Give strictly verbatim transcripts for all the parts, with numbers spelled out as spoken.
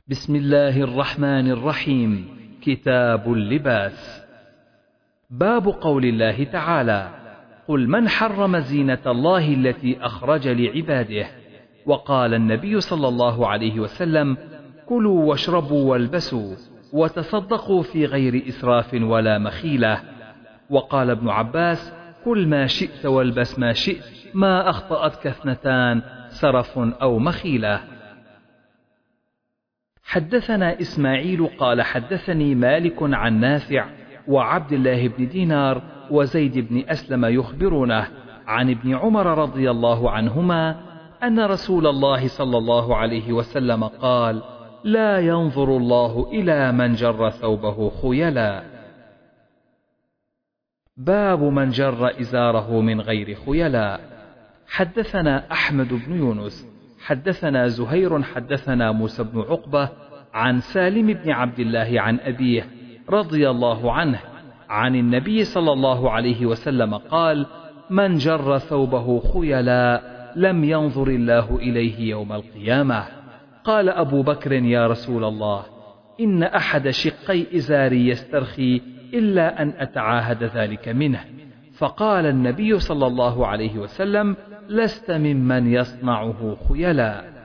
بسم الله الرحمن الرحيم. كتاب اللباس. باب قول الله تعالى: قل من حرم زينة الله التي أخرج لعباده. وقال النبي صلى الله عليه وسلم: كلوا واشربوا والبسوا وتصدقوا في غير إسراف ولا مخيلة. وقال ابن عباس: كل ما شئت والبس ما شئت ما أخطأتك اثنتان سرف أو مخيلة. حدثنا إسماعيل قال حدثني مالك عن نافع وعبد الله بن دينار وزيد بن أسلم يخبرونه عن ابن عمر رضي الله عنهما أن رسول الله صلى الله عليه وسلم قال: لا ينظر الله إلى من جر ثوبه خيلا. باب من جر إزاره من غير خيلاء. حدثنا أحمد بن يونس حدثنا زهير حدثنا موسى بن عقبة عن سالم بن عبد الله عن أبيه رضي الله عنه عن النبي صلى الله عليه وسلم قال: من جر ثوبه خيلاء لم ينظر الله إليه يوم القيامة. قال أبو بكر: يا رسول الله، إن أحد شقي إزاري يسترخي إلا أن أتعاهد ذلك منه. فقال النبي صلى الله عليه وسلم: لست ممن يصنعه خيلاء.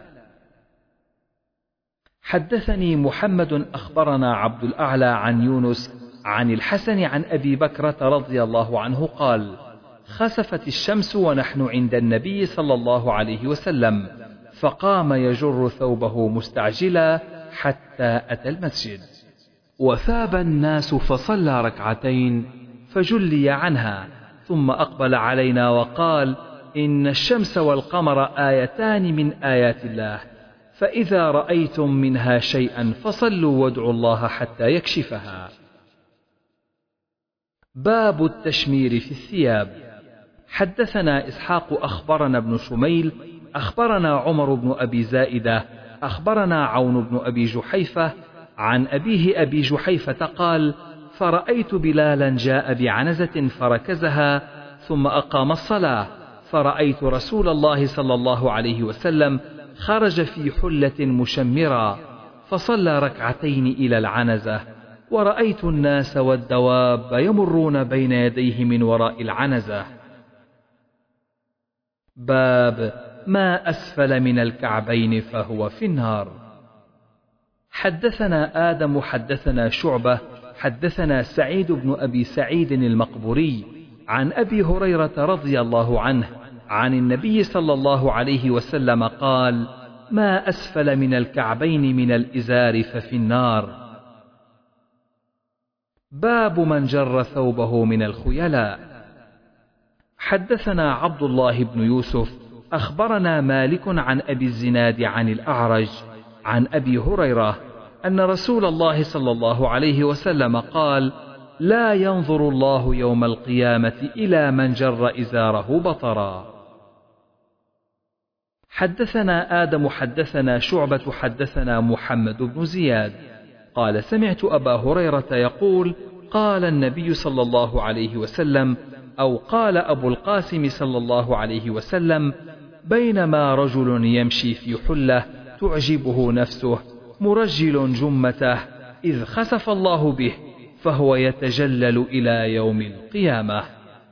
حدثني محمد أخبرنا عبد الأعلى عن يونس عن الحسن عن أبي بكرة رضي الله عنه قال: خسفت الشمس ونحن عند النبي صلى الله عليه وسلم، فقام يجر ثوبه مستعجلا حتى أتى المسجد، وثاب الناس فصلى ركعتين فجلي عنها، ثم أقبل علينا وقال: إن الشمس والقمر آيتان من آيات الله، فإذا رأيتم منها شيئا فصلوا وادعوا الله حتى يكشفها. باب التشمير في الثياب. حدثنا إسحاق أخبرنا ابن شميل أخبرنا عمر بن أبي زائدة أخبرنا عون بن أبي جحيفة عن أبيه أبي جحيفة قال: فرأيت بلالا جاء بعنزة فركزها ثم أقام الصلاة، فرأيت رسول الله صلى الله عليه وسلم خرج في حلة مشمرة فصلى ركعتين إلى العنزة، ورأيت الناس والدواب يمرون بين يديه من وراء العنزة. باب ما أسفل من الكعبين فهو في النار. حدثنا آدم حدثنا شعبة حدثنا سعيد بن أبي سعيد المقبوري عن أبي هريرة رضي الله عنه عن النبي صلى الله عليه وسلم قال: ما أسفل من الكعبين من الإزار ففي النار. باب من جر ثوبه من الخيلاء. حدثنا عبد الله بن يوسف أخبرنا مالك عن أبي الزناد عن الأعرج عن أبي هريرة أن رسول الله صلى الله عليه وسلم قال: لا ينظر الله يوم القيامة إلى من جر إزاره بطرا. حدثنا آدم حدثنا شعبة حدثنا محمد بن زياد قال: سمعت أبا هريرة يقول: قال النبي صلى الله عليه وسلم، أو قال أبو القاسم صلى الله عليه وسلم: بينما رجل يمشي في حلة تعجبه نفسه مرجل جمته إذ خسف الله به فهو يتجلل إلى يوم القيامة.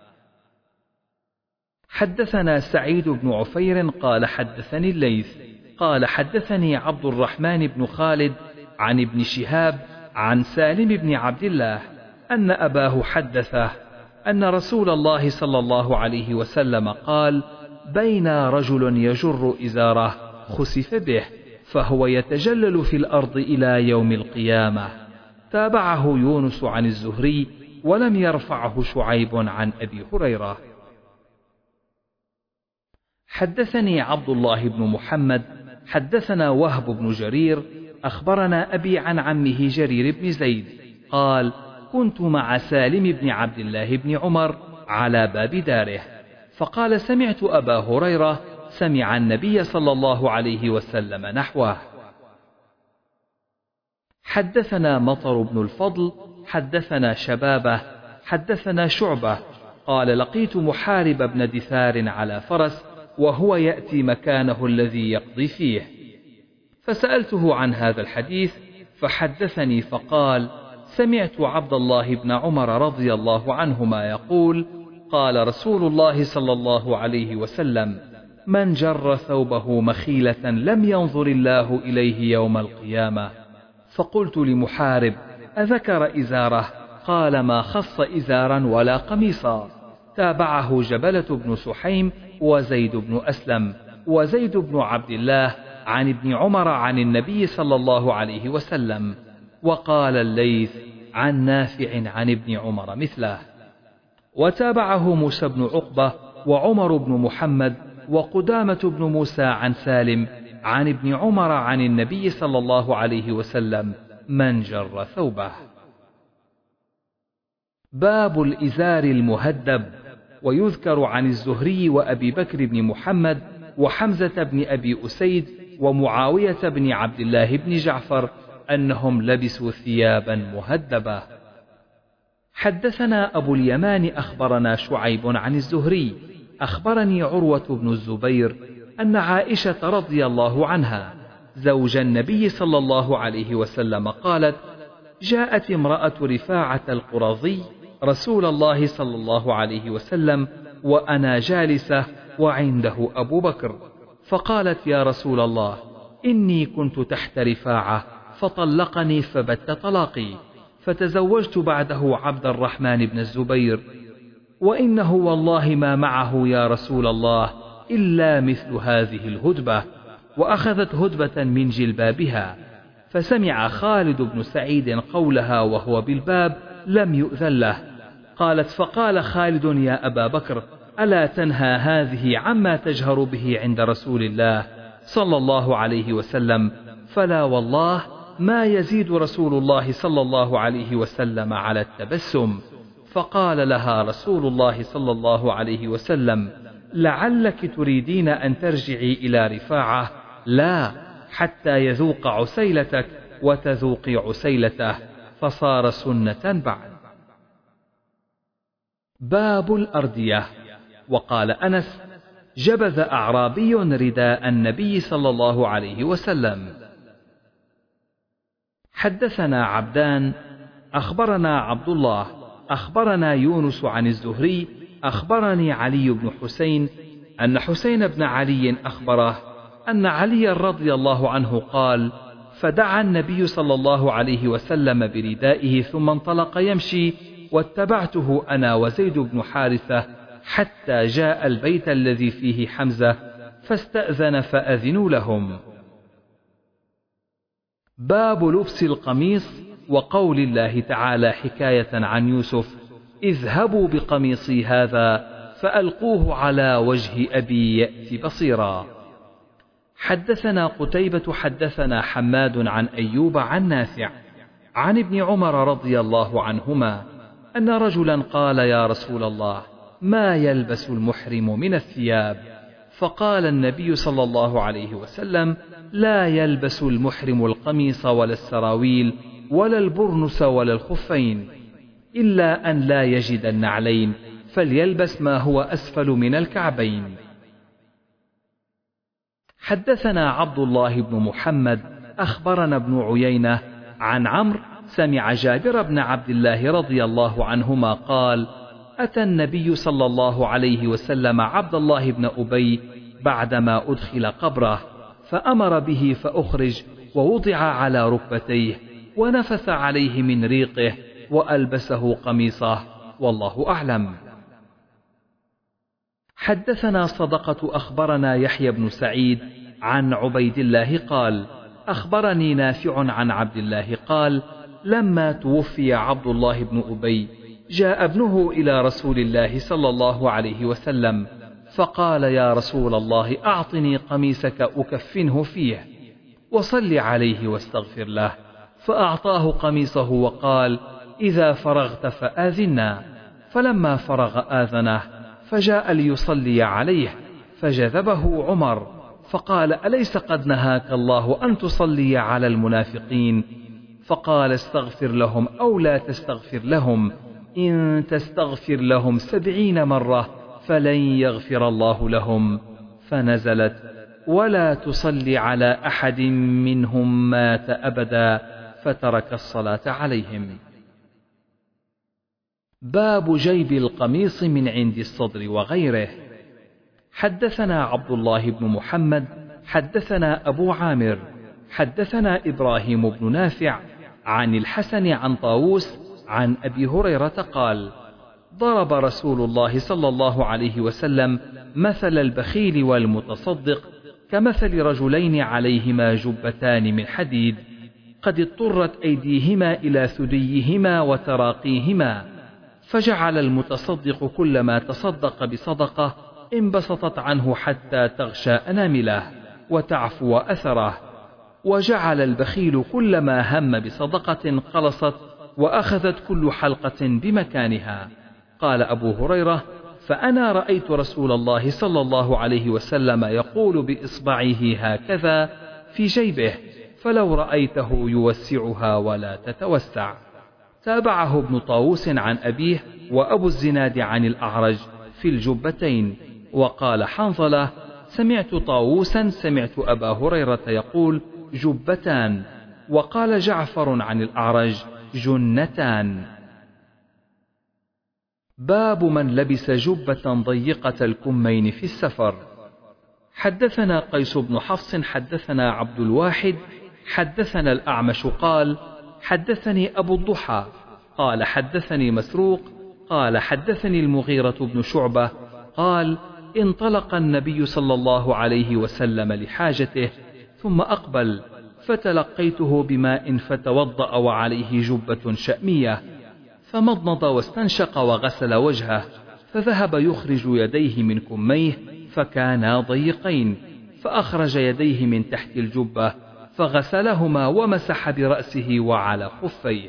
حدثنا سعيد بن عفير قال حدثني الليث قال حدثني عبد الرحمن بن خالد عن ابن شهاب عن سالم بن عبد الله أن أباه حدثه أن رسول الله صلى الله عليه وسلم قال: بين رجل يجر إزاره خسف به فهو يتجلل في الأرض إلى يوم القيامة. تابعه يونس عن الزهري ولم يرفعه شعيب عن أبي هريرة. حدثني عبد الله بن محمد حدثنا وهب بن جرير أخبرنا أبي عن عمه جرير بن زيد قال: كنت مع سالم بن عبد الله بن عمر على باب داره، فقال: سمعت أبا هريرة سمع النبي صلى الله عليه وسلم نحوه. حدثنا مطر بن الفضل حدثنا شبابه حدثنا شعبة قال: لقيت محارب بن دثار على فرس وهو يأتي مكانه الذي يقضي فيه، فسألته عن هذا الحديث فحدثني فقال: سمعت عبد الله بن عمر رضي الله عنهما يقول: قال رسول الله صلى الله عليه وسلم: من جر ثوبه مخيلة لم ينظر الله إليه يوم القيامة. فقلت لمحارب: أذكر إزاره؟ قال: ما خص إزارا ولا قميصا. تابعه جبلة بن سحيم وزيد بن أسلم وزيد بن عبد الله عن ابن عمر عن النبي صلى الله عليه وسلم. وقال الليث عن نافع عن ابن عمر مثله. وتابعه موسى بن عقبة وعمر بن محمد وقدامة بن موسى عن سالم عن ابن عمر عن النبي صلى الله عليه وسلم: من جر ثوبه. باب الإزار المهدب. ويذكر عن الزهري وأبي بكر بن محمد وحمزة بن أبي أسيد ومعاوية بن عبد الله بن جعفر أنهم لبسوا ثيابا مهدبة. حدثنا أبو اليمان أخبرنا شعيب عن الزهري أخبرني عروة بن الزبير أن عائشة رضي الله عنها زوج النبي صلى الله عليه وسلم قالت: جاءت امرأة رفاعة القرظي رسول الله صلى الله عليه وسلم وأنا جالسة وعنده أبو بكر، فقالت: يا رسول الله، إني كنت تحت رفاعة فطلقني فبت طلاقي، فتزوجت بعده عبد الرحمن بن الزبير، وإنه والله ما معه يا رسول الله إلا مثل هذه الهدبة. وأخذت هدبة من جلبابها، فسمع خالد بن سعيد قولها وهو بالباب لم يؤذن له. قالت: فقال خالد: يا أبا بكر، ألا تنهى هذه عما تجهر به عند رسول الله صلى الله عليه وسلم؟ فلا والله ما يزيد رسول الله صلى الله عليه وسلم على التبسم. فقال لها رسول الله صلى الله عليه وسلم: لعلك تريدين أن ترجعي إلى رفاعة، لا، حتى يذوق عسيلتك وتذوقي عسيلته، فصار سنة بعد. باب الأردية. وقال أنس: جبذ أعرابي رداء النبي صلى الله عليه وسلم. حدثنا عبدان أخبرنا عبد الله أخبرنا يونس عن الزهري أخبرني علي بن حسين أن حسين بن علي أخبره أن علي رضي الله عنه قال: فدعا النبي صلى الله عليه وسلم بردائه ثم انطلق يمشي، واتبعته أنا وزيد بن حارثة حتى جاء البيت الذي فيه حمزة، فاستأذن فأذنوا لهم. باب لبس القميص. وقول الله تعالى حكاية عن يوسف: اذهبوا بقميصي هذا فألقوه على وجه أبي يأتي بصيرا. حدثنا قتيبة حدثنا حماد عن أيوب عن نافع عن ابن عمر رضي الله عنهما أن رجلا قال: يا رسول الله، ما يلبس المحرم من الثياب؟ فقال النبي صلى الله عليه وسلم: لا يلبس المحرم القميص ولا السراويل ولا البرنس ولا الخفين، إلا أن لا يجد النعلين، فليلبس ما هو أسفل من الكعبين. حدثنا عبد الله بن محمد أخبرنا ابن عيينة عن عمرو سمع جابر بن عبد الله رضي الله عنهما قال: أتى النبي صلى الله عليه وسلم عبد الله بن أبي بعدما أدخل قبره، فأمر به فأخرج ووضع على ركبتيه، ونفث عليه من ريقه وألبسه قميصه، والله أعلم. حدثنا صدقة أخبرنا يحيى بن سعيد عن عبيد الله قال: أخبرني نافع عن عبد الله قال: لما توفي عبد الله بن أبي جاء ابنه إلى رسول الله صلى الله عليه وسلم فقال: يا رسول الله، أعطني قميصك أكفنه فيه وصل عليه واستغفر له. فأعطاه قميصه وقال: إذا فرغت فآذنا. فلما فرغ آذنه، فجاء ليصلي عليه، فجذبه عمر فقال: أليس قد نهاك الله أن تصلي على المنافقين؟ فقال: استغفر لهم أو لا تستغفر لهم، إن تستغفر لهم سبعين مرة فلن يغفر الله لهم. فنزلت: ولا تصلي على أحد منهم مات أبدا، فترك الصلاة عليهم. باب جيب القميص من عند الصدر وغيره. حدثنا عبد الله بن محمد حدثنا أبو عامر حدثنا إبراهيم بن نافع عن الحسن عن طاووس عن أبي هريرة قال: ضرب رسول الله صلى الله عليه وسلم مثل البخيل والمتصدق كمثل رجلين عليهما جبتان من حديد، قد اضطرت أيديهما إلى ثديهما وتراقيهما، فجعل المتصدق كلما تصدق بصدقة انبسطت عنه حتى تغشى أنامله وتعفو أثره، وجعل البخيل كلما هم بصدقة قلصت وأخذت كل حلقة بمكانها. قال أبو هريرة: فأنا رأيت رسول الله صلى الله عليه وسلم يقول بإصبعه هكذا في جيبه، فلو رأيته يوسعها ولا تتوسع. تابعه ابن طاووس عن أبيه وأبو الزناد عن الأعرج في الجبتين. وقال حنظلة: سمعت طاووسا سمعت أبا هريرة يقول جبتان. وقال جعفر عن الأعرج جنتان. باب من لبس جبة ضيقة الكمين في السفر. حدثنا قيس بن حفص حدثنا عبد الواحد حدثنا الأعمش قال: حدثني أبو الضحى قال حدثني مسروق قال حدثني المغيرة بن شعبة قال: انطلق النبي صلى الله عليه وسلم لحاجته ثم أقبل، فتلقيته بماء فتوضأ وعليه جبة شأمية، فمضمض واستنشق وغسل وجهه، فذهب يخرج يديه من كميه فكانا ضيقين، فأخرج يديه من تحت الجبة فغسلهما ومسح برأسه وعلى خفيه.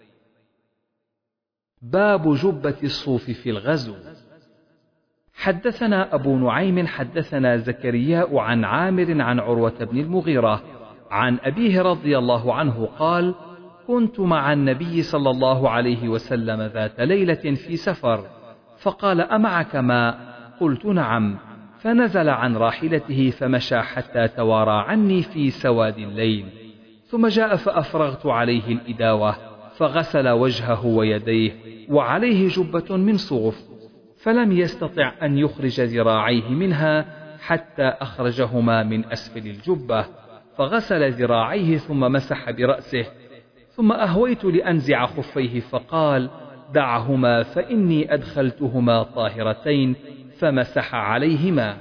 باب جبة الصوف في الغزو. حدثنا أبو نعيم حدثنا زكرياء عن عامر عن عروة بن المغيرة عن أبيه رضي الله عنه قال: كنت مع النبي صلى الله عليه وسلم ذات ليلة في سفر، فقال: أمعك ماء؟ قلت: نعم. فنزل عن راحلته فمشى حتى توارى عني في سواد الليل، ثم جاء فأفرغت عليه الإداوة، فغسل وجهه ويديه وعليه جبة من صوف، فلم يستطع أن يخرج ذراعيه منها حتى أخرجهما من أسفل الجبة، فغسل ذراعيه ثم مسح برأسه، ثم أهويت لأنزع خفيه فقال: دعهما فإني أدخلتهما طاهرتين، فمسح عليهما.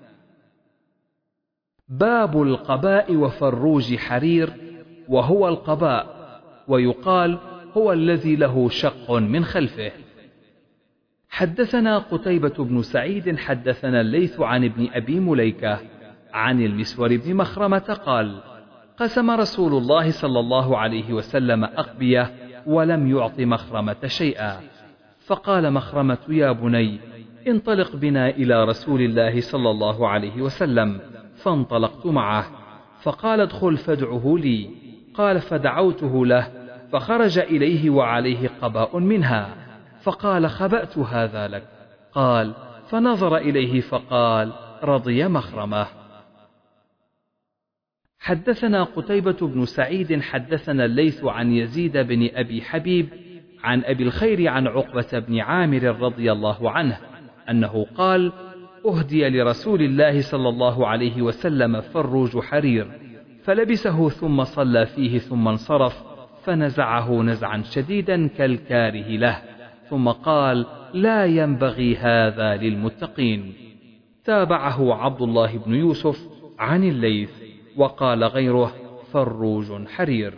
باب القباء وفروج حرير، وهو القباء، ويقال هو الذي له شق من خلفه. حدثنا قتيبة بن سعيد حدثنا الليث عن ابن أبي مليكة عن المسور بن مخرمة قال: قسم رسول الله صلى الله عليه وسلم أقبية ولم يعط مخرمة شيئا، فقال مخرمة: يا بني انطلق بنا إلى رسول الله صلى الله عليه وسلم، فانطلقت معه، فقال: ادخل فادعه لي. قال: فدعوته له، فخرج إليه وعليه قباء منها، فقال: خبأت هذا لك. قال: فنظر إليه فقال: رضي مخرمة. حدثنا قتيبة بن سعيد حدثنا الليث عن يزيد بن أبي حبيب عن أبي الخير عن عقبة بن عامر رضي الله عنه أنه قال: أهدي لرسول الله صلى الله عليه وسلم فروج حرير، فلبسه ثم صلى فيه ثم انصرف، فنزعه نزعا شديدا كالكاره له، ثم قال: لا ينبغي هذا للمتقين. تابعه عبد الله بن يوسف عن الليث، وقال غيره: فروج حرير.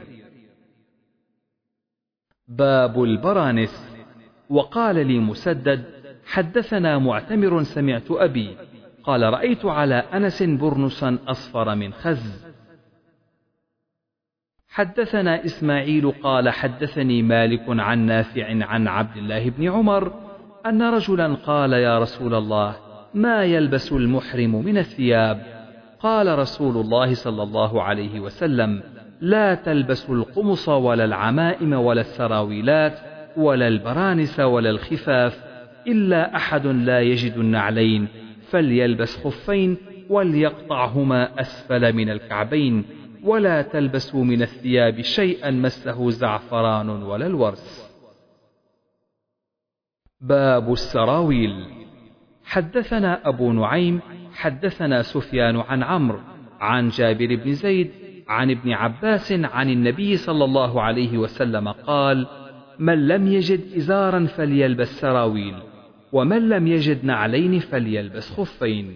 باب البرانس. وقال لي مسدد: حدثنا معتمر سمعت أبي قال: رأيت على أنس برنسا أصفر من خز. حدثنا إسماعيل قال: حدثني مالك عن نافع عن عبد الله بن عمر أن رجلا قال: يا رسول الله، ما يلبس المحرم من الثياب؟ قال رسول الله صلى الله عليه وسلم: لا تلبسوا القمص ولا العمائم ولا السراويلات ولا البرانس ولا الخفاف، إلا أحد لا يجد النعلين فليلبس خفين، وليقطعهما أسفل من الكعبين، ولا تلبسوا من الثياب شيئا مسه زعفران ولا الورس. باب السراويل. حدثنا أبو نعيم حدثنا سفيان عن عمرو عن جابر بن زيد عن ابن عباس عن النبي صلى الله عليه وسلم قال: من لم يجد إزارا فليلبس سراويل، ومن لم يجد نعلين فليلبس خفين.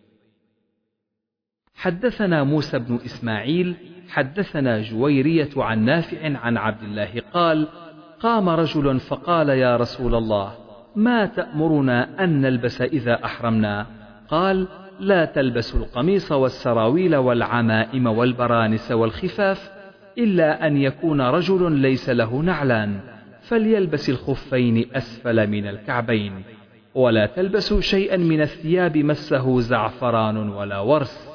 حدثنا موسى بن إسماعيل حدثنا جويرية عن نافع عن عبد الله قال: قام رجل فقال: يا رسول الله، ما تأمرنا أن نلبس إذا أحرمنا؟ قال: لا تلبسوا القميص والسراويل والعمائم والبرانس والخفاف، إلا أن يكون رجل ليس له نعلان، فليلبس الخفين أسفل من الكعبين، ولا تلبسوا شيئا من الثياب مسه زعفران ولا ورس.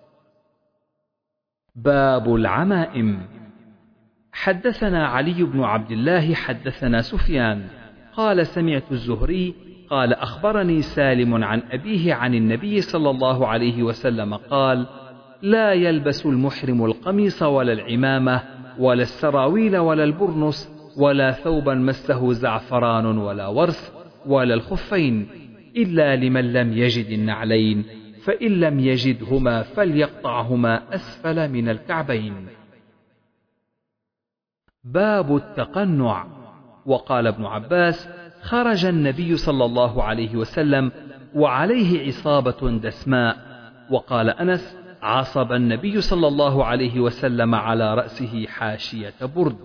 باب العمائم. حدثنا علي بن عبد الله حدثنا سفيان قال: سمعت الزهري قال: أخبرني سالم عن أبيه عن النبي صلى الله عليه وسلم قال: لا يلبس المحرم القميص ولا العمامة ولا السراويل ولا البرنس ولا ثوبا مسه زعفران ولا ورس ولا الخفين، إلا لمن لم يجد النعلين، فإن لم يجدهما فليقطعهما أسفل من الكعبين. باب التقنع. وقال ابن عباس: خرج النبي صلى الله عليه وسلم وعليه عصابة دسماء. وقال أنس: عصب النبي صلى الله عليه وسلم على رأسه حاشية برد.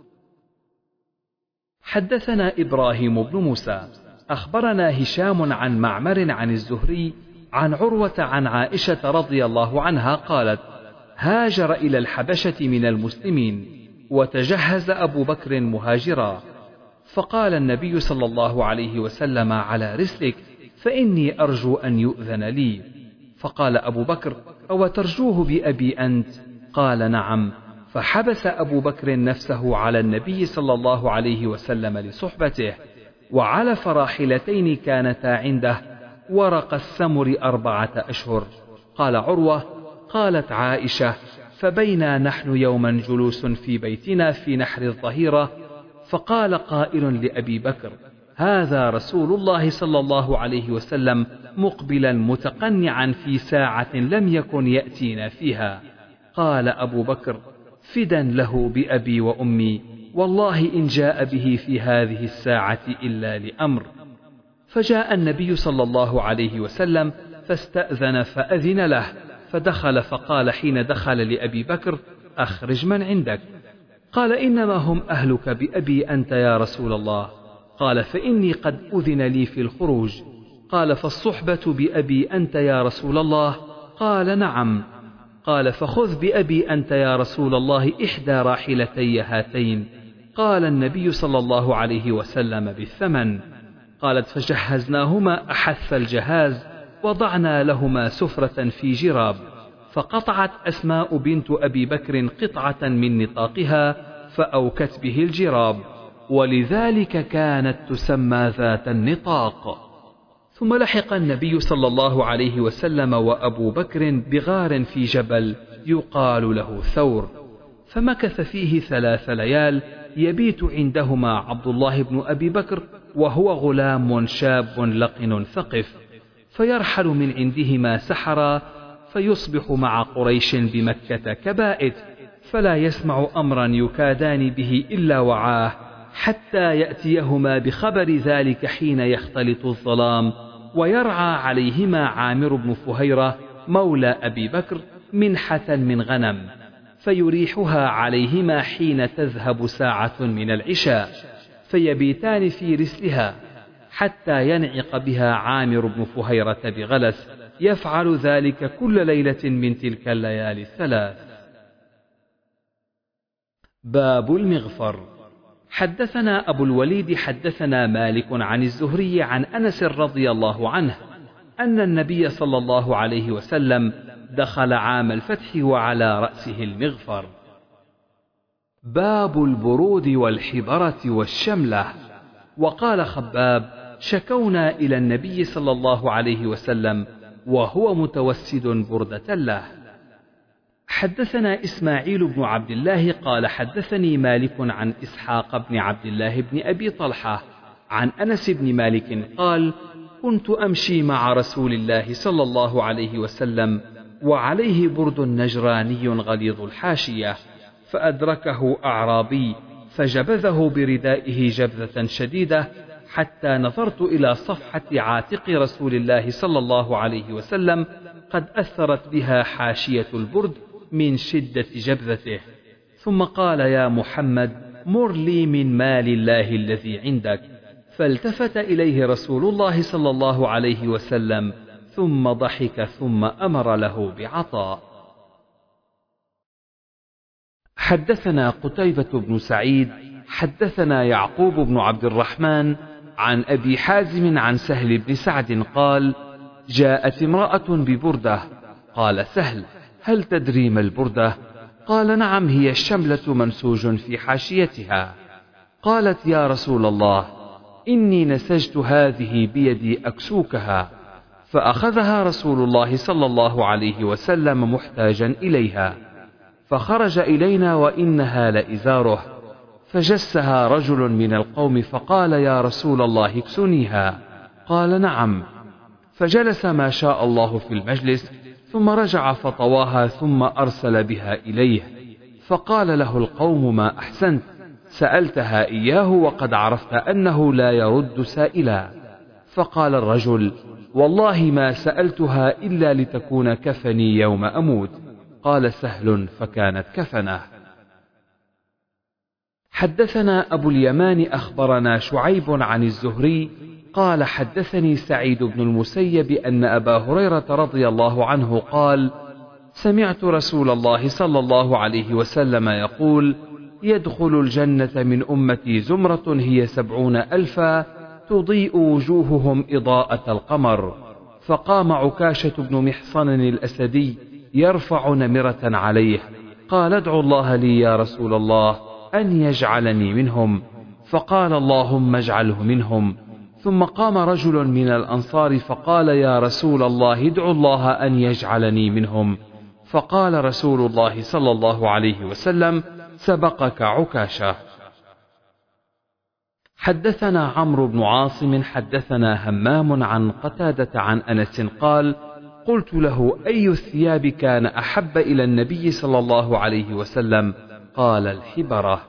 حدثنا إبراهيم بن موسى أخبرنا هشام عن معمر عن الزهري عن عروة عن عائشة رضي الله عنها قالت: هاجر إلى الحبشة من المسلمين، وتجهز أبو بكر مهاجرا، فقال النبي صلى الله عليه وسلم: على رسلك، فإني أرجو أن يؤذن لي. فقال أبو بكر: أو ترجوه بأبي أنت؟ قال: نعم. فحبس أبو بكر نفسه على النبي صلى الله عليه وسلم لصحبته، وعلف راحلتين كانتا عنده، ورق السمر أربعة أشهر. قال عروة: قالت عائشة: فبينا نحن يوما جلوس في بيتنا في نحر الظهيرة، فقال قائل لأبي بكر: هذا رسول الله صلى الله عليه وسلم مقبلا متقنعا في ساعة لم يكن يأتينا فيها. قال أبو بكر: فدا له بأبي وأمي، والله إن جاء به في هذه الساعة إلا لأمر. فجاء النبي صلى الله عليه وسلم فاستأذن فأذن له، فدخل فقال حين دخل لأبي بكر: أخرج من عندك. قال: إنما هم أهلك بأبي أنت يا رسول الله. قال: فإني قد أذن لي في الخروج. قال: فالصحبة بأبي أنت يا رسول الله؟ قال: نعم. قال: فخذ بأبي أنت يا رسول الله إحدى راحلتي هاتين. قال النبي صلى الله عليه وسلم: بالثمن. قالت: فجهزناهما أحث الجهاز، وضعنا لهما سفرة في جراب، فقطعت أسماء بنت أبي بكر قطعة من نطاقها فأوكت به الجراب، ولذلك كانت تسمى ذات النطاق. ثم لحق النبي صلى الله عليه وسلم وأبو بكر بغار في جبل يقال له ثور، فمكث فيه ثلاث ليال يبيت عندهما عبد الله بن أبي بكر، وهو غلام شاب لقن ثقف، فيرحل من عندهما سحرا، فيصبح مع قريش بمكة كبائت، فلا يسمع أمرا يكادان به إلا وعاه، حتى يأتيهما بخبر ذلك حين يختلط الظلام، ويرعى عليهما عامر بن فهيرة مولى أبي بكر منحة من غنم، فيريحها عليهما حين تذهب ساعة من العشاء، فيبيتان في رسلها حتى ينعق بها عامر بن فهيرة بغلس، يفعل ذلك كل ليلة من تلك الليالي الثلاث. باب المغفر. حدثنا أبو الوليد حدثنا مالك عن الزهري عن أنس رضي الله عنه أن النبي صلى الله عليه وسلم دخل عام الفتح وعلى رأسه المغفر. باب البرود والحبرة والشملة. وقال خباب: شكونا إلى النبي صلى الله عليه وسلم وهو متوسد بردة له. حدثنا إسماعيل بن عبد الله قال حدثني مالك عن إسحاق بن عبد الله بن أبي طلحة عن أنس بن مالك قال كنت أمشي مع رسول الله صلى الله عليه وسلم وعليه برد نجراني غليظ الحاشية، فأدركه أعرابي فجبذه بردائه جبذة شديدة حتى نظرت إلى صفحة عاتق رسول الله صلى الله عليه وسلم قد أثرت بها حاشية البرد من شدة جبذته، ثم قال يا محمد مر لي من مال الله الذي عندك، فالتفت إليه رسول الله صلى الله عليه وسلم ثم ضحك ثم أمر له بعطاء. حدثنا قتيبة بن سعيد حدثنا يعقوب بن عبد الرحمن عن أبي حازم عن سهل بن سعد قال جاءت امرأة ببردة، قال سهل هل تدري ما البردة؟ قال نعم هي الشملة منسوج في حاشيتها. قالت يا رسول الله إني نسجت هذه بيدي أكسوكها، فأخذها رسول الله صلى الله عليه وسلم محتاجا إليها، فخرج إلينا وإنها لإزاره، فجسها رجل من القوم فقال يا رسول الله اكسنيها، قال نعم، فجلس ما شاء الله في المجلس ثم رجع فطواها ثم أرسل بها إليه، فقال له القوم ما أحسنت، سألتها إياه وقد عرفت أنه لا يرد سائلا. فقال الرجل والله ما سألتها إلا لتكون كفني يوم أموت. قال سهل فكانت كفنه. حدثنا أبو اليمان أخبرنا شعيب عن الزهري قال حدثني سعيد بن المسيب أن أبا هريرة رضي الله عنه قال سمعت رسول الله صلى الله عليه وسلم يقول يدخل الجنة من أمتي زمرة هي سبعون ألفا تضيء وجوههم إضاءة القمر. فقام عكاشة بن محصن الأسدي يرفع نمرة عليه، قال ادعوا الله لي يا رسول الله أن يجعلني منهم، فقال اللهم اجعله منهم. ثم قام رجل من الأنصار فقال يا رسول الله ادعوا الله أن يجعلني منهم، فقال رسول الله صلى الله عليه وسلم سبقك عكاشة. حدثنا عمرو بن عاصم حدثنا همام عن قتادة عن أنس قال قلت له أي الثياب كان أحب إلى النبي صلى الله عليه وسلم؟ قال الحبرة.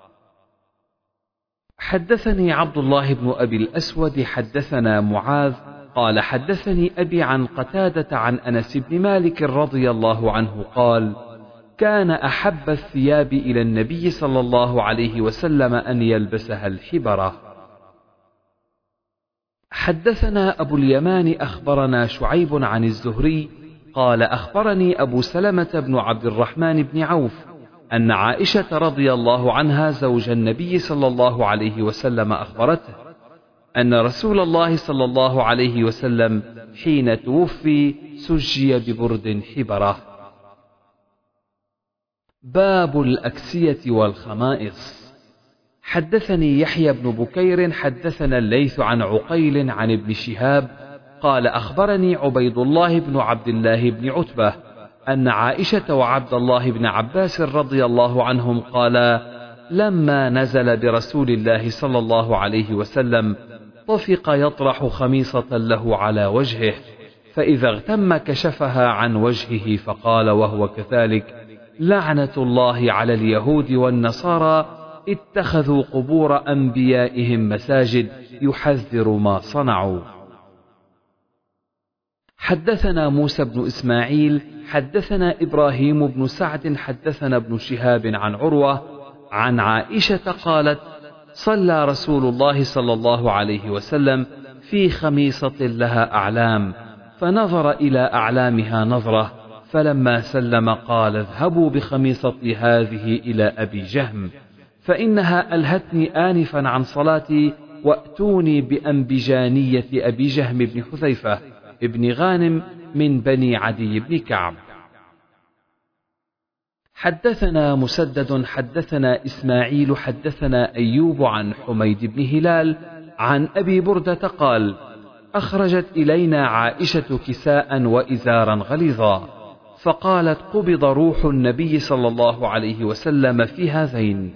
حدثني عبد الله بن أبي الأسود حدثنا معاذ قال حدثني أبي عن قتادة عن أنس بن مالك رضي الله عنه قال كان أحب الثياب إلى النبي صلى الله عليه وسلم أن يلبسها الحبرة. حدثنا أبو اليمان أخبرنا شعيب عن الزهري قال أخبرني أبو سلمة بن عبد الرحمن بن عوف أن عائشة رضي الله عنها زوج النبي صلى الله عليه وسلم أخبرته أن رسول الله صلى الله عليه وسلم حين توفي سجي ببرد حبرة. باب الأكسية والخمائص. حدثني يحيى بن بكير حدثنا الليث عن عقيل عن ابن شهاب قال أخبرني عبيد الله بن عبد الله بن عتبة أن عائشة وعبد الله بن عباس رضي الله عنهم قالا لما نزل برسول الله صلى الله عليه وسلم طفق يطرح خميصة له على وجهه، فإذا اغتم كشفها عن وجهه فقال وهو كذلك لعنة الله على اليهود والنصارى اتخذوا قبور أنبيائهم مساجد يحذر ما صنعوا. حدثنا موسى بن إسماعيل حدثنا إبراهيم بن سعد حدثنا ابن شهاب عن عروة عن عائشة قالت صلى رسول الله صلى الله عليه وسلم في خميصة لها أعلام، فنظر إلى أعلامها نظرة، فلما سلم قال اذهبوا بخميصتي هذه إلى أبي جهم فإنها ألهتني آنفا عن صلاتي، وأتوني بأنبجانية أبي جهم بن حذيفة ابن غانم من بني عدي بن كعب. حدثنا مسدد حدثنا إسماعيل حدثنا أيوب عن حميد بن هلال عن أبي بردة قال أخرجت إلينا عائشة كساء وإزارا غليظا، فقالت: قبض روح النبي صلى الله عليه وسلم في هذين.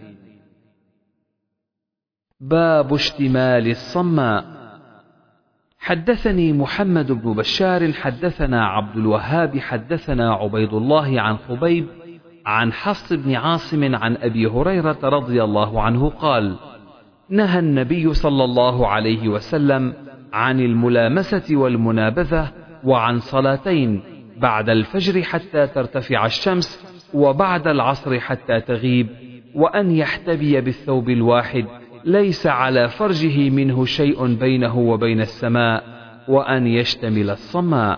باب اشتمال الصماء. حدثني محمد بن بشار حدثنا عبد الوهاب حدثنا عبيد الله عن خبيب عن حفص بن عاصم عن أبي هريرة رضي الله عنه قال: نهى النبي صلى الله عليه وسلم عن الملامسة والمنابذة وعن صلاتين، بعد الفجر حتى ترتفع الشمس وبعد العصر حتى تغيب، وأن يحتبي بالثوب الواحد ليس على فرجه منه شيء بينه وبين السماء، وأن يشتمل الصماء.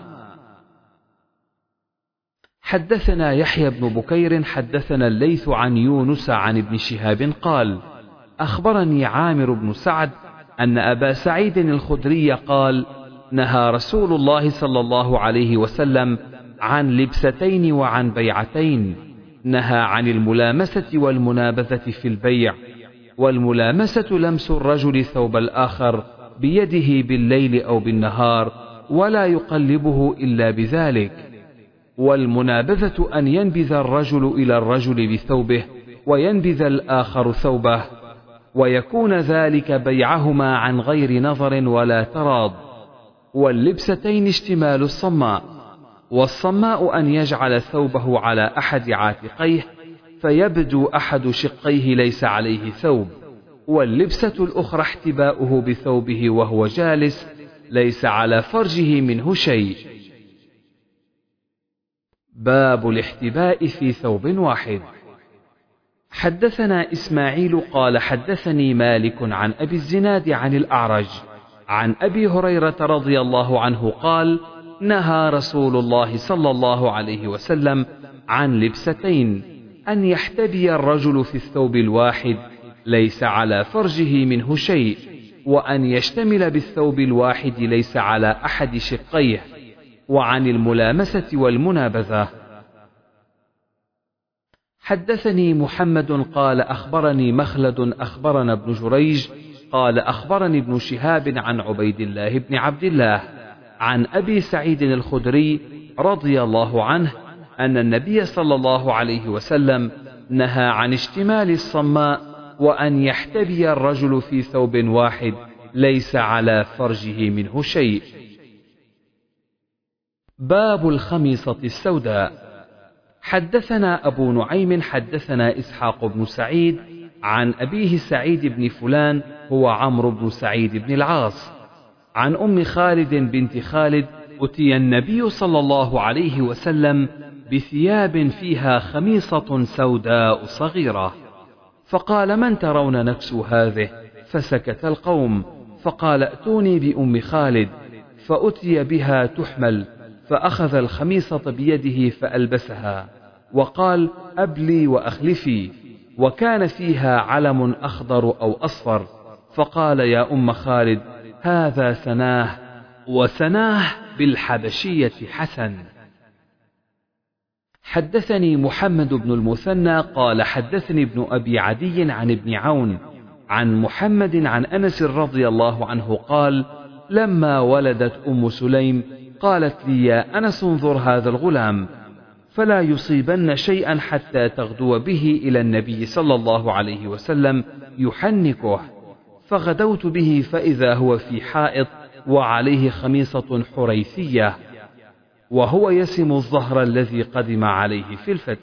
حدثنا يحيى بن بكير حدثنا الليث عن يونس عن ابن شهاب قال: أخبرني عامر بن سعد أن أبا سعيد الخدري قال: نهى رسول الله صلى الله عليه وسلم عن لبستين وعن بيعتين. نهى عن الملامسة والمنابذة في البيع، والملامسة لمس الرجل ثوب الآخر بيده بالليل أو بالنهار ولا يقلبه إلا بذلك، والمنابذة أن ينبذ الرجل إلى الرجل بثوبه وينبذ الآخر ثوبه، ويكون ذلك بيعهما عن غير نظر ولا تراض. واللبستين اشتمال الصماء، والصماء أن يجعل ثوبه على أحد عاتقيه فيبدو أحد شقيه ليس عليه ثوب، واللبسة الأخرى احتباؤه بثوبه وهو جالس ليس على فرجه منه شيء. باب الاحتباء في ثوب واحد. حدثنا إسماعيل قال حدثني مالك عن أبي الزناد عن الأعرج عن أبي هريرة رضي الله عنه قال: نهى رسول الله صلى الله عليه وسلم عن لبستين: أن يحتبي الرجل في الثوب الواحد ليس على فرجه منه شيء، وأن يشتمل بالثوب الواحد ليس على أحد شقيه، وعن الملامسة والمنابذة. حدثني محمد قال أخبرني مخلد أخبرنا ابن جريج قال أخبرني ابن شهاب عن عبيد الله بن عبد الله عن أبي سعيد الخدري رضي الله عنه أن النبي صلى الله عليه وسلم نهى عن اشتمال الصماء، وأن يحتبي الرجل في ثوب واحد ليس على فرجه منه شيء. باب الخميصة السوداء. حدثنا أبو نعيم حدثنا إسحاق بن سعيد عن أبيه سعيد بن فلان هو عمرو بن سعيد بن العاص عن أم خالد بنت خالد: أتي النبي صلى الله عليه وسلم بثياب فيها خميصة سوداء صغيرة، فقال: من ترون نكسو هذه؟ فسكت القوم، فقال: ائتوني بأم خالد، فأتي بها تحمل، فأخذ الخميصة بيده فألبسها، وقال: أبلي وأخلفي، وكان فيها علم أخضر أو أصفر، فقال: يا أم خالد، هذا سناه، وسناه بالحبشية حسن. حدثني محمد بن المثنى قال حدثني ابن أبي عدي عن ابن عون عن محمد عن أنس رضي الله عنه قال: لما ولدت أم سليم قالت لي: يا أنس، انظر هذا الغلام، فلا يصيبن شيئا حتى تغدو به إلى النبي صلى الله عليه وسلم يحنكه. فغدوت به فإذا هو في حائط وعليه خميصة حريثية، وهو يسم الظهر الذي قدم عليه في الفتح.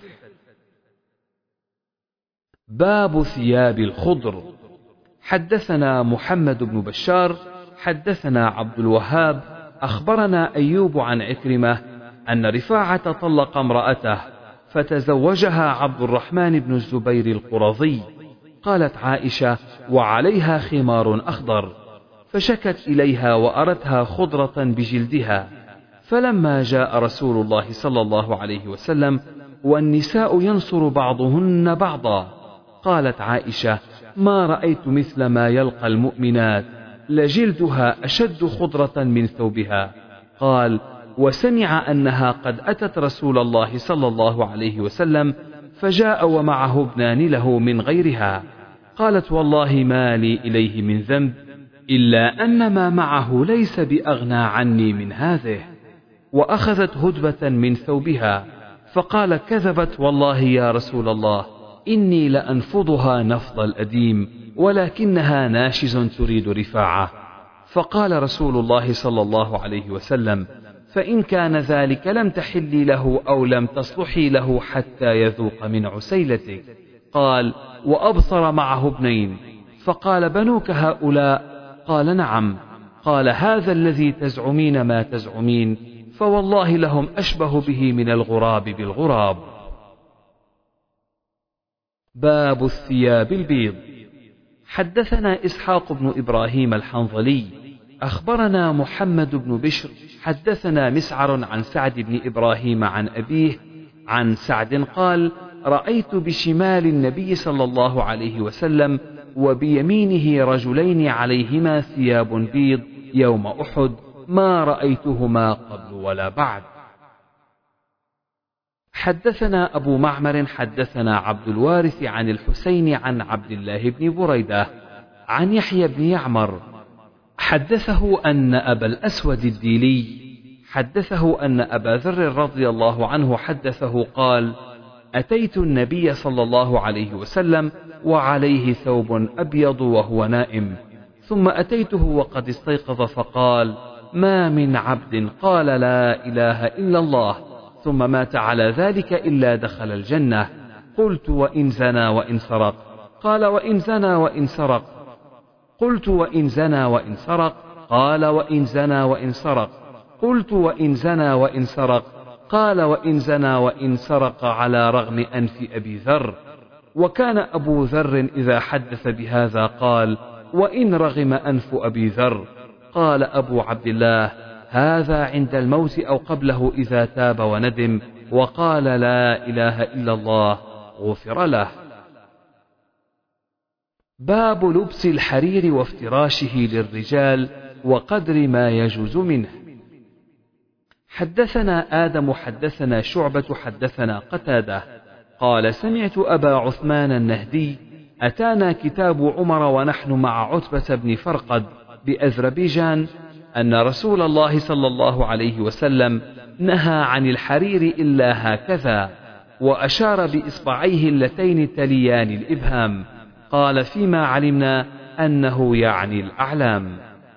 باب ثياب الخضر. حدثنا محمد بن بشار حدثنا عبد الوهاب أخبرنا أيوب عن عكرمة أن رفاعة طلق امرأته فتزوجها عبد الرحمن بن الزبير القرظي. قالت عائشة: وعليها خمار أخضر، فشكت إليها وأرتها خضرة بجلدها، فلما جاء رسول الله صلى الله عليه وسلم والنساء ينصر بعضهن بعضا، قالت عائشة: ما رأيت مثل ما يلقى المؤمنات، لجلدها أشد خضرة من ثوبها. قال: وسمع أنها قد أتت رسول الله صلى الله عليه وسلم فجاء ومعه ابنان له من غيرها. قالت: والله ما لي إليه من ذنب، إلا أن ما معه ليس بأغنى عني من هذه. وأخذت هدبة من ثوبها، فقال: كذبت والله يا رسول الله، إني لأنفضها نفض الأديم، ولكنها ناشز تريد رفاعة. فقال رسول الله صلى الله عليه وسلم: فإن كان ذلك لم تحلي له أو لم تصلحي له حتى يذوق من عسيلتك. قال: وأبصر معه ابنين. فقال: بنوك هؤلاء؟ قال: نعم. قال: هذا الذي تزعمين ما تزعمين، فوالله لهم أشبه به من الغراب بالغراب. باب الثياب البيض. حدثنا إسحاق بن إبراهيم الحنظلي أخبرنا محمد بن بشر حدثنا مسعر عن سعد بن إبراهيم عن أبيه عن سعد قال: رأيت بشمال النبي صلى الله عليه وسلم وبيمينه رجلين عليهما ثياب بيض يوم أحد، ما رأيتهما قبل ولا بعد. حدثنا أبو معمر حدثنا عبد الوارث عن الحسين عن عبد الله بن بريدة عن يحيى بن يعمر حدثه أن أبا الأسود الديلي حدثه أن أبا ذر رضي الله عنه حدثه قال: أتيت النبي صلى الله عليه وسلم وعليه ثوب أبيض وهو نائم، ثم أتيته وقد استيقظ فقال: ما من عبد قال لا إله إلا الله ثم مات على ذلك إلا دخل الجنة. قلت: وإن زنى وإن سرق؟ قال: وإن زنى وإن سرق. قلت: وإن زنى وإن سرق؟ قال: وإن زنى وإن سرق. قلت: وإن زنى وإن سرق؟ قال: وإن زنى وإن سرق على رغم أنف أبي ذر. وكان أبو ذر إذا حدث بهذا قال: وإن رغم أنف أبي ذر. قال أبو عبد الله: هذا عند الموت أو قبله إذا تاب وندم وقال لا إله إلا الله غفر له. باب لبس الحرير وافتراشه للرجال وقدر ما يجوز منه. حدثنا آدم حدثنا شعبة حدثنا قتادة قال: سمعت أبا عثمان النهدي: أتانا كتاب عمر ونحن مع عتبة بن فرقد بأذربيجان أن رسول الله صلى الله عليه وسلم نهى عن الحرير إلا هكذا، وأشار بإصبعيه اللتين تليان الإبهام. قال: فيما علمنا أنه يعني الأعلام.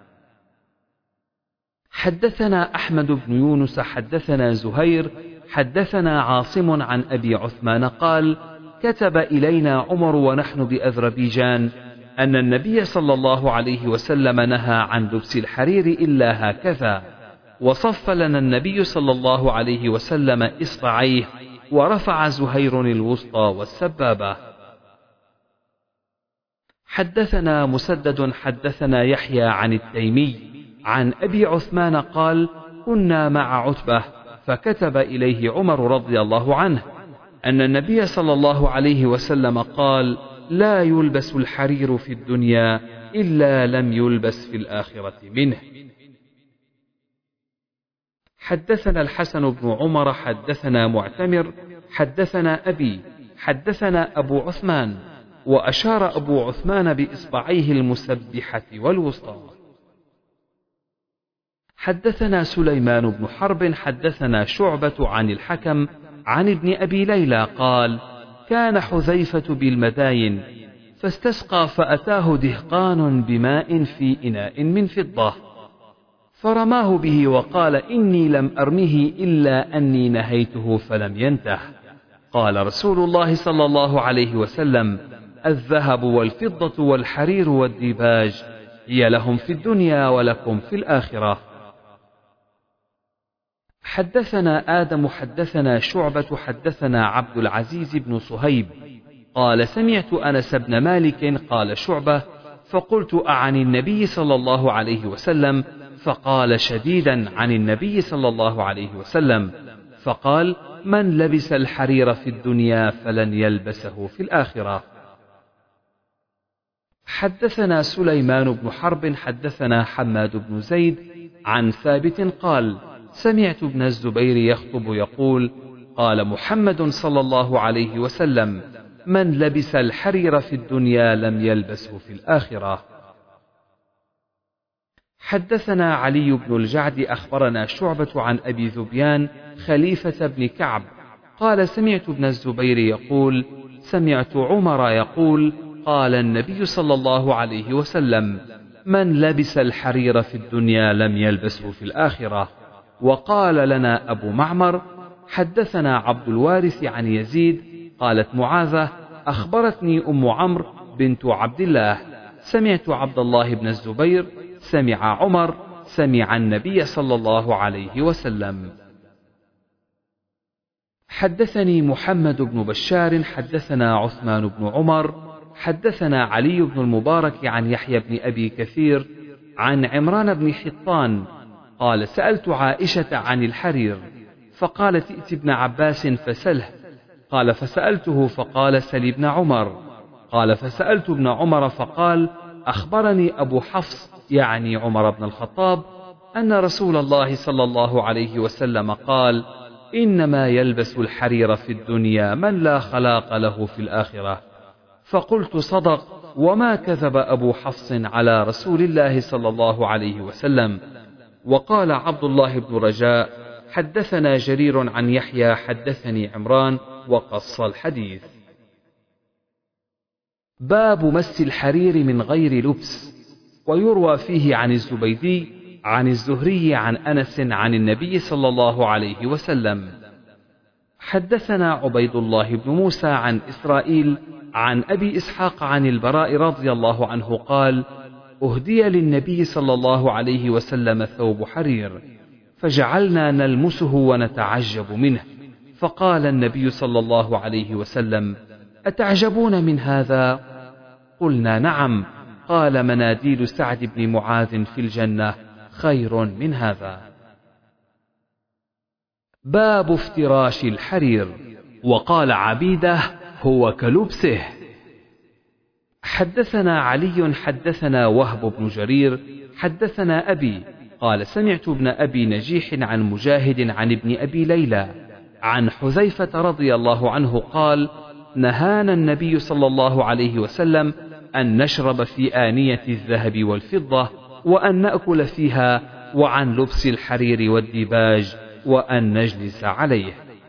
حدثنا أحمد بن يونس حدثنا زهير حدثنا عاصم عن أبي عثمان قال: كتب إلينا عمر ونحن بأذربيجان أن النبي صلى الله عليه وسلم نهى عن لبس الحرير إلا هكذا، وصف لنا النبي صلى الله عليه وسلم إصبعيه، ورفع زهير الوسطى والسبابة. حدثنا مسدد حدثنا يحيى عن التيمي عن أبي عثمان قال: كنا مع عتبة فكتب إليه عمر رضي الله عنه أن النبي صلى الله عليه وسلم قال: لا يلبس الحرير في الدنيا إلا لم يلبس في الآخرة منه. حدثنا الحسن بن عمر حدثنا معتمر حدثنا أبي حدثنا أبو عثمان، وأشار أبو عثمان بإصبعيه المسبحة والوسطى. حدثنا سليمان بن حرب حدثنا شعبة عن الحكم عن ابن أبي ليلى قال: كان حذيفة بالمداين فاستسقى فأتاه دهقان بماء في إناء من فضة فرماه به وقال: إني لم أرمه إلا أني نهيته فلم ينته. قال رسول الله صلى الله عليه وسلم: الذهب والفضة والحرير والديباج هي لهم في الدنيا ولكم في الآخرة. حدثنا آدم حدثنا شعبة حدثنا عبد العزيز بن صهيب قال: سمعت أنس بن مالك قال شعبة: فقلت: أعن النبي صلى الله عليه وسلم؟ فقال: شديدا عن النبي صلى الله عليه وسلم. فقال: من لبس الحرير في الدنيا فلن يلبسه في الآخرة. حدثنا سليمان بن حرب حدثنا حماد بن زيد عن ثابت قال: سمعت ابن الزبير يخطب يقول: قال محمد صلى الله عليه وسلم: من لبس الحرير في الدنيا لم يلبسه في الآخرة. حدثنا علي بن الجعد أخبرنا شعبة عن أبي ذبيان خليفة بن كعب قال سمعت ابن الزبير يقول سمعت عمر يقول قال النبي صلى الله عليه وسلم من لبس الحرير في الدنيا لم يلبسه في الآخرة. وقال لنا أبو معمر حدثنا عبد الوارث عن يزيد قالت معاذة أخبرتني أم عمرو بنت عبد الله سمعت عبد الله بن الزبير سمع عمر سمع النبي صلى الله عليه وسلم. حدثني محمد بن بشار حدثنا عثمان بن عمر حدثنا علي بن المبارك عن يحيى بن أبي كثير عن عمران بن حطان قال سألت عائشة عن الحرير فقالت ائت ابن عباس فسله قال فسألته فقال سل ابن عمر قال فسألت ابن عمر فقال أخبرني أبو حفص يعني عمر بن الخطاب أن رسول الله صلى الله عليه وسلم قال إنما يلبس الحرير في الدنيا من لا خلاق له في الآخرة. فقلت صدق وما كذب أبو حفص على رسول الله صلى الله عليه وسلم. وقال عبد الله بن رجاء حدثنا جرير عن يحيى حدثني عمران وقص الحديث. باب مس الحرير من غير لبس. ويروى فيه عن الزبيدي عن الزهري عن أنس عن النبي صلى الله عليه وسلم. حدثنا عبيد الله بن موسى عن إسرائيل عن أبي إسحاق عن البراء رضي الله عنه قال أهدي للنبي صلى الله عليه وسلم ثوب حرير فجعلنا نلمسه ونتعجب منه فقال النبي صلى الله عليه وسلم أتعجبون من هذا؟ قلنا نعم. قال مناديل سعد بن معاذ في الجنة خير من هذا. باب افتراش الحرير. وقال عبيده هو كلبسه. حدثنا علي حدثنا وهب بن جرير حدثنا أبي قال سمعت ابن أبي نجيح عن مجاهد عن ابن أبي ليلى عن حذيفة رضي الله عنه قال نهانا النبي صلى الله عليه وسلم أن نشرب في آنية الذهب والفضة وأن نأكل فيها وعن لبس الحرير والديباج وأن نجلس عليه.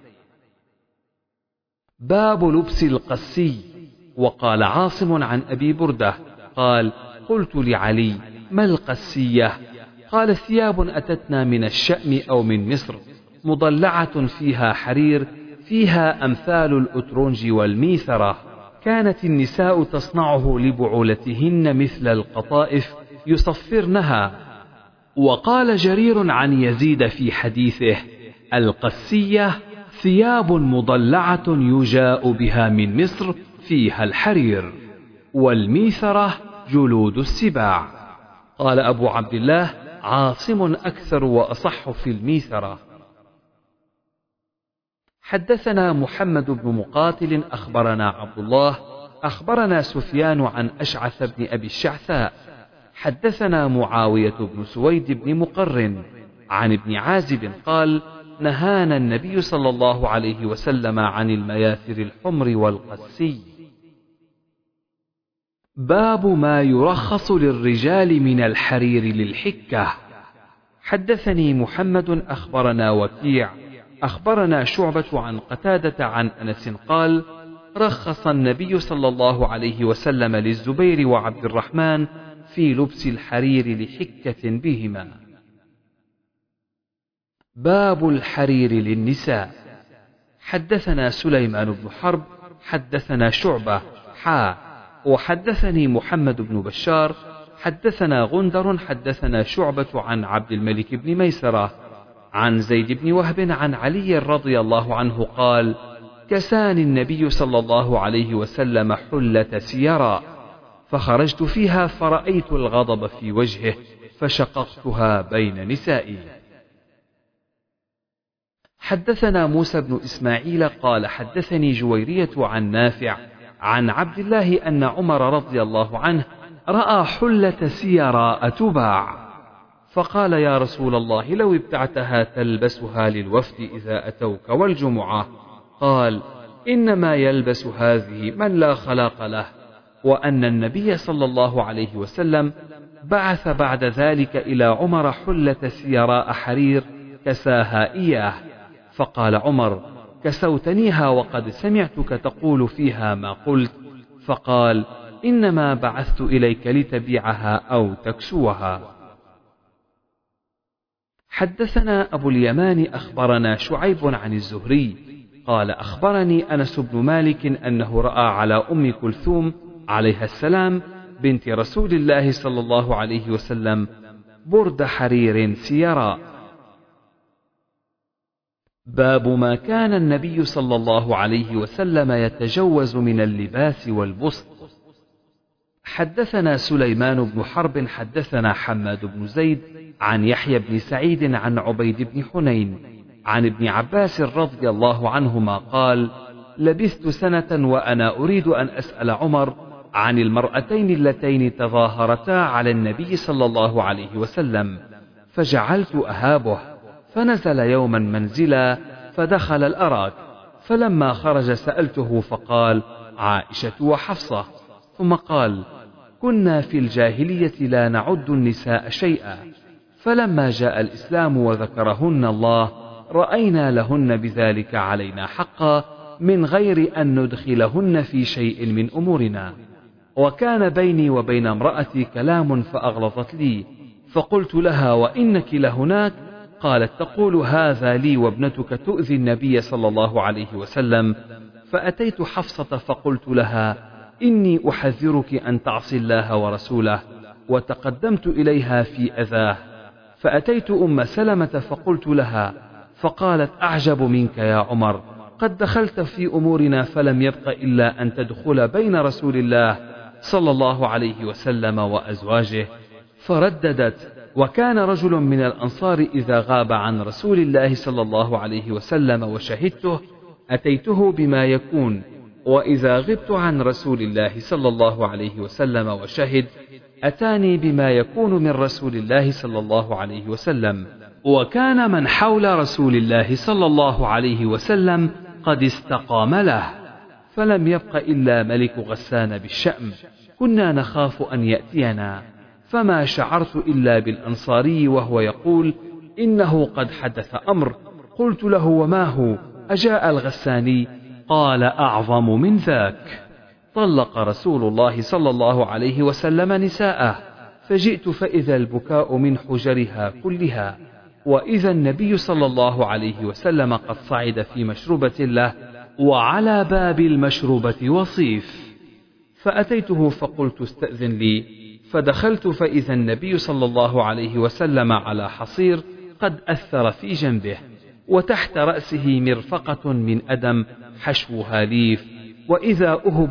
باب لبس القسي. وقال عاصم عن أبي بردة قال قلت لعلي ما القسية؟ قال ثياب أتتنا من الشأم أو من مصر مضلعة فيها حرير فيها أمثال الأترنج والميثرة كانت النساء تصنعه لبعولتهن مثل القطائف يصفرنها. وقال جرير عن يزيد في حديثه القسية ثياب مضلعة يجاء بها من مصر فيها الحرير والميثرة جلود السباع. قال أبو عبد الله عاصم أكثر وأصح في الميثرة. حدثنا محمد بن مقاتل أخبرنا عبد الله أخبرنا سفيان عن أشعث بن أبي الشعثاء حدثنا معاوية بن سويد بن مقرن عن ابن عازب قال نهانا النبي صلى الله عليه وسلم عن المياثر الحمر والقسي. باب ما يرخص للرجال من الحرير للحكة. حدثني محمد أخبرنا وكيع أخبرنا شعبة عن قتادة عن أنس قال رخص النبي صلى الله عليه وسلم للزبير وعبد الرحمن في لبس الحرير لحكة بهما. باب الحرير للنساء. حدثنا سليمان بن حرب حدثنا شعبة حا وحدثني محمد بن بشار حدثنا غندر حدثنا شعبة عن عبد الملك بن ميسرة عن زيد بن وهب عن علي رضي الله عنه قال كساني النبي صلى الله عليه وسلم حلة سيرا فخرجت فيها فرأيت الغضب في وجهه فشققتها بين نسائي. حدثنا موسى بن إسماعيل قال حدثني جويرية عن نافع عن عبد الله أن عمر رضي الله عنه رأى حلة سيراء تباع فقال يا رسول الله لو ابتعتها تلبسها للوفد إذا أتوك والجمعة. قال إنما يلبس هذه من لا خلاق له وأن النبي صلى الله عليه وسلم بعث بعد ذلك إلى عمر حلة سيراء حرير كساها إياه، فقال عمر: كسوتنيها وقد سمعتك تقول فيها ما قلت. فقال: إنما بعثت إليك لتبيعها أو تكسوها. حدثنا أبو اليمان أخبرنا شعيب عن الزهري قال: أخبرني أنس بن مالك أنه رأى على أم كلثوم عليها السلام بنت رسول الله صلى الله عليه وسلم برد حرير سيراء. باب ما كان النبي صلى الله عليه وسلم يتجوز من اللباس والبسط. حدثنا سليمان بن حرب حدثنا حماد بن زيد عن يحيى بن سعيد عن عبيد بن حنين عن ابن عباس رضي الله عنهما قال: لبثت سنة وأنا أريد أن أسأل عمر عن المرأتين اللتين تظاهرتا على النبي صلى الله عليه وسلم، فجعلت أهابه، فنزل يوما منزلا فدخل الأراك، فلما خرج سألته فقال: عائشة وحفصة. ثم قال: كنا في الجاهلية لا نعد النساء شيئا، فلما جاء الإسلام وذكرهن الله رأينا لهن بذلك علينا حقا من غير أن ندخلهن في شيء من أمورنا. وكان بيني وبين امرأتي كلام فأغلظت لي، فقلت لها: وإنك لهناك؟ قالت: تقول هذا لي وابنتك تؤذي النبي صلى الله عليه وسلم. فأتيت حفصة فقلت لها: إني أحذرك أن تعصي الله ورسوله، وتقدمت إليها في أذاه. فأتيت أم سلمة فقلت لها، فقالت: أعجب منك يا عمر، قد دخلت في أمورنا فلم يبق إلا أن تدخل بين رسول الله صلى الله عليه وسلم وأزواجه. فرددت: وكان رجل من الأنصار إذا غاب عن رسول الله صلى الله عليه وسلم وشهدته أتيته بما يكون، وإذا غبت عن رسول الله صلى الله عليه وسلم وشهد أتاني بما يكون من رسول الله صلى الله عليه وسلم. وكان من حول رسول الله صلى الله عليه وسلم قد استقام له، فلم يبق إلا ملك غسان بالشأم، كنا نخاف أن يأتينا، فما شعرت إلا بالأنصاري وهو يقول: إنه قد حدث أمر. قلت له: وما هو؟ أجاء الغساني؟ قال: أعظم من ذاك. طلق رسول الله صلى الله عليه وسلم نساءه، فجئت فإذا البكاء من حجرها كلها، وإذا النبي صلى الله عليه وسلم قد صعد في مشروبة له، وعلى باب المشروبة وصيف. فأتيته فقلت: استأذن لي، فدخلت فإذا النبي صلى الله عليه وسلم على حصير قد أثر في جنبه، وتحت رأسه مرفقة من أدم حشوها ليف، وإذا أهب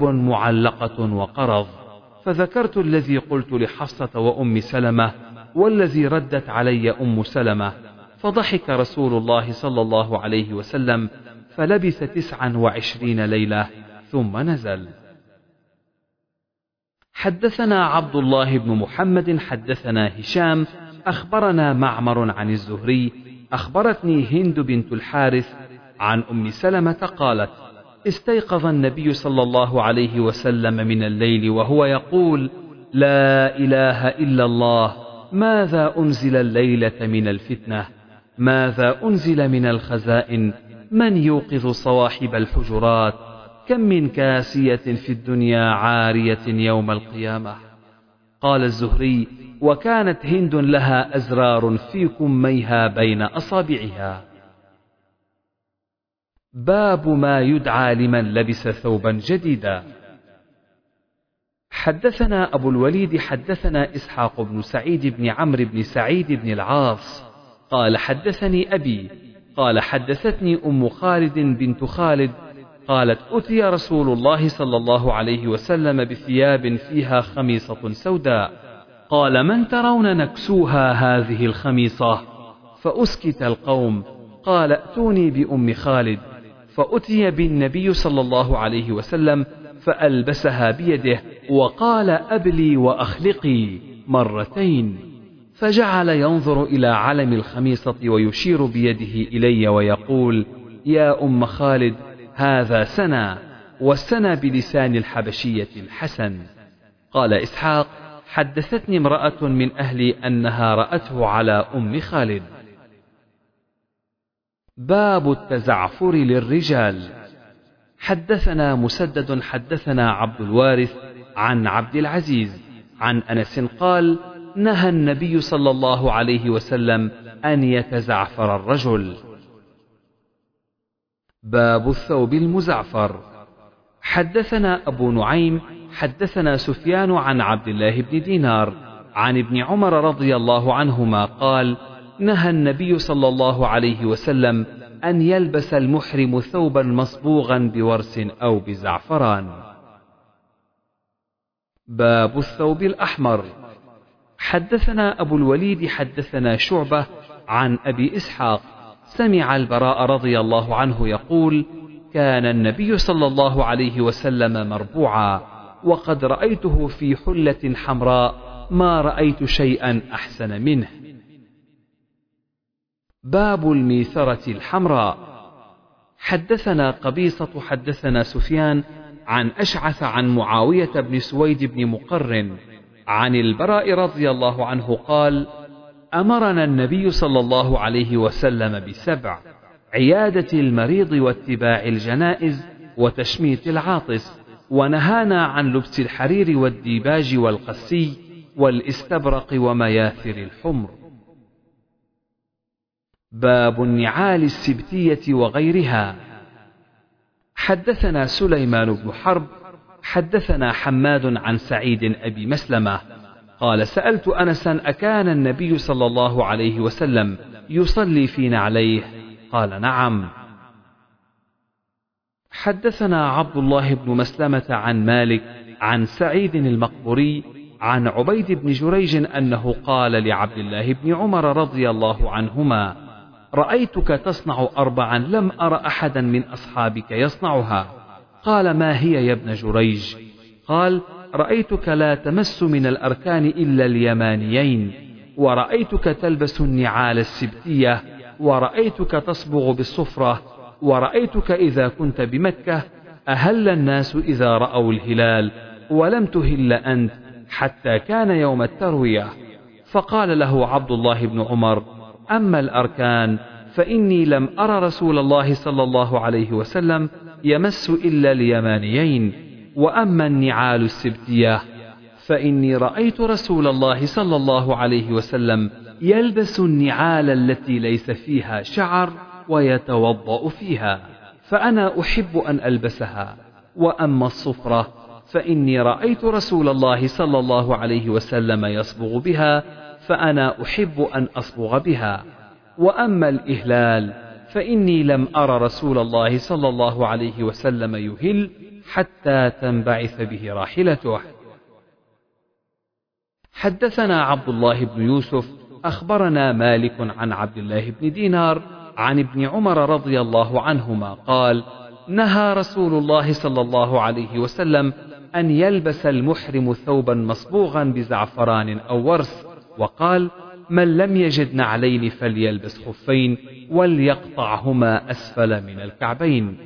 معلقة وقرض. فذكرت الذي قلت لحفصة وأم سلمة والذي ردت علي أم سلمة، فضحك رسول الله صلى الله عليه وسلم، فلبث تسعا وعشرين ليلة ثم نزل. حدثنا عبد الله بن محمد حدثنا هشام أخبرنا معمر عن الزهري أخبرتني هند بنت الحارث عن أم سلمة قالت: استيقظ النبي صلى الله عليه وسلم من الليل وهو يقول: لا إله إلا الله، ماذا أنزل الليلة من الفتنة، ماذا أنزل من الخزائن، من يوقظ صواحب الحجرات، كم من كاسية في الدنيا عارية يوم القيامة. قال الزهري: وكانت هند لها أزرار في كميها بين أصابعها. باب ما يدعى لمن لبس ثوبا جديدا. حدثنا أبو الوليد حدثنا إسحاق بن سعيد بن عمرو بن سعيد بن العاص قال: حدثني أبي قال: حدثتني أم خالد بنت خالد قالت: أتي رسول الله صلى الله عليه وسلم بثياب فيها خميصة سوداء، قال: من ترون نكسوها هذه الخميصة؟ فأسكت القوم. قال: ائتوني بأم خالد. فأتي بالنبي صلى الله عليه وسلم فألبسها بيده، وقال: أبلي وأخلقي مرتين. فجعل ينظر إلى علم الخميصة ويشير بيده إلي ويقول: يا أم خالد، هذا سنى، والسنى بلسان الحبشية الحسن. قال إسحاق: حدثتني امرأة من أهلي أنها رأته على أم خالد. باب التزعفر للرجال. حدثنا مسدد حدثنا عبد الوارث عن عبد العزيز عن أنس قال: نهى النبي صلى الله عليه وسلم أن يتزعفر الرجل. باب الثوب المزعفر. حدثنا أبو نعيم حدثنا سفيان عن عبد الله بن دينار عن ابن عمر رضي الله عنهما قال: نهى النبي صلى الله عليه وسلم أن يلبس المحرم ثوبا مصبوغا بورس أو بزعفران. باب الثوب الأحمر. حدثنا أبو الوليد حدثنا شعبة عن أبي إسحاق سمع البراء رضي الله عنه يقول: كان النبي صلى الله عليه وسلم مربوعا، وقد رأيته في حلة حمراء ما رأيت شيئا أحسن منه. باب الميثرة الحمراء. حدثنا قبيصة حدثنا سفيان عن أشعث عن معاوية بن سويد بن مقرن عن البراء رضي الله عنه قال: أمرنا النبي صلى الله عليه وسلم بسبع: عيادة المريض واتباع الجنائز وتشميت العاطس، ونهانا عن لبس الحرير والديباج والقسي والاستبرق ومياثر الحمر. باب النعال السبتية وغيرها. حدثنا سليمان بن حرب حدثنا حماد عن سعيد أبي مسلمة قال: سألت أنسا أكان النبي صلى الله عليه وسلم يصلي في نعليه؟ قال: نعم. حدثنا عبد الله بن مسلمة عن مالك عن سعيد المقبوري عن عبيد بن جريج أنه قال لعبد الله بن عمر رضي الله عنهما: رأيتك تصنع أربعا لم أر أحدا من أصحابك يصنعها. قال: ما هي يا ابن جريج؟ قال: رأيتك لا تمس من الأركان إلا اليمانيين، ورأيتك تلبس النعال السبتية، ورأيتك تصبغ بالصفرة، ورأيتك إذا كنت بمكة أهل الناس إذا رأوا الهلال ولم تهل أنت حتى كان يوم التروية. فقال له عبد الله بن عمر: أما الأركان فإني لم أرى رسول الله صلى الله عليه وسلم يمس إلا اليمانيين، وأما النعال السبتية فإني رأيت رسول الله صلى الله عليه وسلم يلبس النعال التي ليس فيها شعر ويتوضأ فيها، فأنا أحب أن ألبسها. وأما الصفرة فإني رأيت رسول الله صلى الله عليه وسلم يصبغ بها، فأنا أحب أن أصبغ بها. وأما الإهلال فإني لم أرى رسول الله صلى الله عليه وسلم يهل حتى تنبعث به راحلته. حدثنا عبد الله بن يوسف أخبرنا مالك عن عبد الله بن دينار عن ابن عمر رضي الله عنهما قال: نهى رسول الله صلى الله عليه وسلم أن يلبس المحرم ثوبا مصبوغا بزعفران أو ورس، وقال: من لم يجد نعلين فليلبس خفين وليقطعهما أسفل من الكعبين.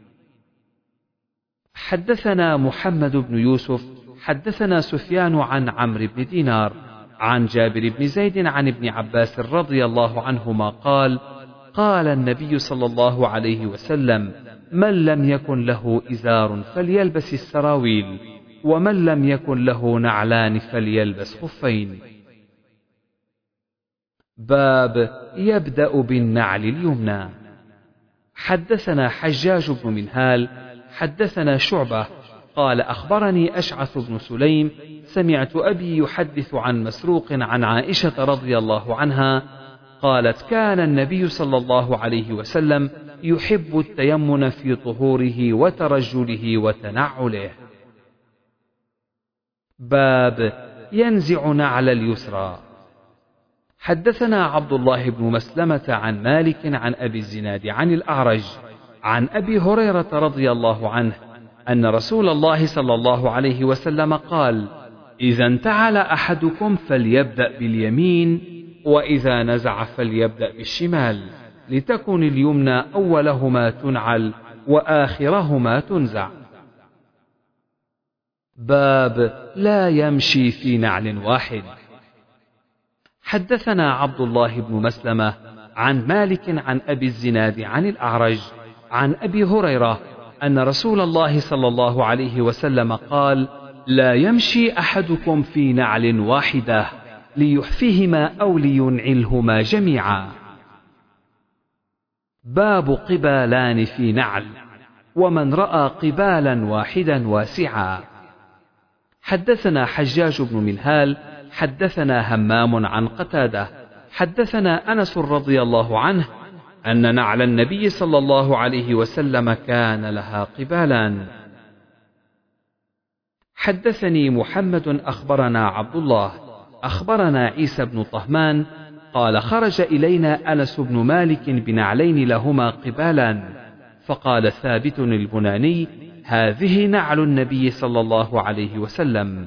حدثنا محمد بن يوسف حدثنا سفيان عن عمرو بن دينار عن جابر بن زيد عن ابن عباس رضي الله عنهما قال: قال النبي صلى الله عليه وسلم: من لم يكن له إزار فليلبس السراويل، ومن لم يكن له نعلان فليلبس خفين. باب يبدأ بالنعل اليمنى. حدثنا حجاج بن منهال حدثنا شعبة قال: أخبرني أشعث بن سليم سمعت أبي يحدث عن مسروق عن عائشة رضي الله عنها قالت: كان النبي صلى الله عليه وسلم يحب التيمن في طهوره وترجله وتنعله. باب ينزع نعل اليسرى. حدثنا عبد الله بن مسلمة عن مالك عن أبي الزناد عن الأعرج عن أبي هريرة رضي الله عنه أن رسول الله صلى الله عليه وسلم قال: إذا انتعل أحدكم فليبدأ باليمين، وإذا نزع فليبدأ بالشمال، لتكن اليمنى أولهما تنعل وآخرهما تنزع. باب لا يمشي في نعل واحد. حدثنا عبد الله بن مسلمة عن مالك عن أبي الزناد عن الأعرج عن أبي هريرة أن رسول الله صلى الله عليه وسلم قال: لا يمشي أحدكم في نعل واحدة ليحفهما أو لينعلهما جميعا. باب قبالان في نعل، ومن رأى قبالا واحدا واسعا. حدثنا حجاج بن منهال حدثنا همام عن قتادة حدثنا أنس رضي الله عنه أن نعل النبي صلى الله عليه وسلم كان لها قبالان. حدثني محمد أخبرنا عبد الله أخبرنا عيسى بن طهمان قال: خرج إلينا أنس بن مالك بنعلين لهما قبالان، فقال ثابت البناني: هذه نعل النبي صلى الله عليه وسلم.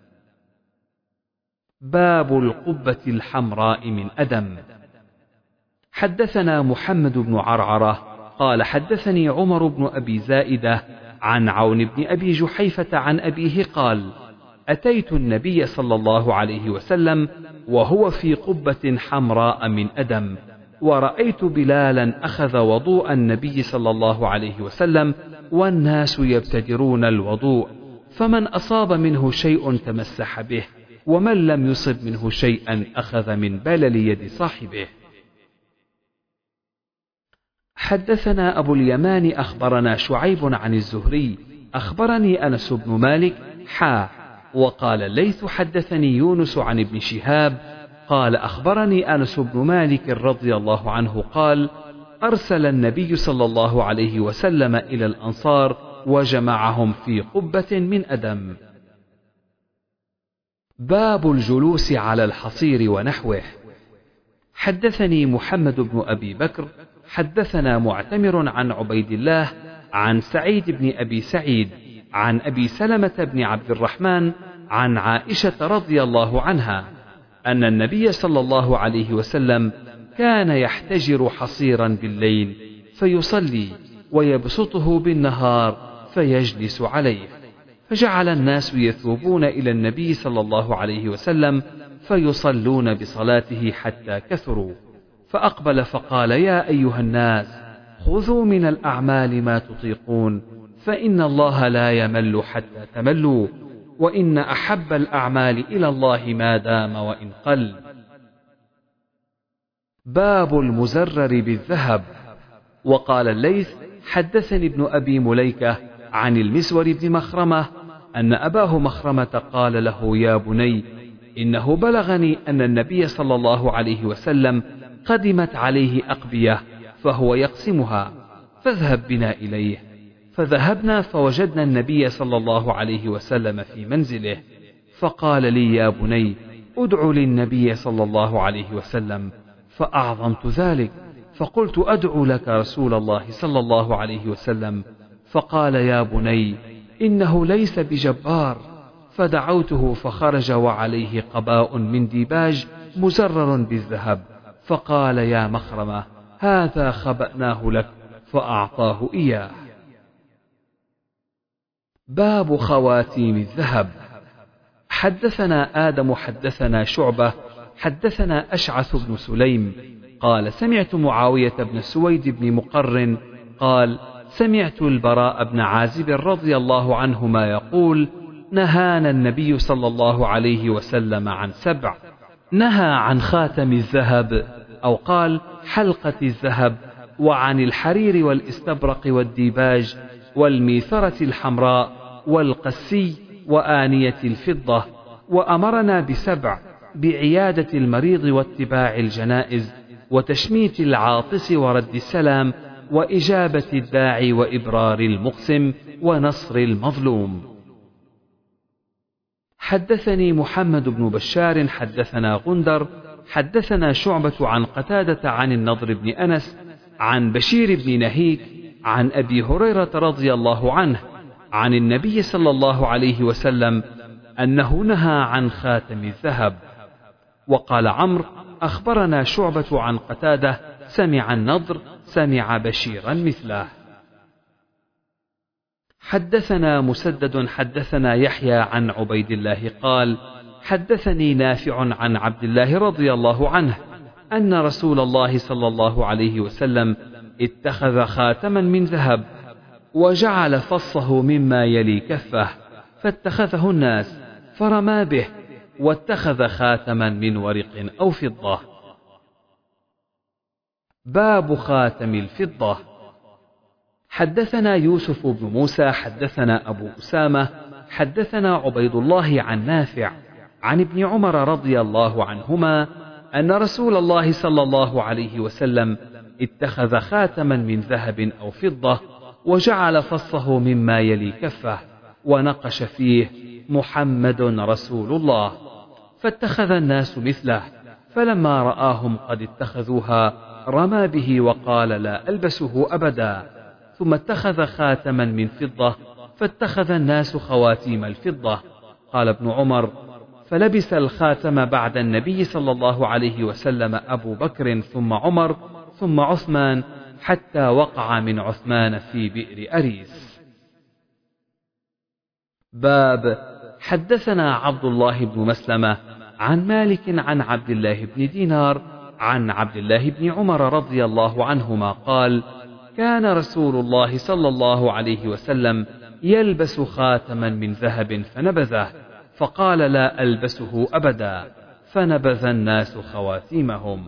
باب القبة الحمراء من أدم. حدثنا محمد بن عرعرة قال: حدثني عمر بن أبي زائدة عن عون بن أبي جحيفة عن أبيه قال: أتيت النبي صلى الله عليه وسلم وهو في قبة حمراء من أدم، ورأيت بلالا أخذ وضوء النبي صلى الله عليه وسلم والناس يبتدرون الوضوء، فمن أصاب منه شيء تمسح به، ومن لم يصب منه شيئا أخذ من بلل يد صاحبه. حدثنا أبو اليمان أخبرنا شعيب عن الزهري أخبرني أنس بن مالك حا، وقال الليث حدثني يونس عن ابن شهاب قال: أخبرني أنس بن مالك رضي الله عنه قال: أرسل النبي صلى الله عليه وسلم إلى الأنصار وجمعهم في قبة من أدم. باب الجلوس على الحصير ونحوه. حدثني محمد بن أبي بكر حدثنا معتمر عن عبيد الله عن سعيد بن أبي سعيد عن أبي سلمة بن عبد الرحمن عن عائشة رضي الله عنها أن النبي صلى الله عليه وسلم كان يحتجر حصيرا بالليل فيصلي، ويبسطه بالنهار فيجلس عليه، فجعل الناس يثوبون إلى النبي صلى الله عليه وسلم فيصلون بصلاته حتى كثروا، فأقبل فقال: يا أيها الناس، خذوا من الأعمال ما تطيقون، فإن الله لا يمل حتى تملوا، وإن أحب الأعمال إلى الله ما دام وإن قل. باب المزرر بالذهب. وقال الليث: حدثني ابن أبي مليكة عن المسور بن مخرمة أن أباه مخرمة قال له: يا بني، إنه بلغني أن النبي صلى الله عليه وسلم قدمت عليه أقبية فهو يقسمها، فاذهب بنا إليه. فذهبنا فوجدنا النبي صلى الله عليه وسلم في منزله، فقال لي: يا بني، ادع للنبي صلى الله عليه وسلم، فأعظمت ذلك، فقلت: أدعو لك رسول الله صلى الله عليه وسلم، فقال: يا بني، إنه ليس بجبار. فدعوته فخرج وعليه قباء من ديباج مزرر بالذهب، فقال: يا مخرمة، هذا خبأناه لك، فأعطاه إياه. باب خواتيم الذهب. حدثنا آدم حدثنا شعبة حدثنا أشعث بن سليم قال: سمعت معاوية بن سويد بن مقرن قال: سمعت البراء بن عازب رضي الله عنهما يقول: نهانا النبي صلى الله عليه وسلم عن سبع، نهى عن خاتم الذهب، أو قال حلقة الذهب، وعن الحرير والاستبرق والديباج والميثرة الحمراء والقسي وآنية الفضة، وأمرنا بسبع: بعيادة المريض واتباع الجنائز، وتشميت العاطس ورد السلام، وإجابة الداعي وإبرار المقسم، ونصر المظلوم. حدثني محمد بن بشار حدثنا غندر حدثنا شعبة عن قتادة عن النضر بن أنس عن بشير بن نهيك عن أبي هريرة رضي الله عنه عن النبي صلى الله عليه وسلم أنه نهى عن خاتم الذهب. وقال عمرو: أخبرنا شعبة عن قتادة سمع النضر سمع بشيرا مثله. حدثنا مسدد حدثنا يحيى عن عبيد الله قال حدثني نافع عن عبد الله رضي الله عنه أن رسول الله صلى الله عليه وسلم اتخذ خاتما من ذهب وجعل فصه مما يلي كفه فاتخذه الناس فرمى به واتخذ خاتما من ورق أو فضة. باب خاتم الفضة. حدثنا يوسف بن موسى حدثنا أبو أسامة حدثنا عبيد الله عن نافع عن ابن عمر رضي الله عنهما أن رسول الله صلى الله عليه وسلم اتخذ خاتما من ذهب أو فضة وجعل فصه مما يلي كفه ونقش فيه محمد رسول الله، فاتخذ الناس مثله، فلما رآهم قد اتخذوها رمى به وقال لا ألبسه أبدا، ثم اتخذ خاتما من فضة فاتخذ الناس خواتيم الفضة. قال ابن عمر: فلبس الخاتم بعد النبي صلى الله عليه وسلم أبو بكر ثم عمر ثم عثمان حتى وقع من عثمان في بئر أريس. باب حدثنا عبد الله بن مسلمة عن مالك عن عبد الله بن دينار عن عبد الله بن عمر رضي الله عنهما قال: كان رسول الله صلى الله عليه وسلم يلبس خاتما من ذهب فنبذه، فقال لا ألبسه أبدا، فنبذ الناس خواتيمهم.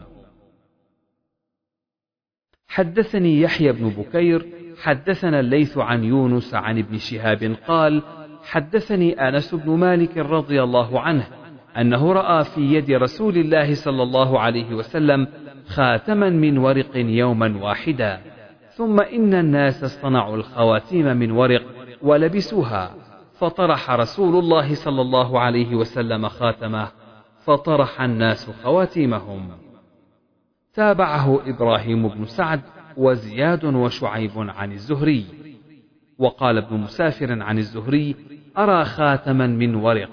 حدثني يحيى بن بكير حدثنا الليث عن يونس عن ابن شهاب قال: حدثني أنس بن مالك رضي الله عنه أنه رأى في يد رسول الله صلى الله عليه وسلم خاتما من ورق يوما واحدا، ثم إن الناس اصطنعوا الخواتيم من ورق ولبسوها، فطرح رسول الله صلى الله عليه وسلم خاتمه، فطرح الناس خواتيمهم. تابعه إبراهيم بن سعد وزياد وشعيب عن الزهري. وقال ابن مسافر عن الزهري: أرى خاتما من ورق.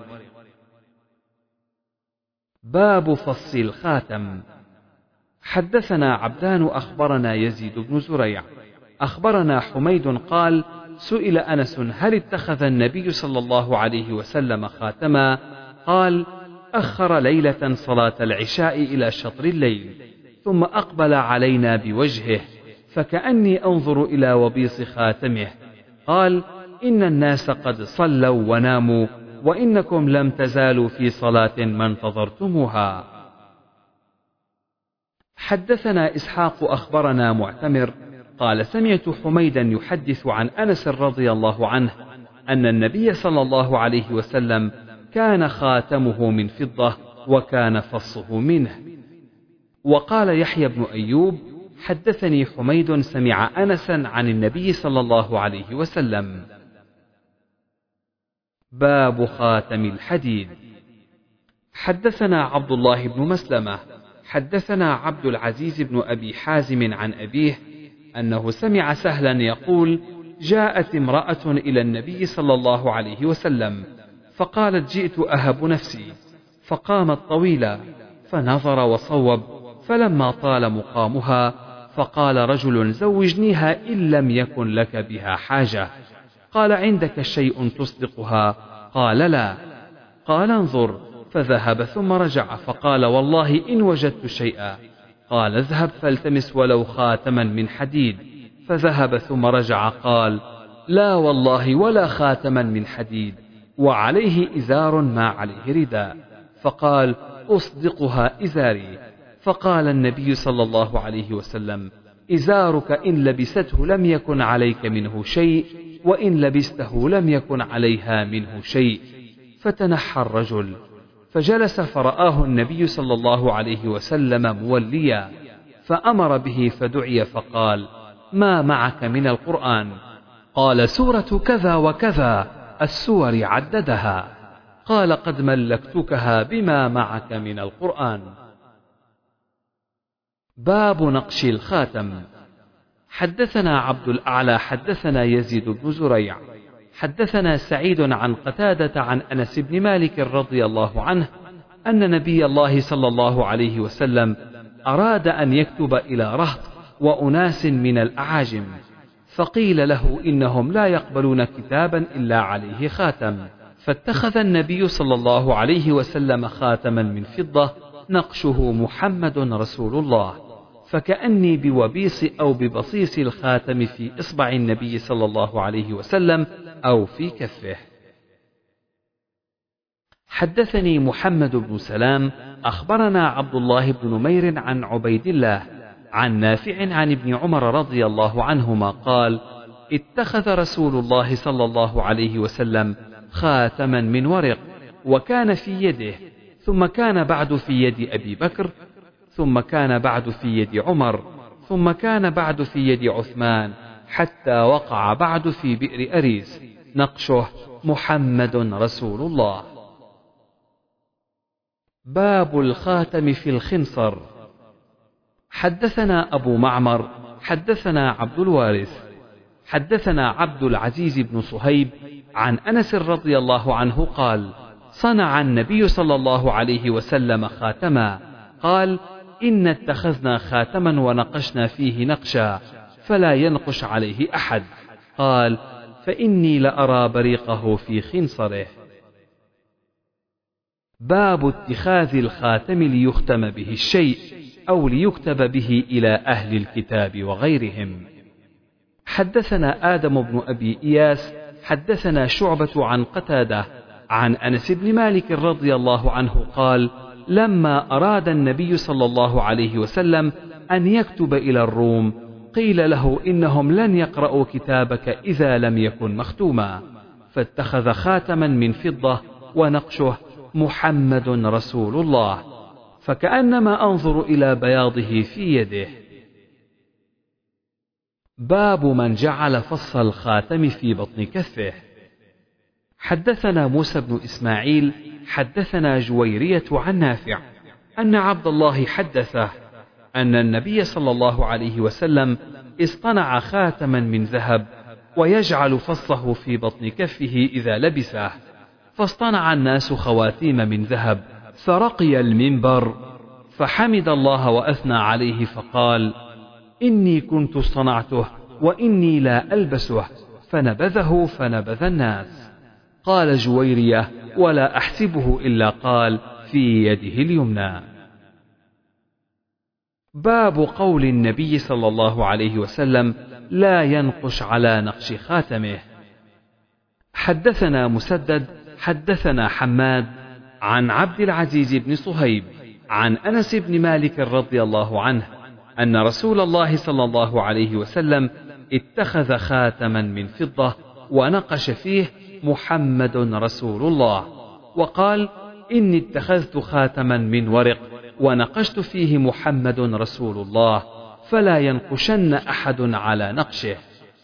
باب فص الخاتم. حدثنا عبدان أخبرنا يزيد بن زريع أخبرنا حميد قال: سئل أنس: هل اتخذ النبي صلى الله عليه وسلم خاتما؟ قال: أخر ليلة صلاة العشاء إلى شطر الليل، ثم أقبل علينا بوجهه، فكأني أنظر إلى وبيص خاتمه. قال: إن الناس قد صلوا وناموا، وإنكم لم تزالوا في صلاة ما انتظرتموها. حدثنا إسحاق أخبرنا معتمر قال: سمعت حميدا يحدث عن أنس رضي الله عنه أن النبي صلى الله عليه وسلم كان خاتمه من فضة وكان فصه منه. وقال يحيى بن أيوب: حدثني حميد سمع أنسا عن النبي صلى الله عليه وسلم. باب خاتم الحديد. حدثنا عبد الله بن مسلمة حدثنا عبد العزيز بن أبي حازم عن أبيه أنه سمع سهلا يقول: جاءت امرأة إلى النبي صلى الله عليه وسلم فقالت: جئت أهب نفسي، فقامت طويلا، فنظر وصوب، فلما طال مقامها فقال رجل: زوجنيها إن لم يكن لك بها حاجة. قال: عندك شيء تصدقها؟ قال: لا. قال: انظر، فذهب ثم رجع فقال: والله إن وجدت شيئا. قال: اذهب فالتمس ولو خاتما من حديد. فذهب ثم رجع قال: لا والله ولا خاتما من حديد، وعليه إزار ما عليه رداء. فقال: أصدقها إزاري. فقال النبي صلى الله عليه وسلم: إزارك إن لبسته لم يكن عليك منه شيء، وإن لبسته لم يكن عليها منه شيء. فتنحى الرجل فجلس، فرآه النبي صلى الله عليه وسلم موليا، فأمر به فدعي فقال: ما معك من القرآن؟ قال: سورة كذا وكذا، السور عددها. قال: قد ملكتكها بما معك من القرآن. باب نقش الخاتم. حدثنا عبد الأعلى حدثنا يزيد بن زريع حدثنا سعيد عن قتادة عن أنس بن مالك رضي الله عنه أن نبي الله صلى الله عليه وسلم أراد أن يكتب إلى رهط وأناس من الأعاجم، فقيل له إنهم لا يقبلون كتابا إلا عليه خاتم، فاتخذ النبي صلى الله عليه وسلم خاتما من فضة نقشه محمد رسول الله، فكأني بوبيص أو ببصيص الخاتم في إصبع النبي صلى الله عليه وسلم أو في كفه. حدثني محمد بن سلام أخبرنا عبد الله بن نمير عن عبيد الله عن نافع عن ابن عمر رضي الله عنهما قال: اتخذ رسول الله صلى الله عليه وسلم خاتما من ورق، وكان في يده، ثم كان بعد في يد أبي بكر، ثم كان بعد في يد عمر، ثم كان بعد في يد عثمان، حتى وقع بعد في بئر أريس، نقشه محمد رسول الله. باب الخاتم في الخنصر. حدثنا أبو معمر حدثنا عبد الوارث حدثنا عبد العزيز بن صهيب عن أنس رضي الله عنه قال: صنع النبي صلى الله عليه وسلم خاتما، قال: إن اتخذنا خاتما ونقشنا فيه نقشا فلا ينقش عليه أحد، قال: فإني لأرى بريقه في خنصره. باب اتخاذ الخاتم ليختم به الشيء أو ليكتب به إلى أهل الكتاب وغيرهم. حدثنا آدم بن أبي إياس حدثنا شعبة عن قتادة عن أنس بن مالك رضي الله عنه قال: لما أراد النبي صلى الله عليه وسلم أن يكتب إلى الروم قيل له إنهم لن يقرأوا كتابك إذا لم يكن مختوما، فاتخذ خاتما من فضة ونقشه محمد رسول الله، فكأنما أنظر إلى بياضه في يده. باب من جعل فص الخاتم في بطن كفه. حدثنا موسى بن إسماعيل حدثنا جويرية عن نافع أن عبد الله حدثه أن النبي صلى الله عليه وسلم اصطنع خاتما من ذهب ويجعل فصه في بطن كفه إذا لبسه، فاصطنع الناس خواتيم من ذهب، فرقي المنبر فحمد الله وأثنى عليه فقال: إني كنت صنعته وإني لا ألبسه، فنبذه فنبذ الناس. قال جويرية: ولا أحسبه إلا قال في يده اليمنى. باب قول النبي صلى الله عليه وسلم: لا ينقش على نقش خاتمه. حدثنا مسدد حدثنا حماد عن عبد العزيز بن صهيب عن أنس بن مالك رضي الله عنه أن رسول الله صلى الله عليه وسلم اتخذ خاتما من فضة ونقش فيه محمد رسول الله، وقال: إني اتخذت خاتما من ورق ونقشت فيه محمد رسول الله، فلا ينقشن أحد على نقشه.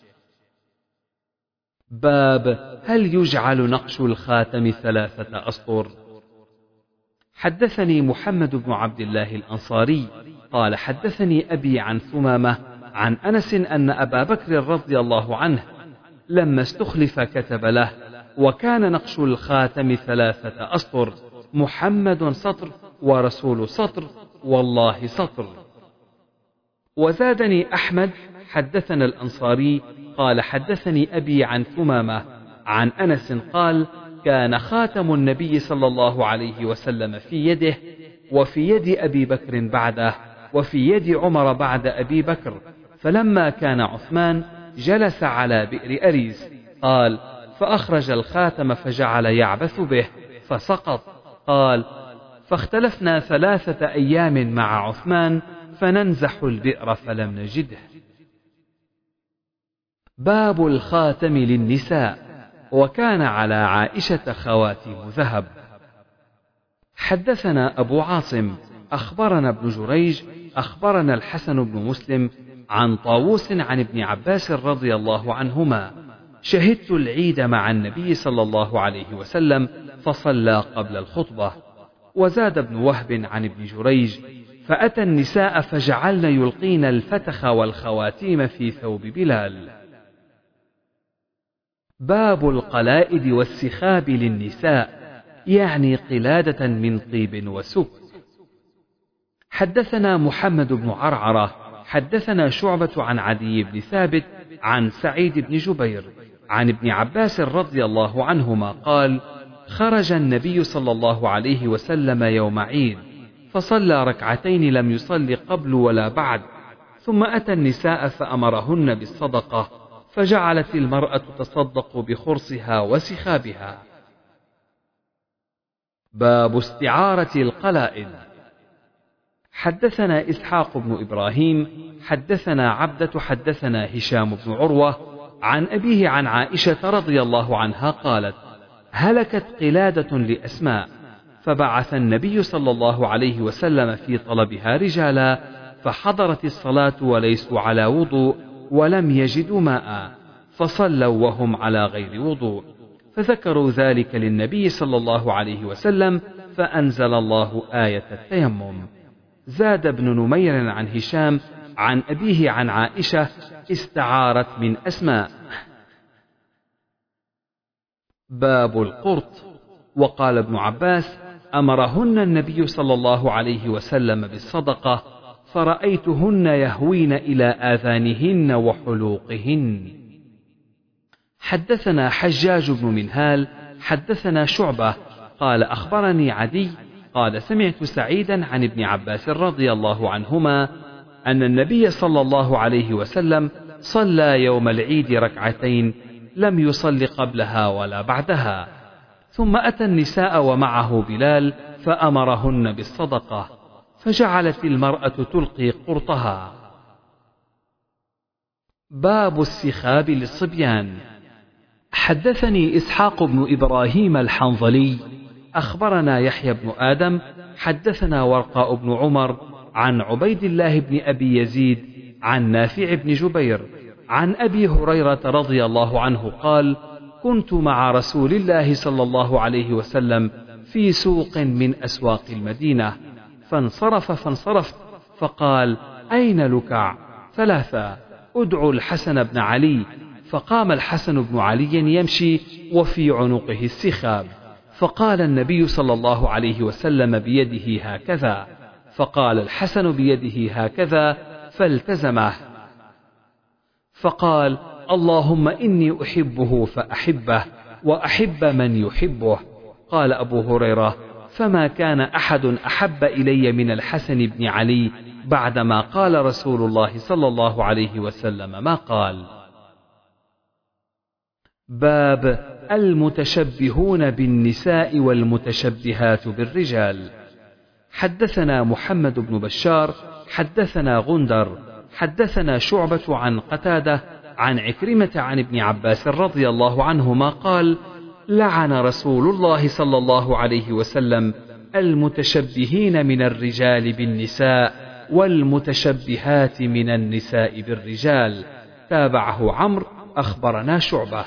باب هل يجعل نقش الخاتم ثلاثة أسطر. حدثني محمد بن عبد الله الأنصاري قال: حدثني أبي عن ثمامة عن أنس أن أبا بكر رضي الله عنه لما استخلف كتب له، وكان نقش الخاتم ثلاثة أسطر، محمد سطر ورسول سطر والله سطر. وزادني أحمد حدثنا الأنصاري قال: حدثني أبي عن ثمامة عن أنس قال: كان خاتم النبي صلى الله عليه وسلم في يده، وفي يد أبي بكر بعده، وفي يد عمر بعد أبي بكر، فلما كان عثمان جلس على بئر أريس، قال: فأخرج الخاتم فجعل يعبث به فسقط، قال: فاختلفنا ثلاثة أيام مع عثمان فننزح البئر فلم نجده. باب الخاتم للنساء، وكان على عائشة خواتيم ذهب. حدثنا أبو عاصم أخبرنا ابن جريج أخبرنا الحسن بن مسلم عن طاووس عن ابن عباس رضي الله عنهما: شهدت العيد مع النبي صلى الله عليه وسلم فصلى قبل الخطبة. وزاد ابن وهب عن ابن جريج: فأتى النساء فجعلن يلقين الفتخ والخواتيم في ثوب بلال. باب القلائد والسخاب للنساء، يعني قلادة من طيب وسك. حدثنا محمد بن عرعرة حدثنا شعبة عن عدي بن ثابت عن سعيد بن جبير عن ابن عباس رضي الله عنهما قال: خرج النبي صلى الله عليه وسلم يوم عيد فصلى ركعتين لم يصل قبل ولا بعد، ثم أتى النساء فأمرهن بالصدقة، فجعلت المرأة تصدق بخرصها وسخابها. باب استعارة القلائد. حدثنا إسحاق بن إبراهيم حدثنا عبدة حدثنا هشام بن عروة عن أبيه عن عائشة رضي الله عنها قالت: هلكت قلادة لأسماء، فبعث النبي صلى الله عليه وسلم في طلبها رجالا، فحضرت الصلاة وليسوا على وضوء ولم يجدوا ماء، فصلوا وهم على غير وضوء، فذكروا ذلك للنبي صلى الله عليه وسلم، فأنزل الله آية التيمم. زاد ابن نمير عن هشام عن أبيه عن عائشة: استعارت من أسماء. باب القرط. وقال ابن عباس: أمرهن النبي صلى الله عليه وسلم بالصدقة، فرأيتهن يهوين إلى آذانهن وحلوقهن. حدثنا حجاج بن منهال حدثنا شعبة قال: أخبرني عدي قال: سمعت سعيدا عن ابن عباس رضي الله عنهما أن النبي صلى الله عليه وسلم صلى يوم العيد ركعتين لم يصل قبلها ولا بعدها، ثم أتى النساء ومعه بلال فأمرهن بالصدقة، فجعلت المرأة تلقي قرطها. باب السخاب للصبيان. حدثني إسحاق بن إبراهيم الحنظلي أخبرنا يحيى بن آدم حدثنا ورقاء بن عمر عن عبيد الله بن أبي يزيد عن نافع بن جبير عن أبي هريرة رضي الله عنه قال: كنت مع رسول الله صلى الله عليه وسلم في سوق من أسواق المدينة، فانصرف فانصرفت، فقال: أين لكع؟ ثلاثة: ادعوا الحسن بن علي. فقام الحسن بن علي يمشي وفي عنقه السخاب، فقال النبي صلى الله عليه وسلم بيده هكذا، فقال الحسن بيده هكذا، فالتزمه، فقال: اللهم إني أحبه فأحبه وأحب من يحبه. قال أبو هريرة: فما كان أحد أحب إلي من الحسن بن علي بعدما قال رسول الله صلى الله عليه وسلم ما قال. باب المتشبهون بالنساء والمتشبهات بالرجال. حدثنا محمد بن بشار حدثنا غندر حدثنا شعبة عن قتادة عن عكرمة عن ابن عباس رضي الله عنهما قال: لعن رسول الله صلى الله عليه وسلم المتشبهين من الرجال بالنساء والمتشبهات من النساء بالرجال. تابعه عمرو أخبرنا شعبة.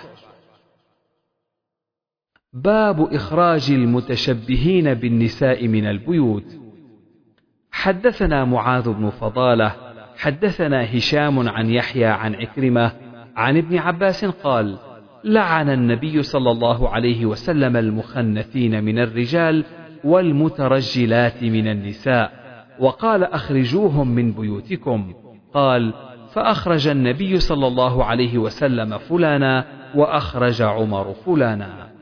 باب إخراج المتشبهين بالنساء من البيوت. حدثنا معاذ بن فضالة حدثنا هشام عن يحيى عن عكرمة عن ابن عباس قال: لعن النبي صلى الله عليه وسلم المخنثين من الرجال والمترجلات من النساء، وقال: أخرجوهم من بيوتكم. قال: فأخرج النبي صلى الله عليه وسلم فلانا وأخرج عمر فلانا.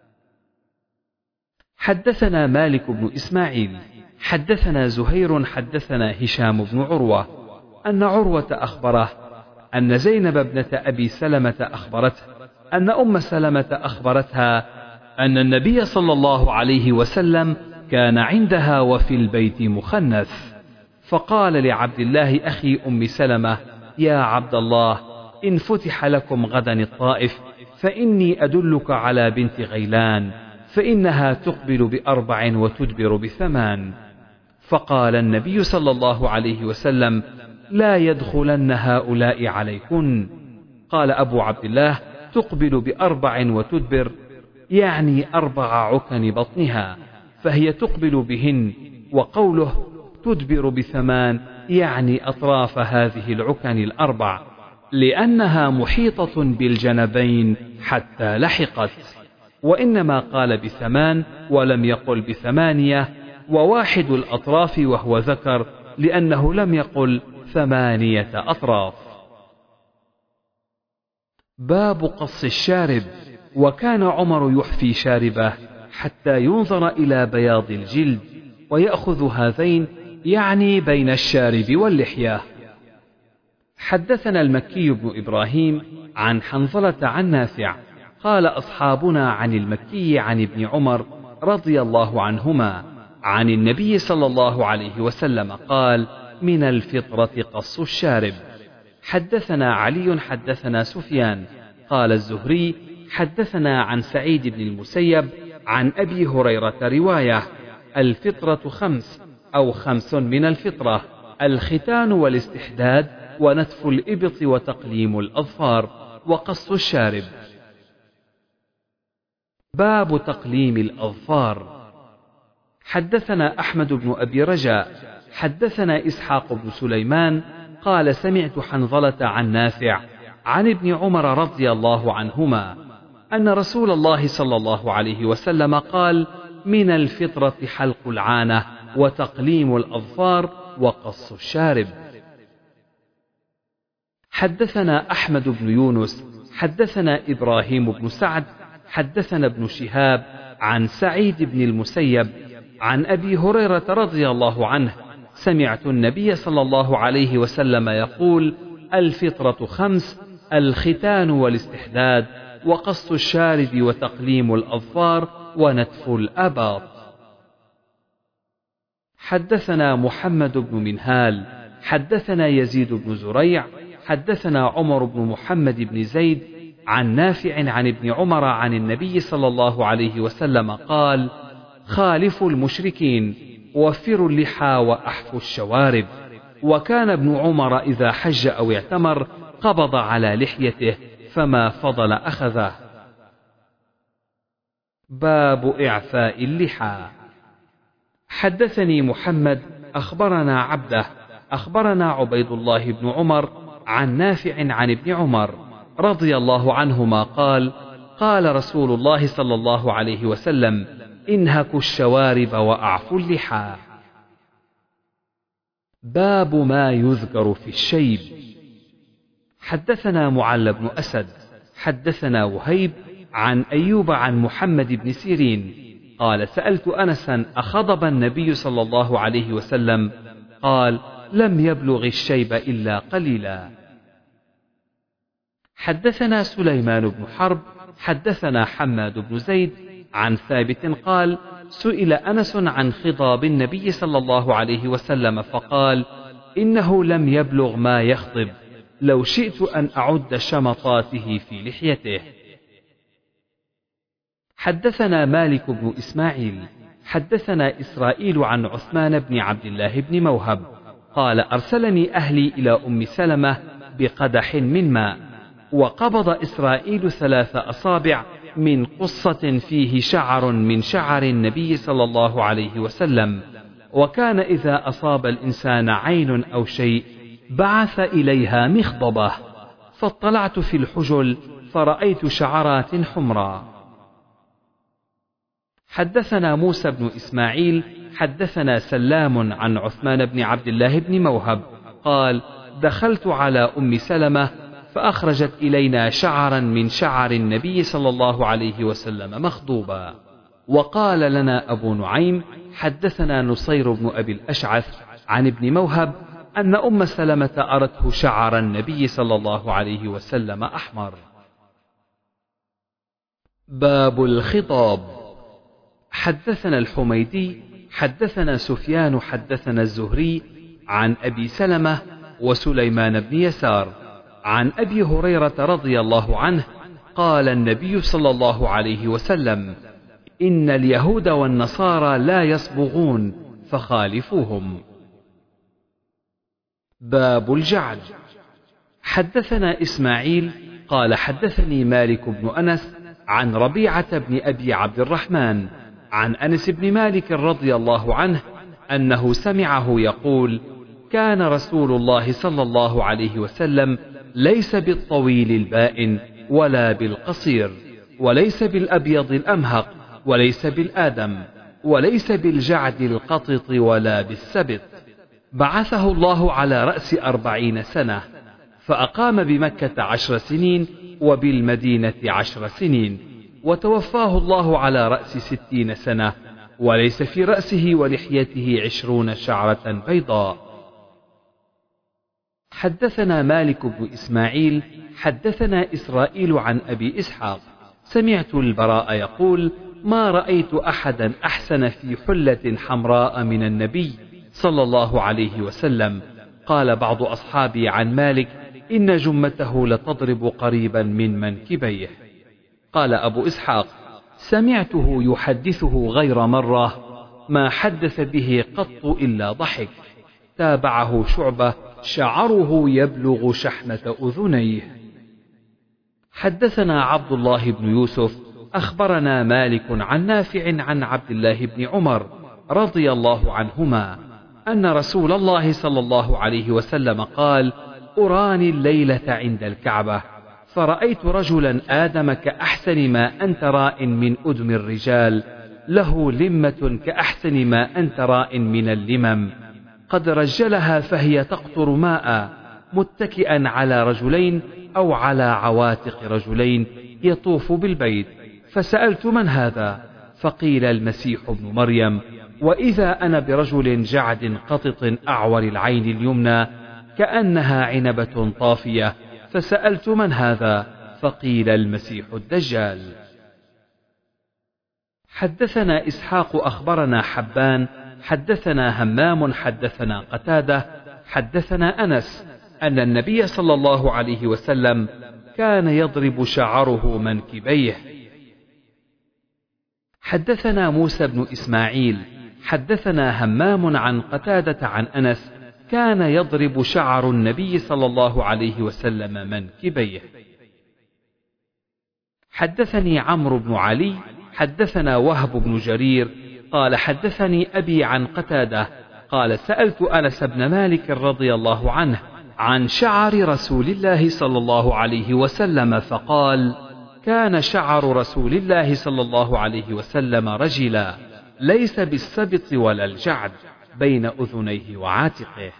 حدثنا مالك بن إسماعيل حدثنا زهير حدثنا هشام بن عروة أن عروة أخبره أن زينب ابنة أبي سلمة أخبرته أن أم سلمة أخبرتها أن النبي صلى الله عليه وسلم كان عندها وفي البيت مخنث، فقال لعبد الله أخي أم سلمة: يا عبد الله، إن فتح لكم غدا الطائف فإني أدلك على بنت غيلان، فإنها تقبل بأربع وتدبر بثمان. فقال النبي صلى الله عليه وسلم: لا يدخلن هؤلاء عليكن. قال أبو عبد الله: تقبل بأربع وتدبر يعني أربع عكن بطنها، فهي تقبل بهن، وقوله تدبر بثمان يعني أطراف هذه العكن الأربع، لأنها محيطة بالجنبين حتى لحقت. وإنما قال بثمان ولم يقل بثمانية، وواحد الأطراف وهو ذكر، لأنه لم يقل ثمانية أطراف. باب قص الشارب. وكان عمر يحفي شاربه حتى ينظر إلى بياض الجلد، ويأخذ هذين يعني بين الشارب واللحية. حدثنا المكي بن إبراهيم عن حنظلة عن نافع قال أصحابنا عن المكي عن ابن عمر رضي الله عنهما عن النبي صلى الله عليه وسلم قال: من الفطرة قص الشارب. حدثنا علي حدثنا سفيان قال الزهري حدثنا عن سعيد بن المسيب عن أبي هريرة رواية: الفطرة خمس أو خمس من الفطرة: الختان والاستحداد ونتف الإبط وتقليم الأظفار وقص الشارب. باب تقليم الأظفار. حدثنا أحمد بن أبي رجاء حدثنا إسحاق بن سليمان قال سمعت حنظلة عن نافع عن ابن عمر رضي الله عنهما أن رسول الله صلى الله عليه وسلم قال: من الفطرة حلق العانة وتقليم الأظفار وقص الشارب. حدثنا أحمد بن يونس حدثنا إبراهيم بن سعد حدثنا ابن شهاب عن سعيد بن المسيب عن أبي هريرة رضي الله عنه سمعت النبي صلى الله عليه وسلم يقول: الفطرة خمس: الختان والاستحداد وقص الشارب وتقليم الأظفار ونتف الآباط. حدثنا محمد بن منهال حدثنا يزيد بن زريع حدثنا عمر بن محمد بن زيد عن نافع عن ابن عمر عن النبي صلى الله عليه وسلم قال: خالفوا المشركين وفروا اللحى وأحفوا الشوارب. وكان ابن عمر إذا حج أو اعتمر قبض على لحيته فما فضل أخذه. باب إعفاء اللحى. حدثني محمد أخبرنا عبده أخبرنا عبيد الله بن عمر عن نافع عن ابن عمر رضي الله عنهما قال: قال رسول الله صلى الله عليه وسلم: انهكوا الشوارب وأعفوا اللحى. باب ما يذكر في الشيب. حدثنا معل بن أسد حدثنا وهيب عن أيوب عن محمد بن سيرين قال: سألت أنسا: أخضب النبي صلى الله عليه وسلم؟ قال: لم يبلغ الشيب إلا قليلا. حدثنا سليمان بن حرب حدثنا حماد بن زيد عن ثابت قال: سئل أنس عن خضاب النبي صلى الله عليه وسلم فقال: إنه لم يبلغ ما يخضب، لو شئت أن أعد شمطاته في لحيته. حدثنا مالك بن إسماعيل حدثنا إسرائيل عن عثمان بن عبد الله بن موهب قال: أرسلني أهلي إلى أم سلمة بقدح من ماء، وقبض إسرائيل ثلاث أصابع من قصة فيه شعر من شعر النبي صلى الله عليه وسلم، وكان إذا أصاب الإنسان عين أو شيء بعث إليها مخضبة، فاطلعت في الحجل فرأيت شعرات حمراء. حدثنا موسى بن إسماعيل حدثنا سلام عن عثمان بن عبد الله بن موهب قال: دخلت على أم سلمة فأخرجت إلينا شعرا من شعر النبي صلى الله عليه وسلم مخضوبا. وقال لنا أبو نعيم حدثنا نصير بن أبي الأشعث عن ابن موهب أن أم سلمة أرته شعر النبي صلى الله عليه وسلم أحمر. باب الخطاب. حدثنا الحميدي حدثنا سفيان حدثنا الزهري عن أبي سلمة وسليمان بن يسار عن أبي هريرة رضي الله عنه قال النبي صلى الله عليه وسلم: إن اليهود والنصارى لا يصبغون فخالفوهم. باب الجعد. حدثنا إسماعيل قال: حدثني مالك بن أنس عن ربيعة بن أبي عبد الرحمن عن أنس بن مالك رضي الله عنه أنه سمعه يقول: كان رسول الله صلى الله عليه وسلم ليس بالطويل البائن ولا بالقصير، وليس بالأبيض الأمهق، وليس بالآدم، وليس بالجعد القطط، ولا بالسبط. بعثه الله على رأس أربعين سنة، فأقام بمكة عشر سنين، وبالمدينة عشر سنين، وتوفاه الله على رأس ستين سنة، وليس في رأسه ولحيته عشرون شعرة بيضاء. حدثنا مالك بن إسماعيل حدثنا إسرائيل عن أبي إسحاق سمعت البراء يقول: ما رأيت أحدا أحسن في حلة حمراء من النبي صلى الله عليه وسلم. قال بعض أصحابي عن مالك: إن جمته لتضرب قريبا من منكبيه. قال أبو إسحاق: سمعته يحدثه غير مرة، ما حدث به قط إلا ضحك. تابعه شعبة: شعره يبلغ شحمة أذنيه. حدثنا عبد الله بن يوسف أخبرنا مالك عن نافع عن عبد الله بن عمر رضي الله عنهما أن رسول الله صلى الله عليه وسلم قال: أراني الليلة عند الكعبة فرأيت رجلا آدم كأحسن ما أنت راء من أدم الرجال، له لمة كأحسن ما أنت راء من اللمم، قد رجلها فهي تقطر ماء، متكئا على رجلين أو على عواتق رجلين، يطوف بالبيت. فسألت: من هذا؟ فقيل: المسيح ابن مريم. وإذا أنا برجل جعد قطط أعور العين اليمنى كأنها عنبة طافية، فسألت: من هذا؟ فقيل: المسيح الدجال. حدثنا إسحاق أخبرنا حبان حدثنا همام حدثنا قتادة حدثنا أنس أن النبي صلى الله عليه وسلم كان يضرب شعره منكبيه. حدثنا موسى بن إسماعيل حدثنا همام عن قتادة عن أنس كان يضرب شعر النبي صلى الله عليه وسلم منكبيه. حدثني عمرو بن علي حدثنا وهب بن جرير قال: حدثني أبي عن قتادة قال: سألت أنس بن مالك رضي الله عنه عن شعر رسول الله صلى الله عليه وسلم فقال: كان شعر رسول الله صلى الله عليه وسلم رجلا، ليس بالسبط ولا الجعد، بين أذنيه وعاتقه.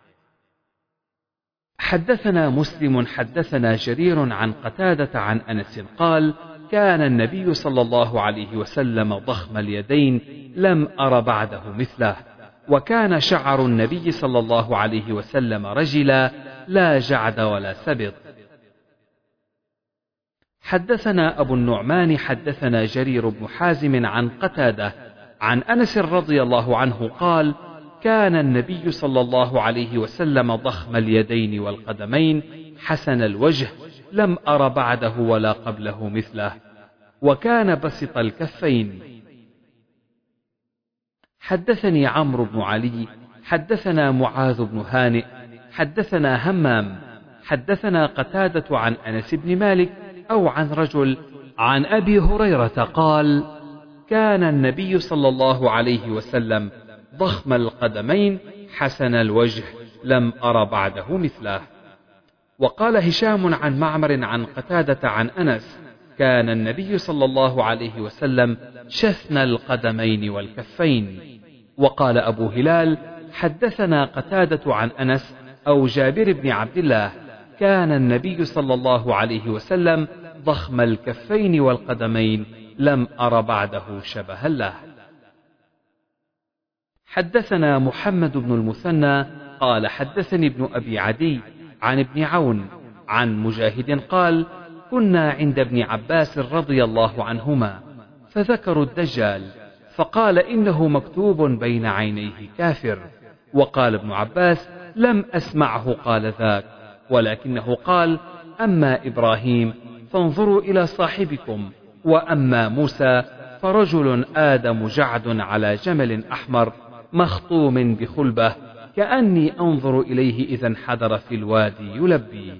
حدثنا مسلم حدثنا جرير عن قتادة عن أنس قال: كان النبي صلى الله عليه وسلم ضخم اليدين، لم أر بعده مثله، وكان شعر النبي صلى الله عليه وسلم رجلا، لا جعد ولا سبط. حدثنا أبو النعمان حدثنا جرير بن حازم عن قتادة عن أنس رضي الله عنه قال: كان النبي صلى الله عليه وسلم ضخم اليدين والقدمين، حسن الوجه، لم أر بعده ولا قبله مثله، وكان بسط الكفين. حدثني عمرو بن علي حدثنا معاذ بن هانئ حدثنا همام حدثنا قتادة عن أنس بن مالك أو عن رجل عن أبي هريرة قال: كان النبي صلى الله عليه وسلم ضخم القدمين، حسن الوجه، لم أر بعده مثله. وقال هشام عن معمر عن قتادة عن أنس: كان النبي صلى الله عليه وسلم شثن القدمين والكفين. وقال أبو هلال: حدثنا قتادة عن أنس أو جابر بن عبد الله: كان النبي صلى الله عليه وسلم ضخم الكفين والقدمين، لم أر بعده شبها له. حدثنا محمد بن المثنى قال: حدثني ابن أبي عدي عن ابن عون عن مجاهد قال: كنا عند ابن عباس رضي الله عنهما فذكروا الدجال، فقال: إنه مكتوب بين عينيه كافر. وقال ابن عباس: لم أسمعه قال ذاك، ولكنه قال: أما إبراهيم فانظروا إلى صاحبكم، وأما موسى فرجل آدم جعد على جمل أحمر مخطوم بخلبة، كأني أنظر إليه إذا انحدر في الوادي يلبي.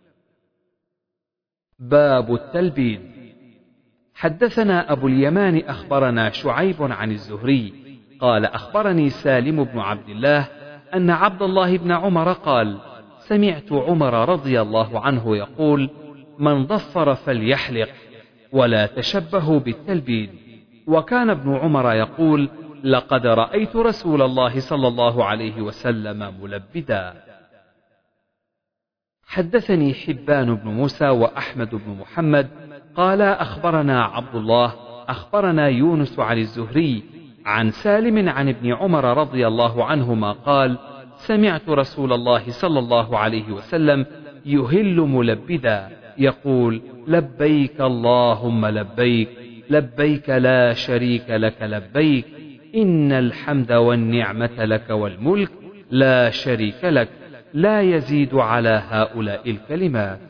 باب التلبيد. حدثنا أبو اليمان أخبرنا شعيب عن الزهري قال: أخبرني سالم بن عبد الله أن عبد الله بن عمر قال: سمعت عمر رضي الله عنه يقول: من ضفر فليحلق، ولا تشبهوا بالتلبيد. وكان ابن عمر يقول: لقد رأيت رسول الله صلى الله عليه وسلم ملبدا. حدثني حبان بن موسى وأحمد بن محمد قال أخبرنا عبد الله أخبرنا يونس عن الزهري عن سالم عن ابن عمر رضي الله عنهما قال سمعت رسول الله صلى الله عليه وسلم يهل ملبدا يقول لبيك اللهم لبيك لبيك لا شريك لك لبيك إن الحمد والنعمة لك والملك لا شريك لك لا يزيد على هؤلاء الكلمات.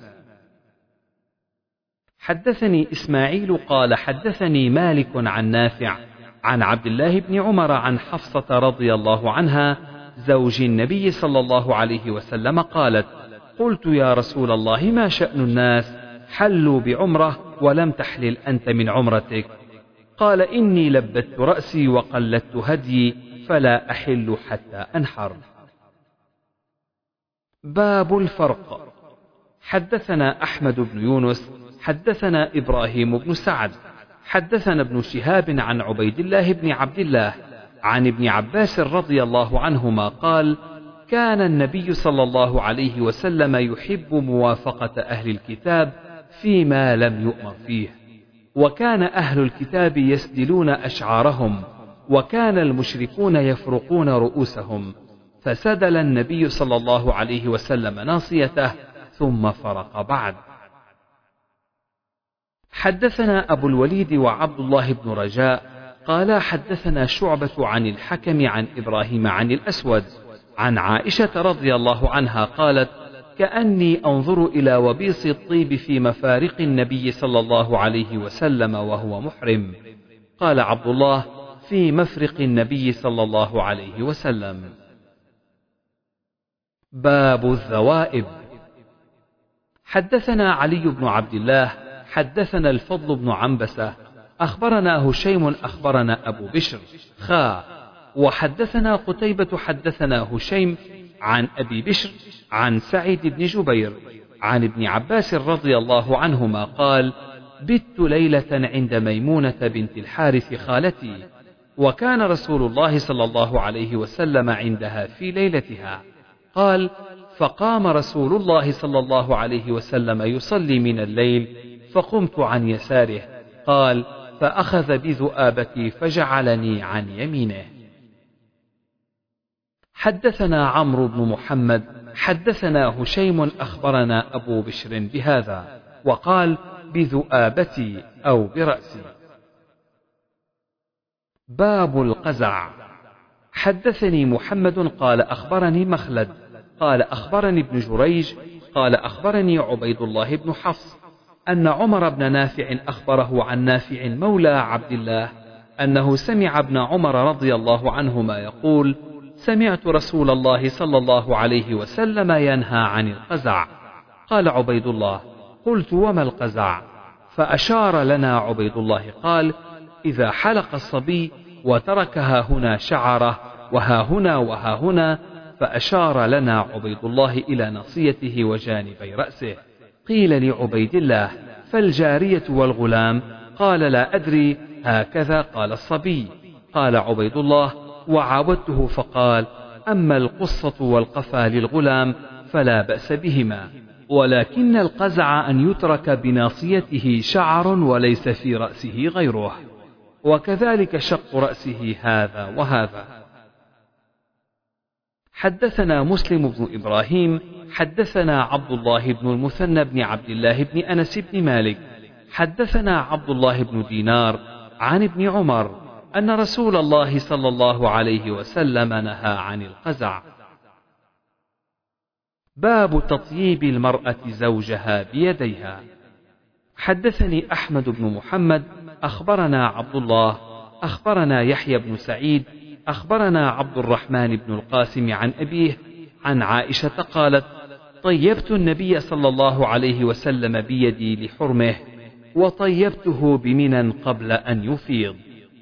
حدثني إسماعيل قال حدثني مالك عن نافع عن عبد الله بن عمر عن حفصة رضي الله عنها زوج النبي صلى الله عليه وسلم قالت قلت يا رسول الله ما شأن الناس حلوا بعمرة ولم تحلل أنت من عمرتك؟ قال إني لبت رأسي وقلدت هديي فلا أحل حتى أنحر. باب الفرق. حدثنا أحمد بن يونس حدثنا إبراهيم بن سعد حدثنا ابن شهاب عن عبيد الله بن عبد الله عن ابن عباس رضي الله عنهما قال كان النبي صلى الله عليه وسلم يحب موافقة أهل الكتاب فيما لم يؤمر فيه، وكان أهل الكتاب يسدلون أشعارهم، وكان المشركون يفرقون رؤوسهم، فسدل النبي صلى الله عليه وسلم ناصيته ثم فرق بعد. حدثنا أبو الوليد وعبد الله بن رجاء قال حدثنا شعبة عن الحكم عن إبراهيم عن الأسود عن عائشة رضي الله عنها قالت كأني أنظر إلى وبيص الطيب في مفارق النبي صلى الله عليه وسلم وهو محرم. قال عبد الله في مفرق النبي صلى الله عليه وسلم. باب الذوائب. حدثنا علي بن عبد الله حدثنا الفضل بن عنبسة أخبرنا هشيم أخبرنا أبو بشر خا وحدثنا قتيبة حدثنا هشيم عن أبي بشر عن سعيد بن جبير عن ابن عباس رضي الله عنهما قال بت ليلة عند ميمونة بنت الحارث خالتي، وكان رسول الله صلى الله عليه وسلم عندها في ليلتها. قال فقام رسول الله صلى الله عليه وسلم يصلي من الليل فقمت عن يساره. قال فأخذ بذؤابتي فجعلني عن يمينه. حدثنا عمرو بن محمد حدثنا هشيم أخبرنا أبو بشر بهذا وقال بذؤابتي أو برأسي. باب القزع. حدثني محمد قال أخبرني مخلد قال أخبرني ابن جريج قال أخبرني عبيد الله بن حفص أن عمر بن نافع أخبره عن نافع مولى عبد الله أنه سمع ابن عمر رضي الله عنهما يقول سمعت رسول الله صلى الله عليه وسلم ينهى عن القزع. قال عبيد الله قلت وما القزع؟ فأشار لنا عبيد الله قال إذا حلق الصبي وتركها هنا شعره وها هنا وها هنا، فأشار لنا عبيد الله إلى نصيته وجانبي رأسه. قيل لعبيد الله فالجارية والغلام؟ قال لا أدري، هكذا قال الصبي. قال عبيد الله وعاودته فقال أما القصة والقفا للغلام فلا بأس بهما، ولكن القزع أن يترك بناصيته شعر وليس في رأسه غيره، وكذلك شق رأسه هذا وهذا. حدثنا مسلم بن إبراهيم حدثنا عبد الله بن المثنى بن عبد الله بن أنس بن مالك حدثنا عبد الله بن دينار عن ابن عمر أن رسول الله صلى الله عليه وسلم نهى عن القزع. باب تطييب المرأة زوجها بيديها. حدثني أحمد بن محمد أخبرنا عبد الله أخبرنا يحيى بن سعيد أخبرنا عبد الرحمن بن القاسم عن أبيه عن عائشة قالت طيبت النبي صلى الله عليه وسلم بيدي لحرمه، وطيبته بمنى قبل أن يفيض.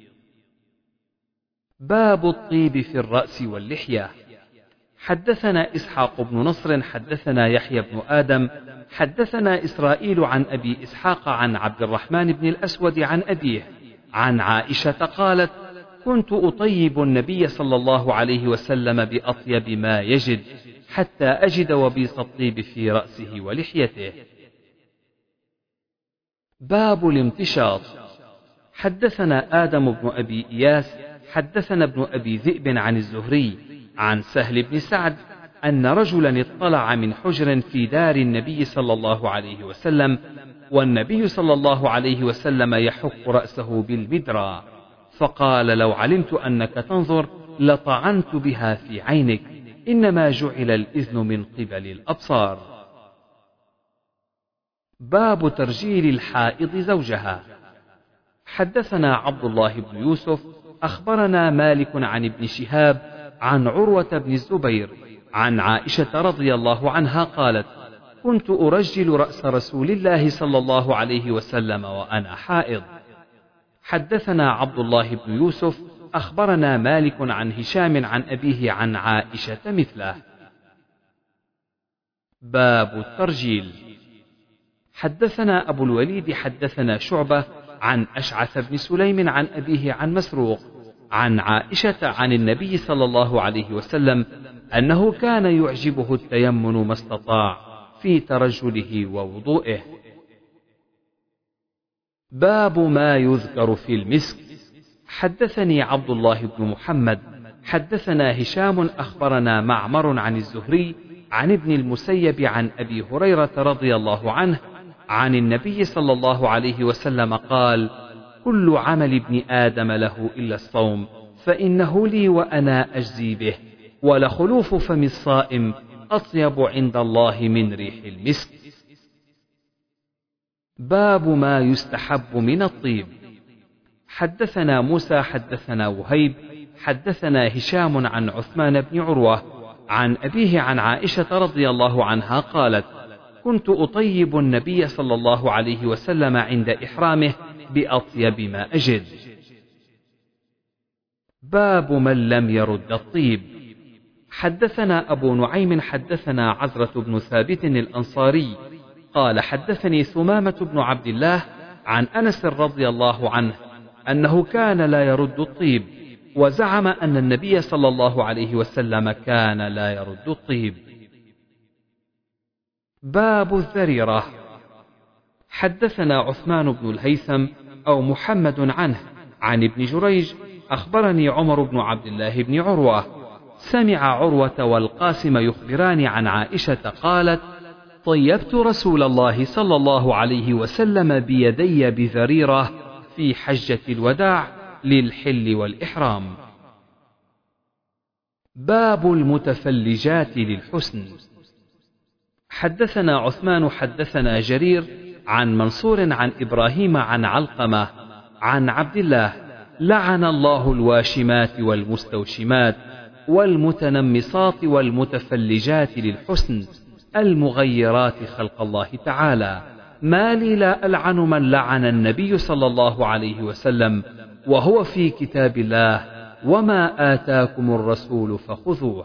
باب الطيب في الرأس واللحية. حدثنا إسحاق بن نصر حدثنا يحيى بن آدم حدثنا إسرائيل عن أبي إسحاق عن عبد الرحمن بن الأسود عن أبيه عن عائشة قالت كنت أطيب النبي صلى الله عليه وسلم بأطيب ما يجد حتى أجد وبيص الطيب في رأسه ولحيته. باب الامتشاط. حدثنا آدم بن أبي إياس حدثنا ابن أبي ذئب عن الزهري عن سهل بن سعد أن رجلا اطلع من حجر في دار النبي صلى الله عليه وسلم، والنبي صلى الله عليه وسلم يحك رأسه بالمدرى، فقال: لو علمت أنك تنظر لطعنت بها في عينك، إنما جعل الإذن من قبل الأبصار. باب ترجيل الحائض زوجها. حدثنا عبد الله بن يوسف أخبرنا مالك عن ابن شهاب عن عروة بن الزبير عن عائشة رضي الله عنها قالت: كنت أرجل رأس رسول الله صلى الله عليه وسلم وأنا حائض. حدثنا عبد الله بن يوسف أخبرنا مالك عن هشام عن أبيه عن عائشة مثله. باب الترجيل. حدثنا أبو الوليد حدثنا شعبة عن أشعث بن سليم عن أبيه عن مسروق عن عائشة عن النبي صلى الله عليه وسلم أنه كان يعجبه التيمن ما استطاع في ترجله ووضوئه. باب ما يذكر في المسك. حدثني عبد الله بن محمد حدثنا هشام أخبرنا معمر عن الزهري عن ابن المسيب عن أبي هريرة رضي الله عنه عن النبي صلى الله عليه وسلم قال: كل عمل ابن آدم له إلا الصوم فإنه لي وأنا أجزي به، ولخلوف فم الصائم أطيب عند الله من ريح المسك. باب ما يستحب من الطيب. حدثنا موسى حدثنا وهيب حدثنا هشام عن عثمان بن عروة عن أبيه عن عائشة رضي الله عنها قالت: كنت أطيب النبي صلى الله عليه وسلم عند إحرامه بأطيب ما أجد. باب من لم يرد الطيب. حدثنا أبو نعيم حدثنا عزرة بن ثابت الأنصاري قال: حدثني ثمامة بن عبد الله عن أنس رضي الله عنه أنه كان لا يرد الطيب، وزعم أن النبي صلى الله عليه وسلم كان لا يرد الطيب. باب الذريرة. حدثنا عثمان بن الهيثم أو محمد عنه عن ابن جريج أخبرني عمر بن عبد الله بن عروة سمع عروة والقاسم يخبران عن عائشة قالت: طيبت رسول الله صلى الله عليه وسلم بيدي بذريرة في حجة الوداع للحل والإحرام. باب المتفلجات للحسن. حدثنا عثمان حدثنا جرير عن منصور عن إبراهيم عن علقمة عن عبد الله: لعن الله الواشمات والمستوشمات والمتنمصات والمتفلجات للحسن المغيرات خلق الله تعالى، ما لي لا ألعن من لعن النبي صلى الله عليه وسلم وهو في كتاب الله: وما آتاكم الرسول فخذوه.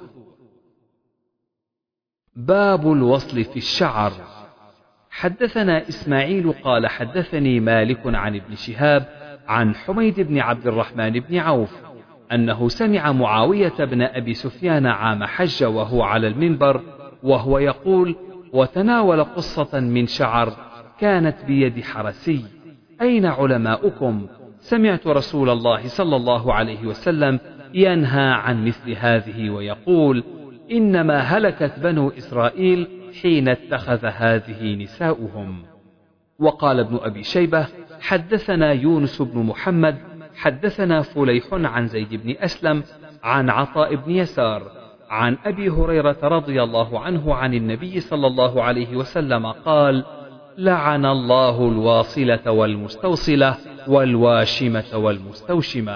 باب الوصل في الشعر. حدثنا إسماعيل قال: حدثني مالك عن ابن شهاب عن حميد بن عبد الرحمن بن عوف أنه سمع معاوية بن أبي سفيان عام حج وهو على المنبر وهو يقول: وتناول قصة من شعر كانت بيد حرسي: أين علماؤكم؟ سمعت رسول الله صلى الله عليه وسلم ينهى عن مثل هذه ويقول: إنما هلكت بنو إسرائيل حين اتخذ هذه نساؤهم. وقال ابن أبي شيبة: حدثنا يونس بن محمد حدثنا فليح عن زيد بن أسلم عن عطاء بن يسار عن أبي هريرة رضي الله عنه عن النبي صلى الله عليه وسلم قال: لعن الله الواصلة والمستوصلة والواشمة والمستوشمة.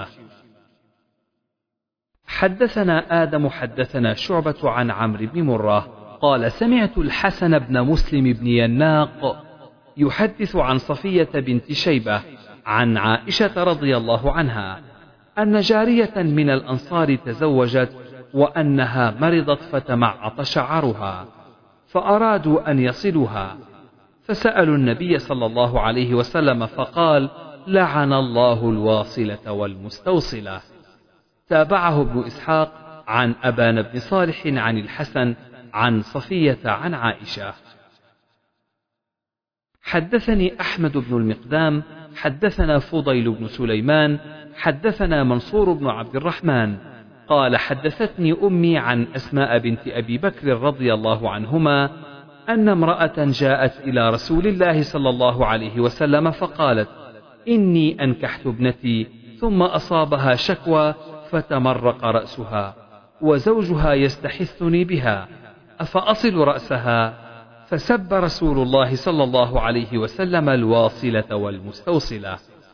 حدثنا آدم حدثنا شعبة عن عمرو بن مرة قال: سمعت الحسن بن مسلم بن يناق يحدث عن صفية بنت شيبة عن عائشة رضي الله عنها أن جارية من الأنصار تزوجت وأنها مرضت فتمعط شعرها، فأرادوا أن يصلوها، فسألوا النبي صلى الله عليه وسلم فقال: لعن الله الواصلة والمستوصلة. تابعه ابن إسحاق عن أبان بن صالح عن الحسن عن صفية عن عائشة. حدثني أحمد بن المقدام حدثنا فضيل بن سليمان حدثنا منصور بن عبد الرحمن قال حدثتني أمي عن أسماء بنت أبي بكر رضي الله عنهما أن امرأة جاءت إلى رسول الله صلى الله عليه وسلم فقالت: إني أنكحت ابنتي ثم أصابها شكوى فتمرق رأسها وزوجها يستحثني بها، أفأصل رأسها؟ فسب رسول الله صلى الله عليه وسلم الواصلة والمستوصلة.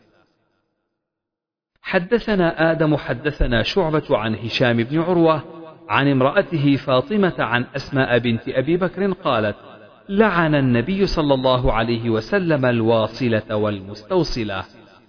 حدثنا آدم حدثنا شعبة عن هشام بن عروة عن امرأته فاطمة عن أسماء بنت أبي بكر قالت: لعن النبي صلى الله عليه وسلم الواصلة والمستوصلة.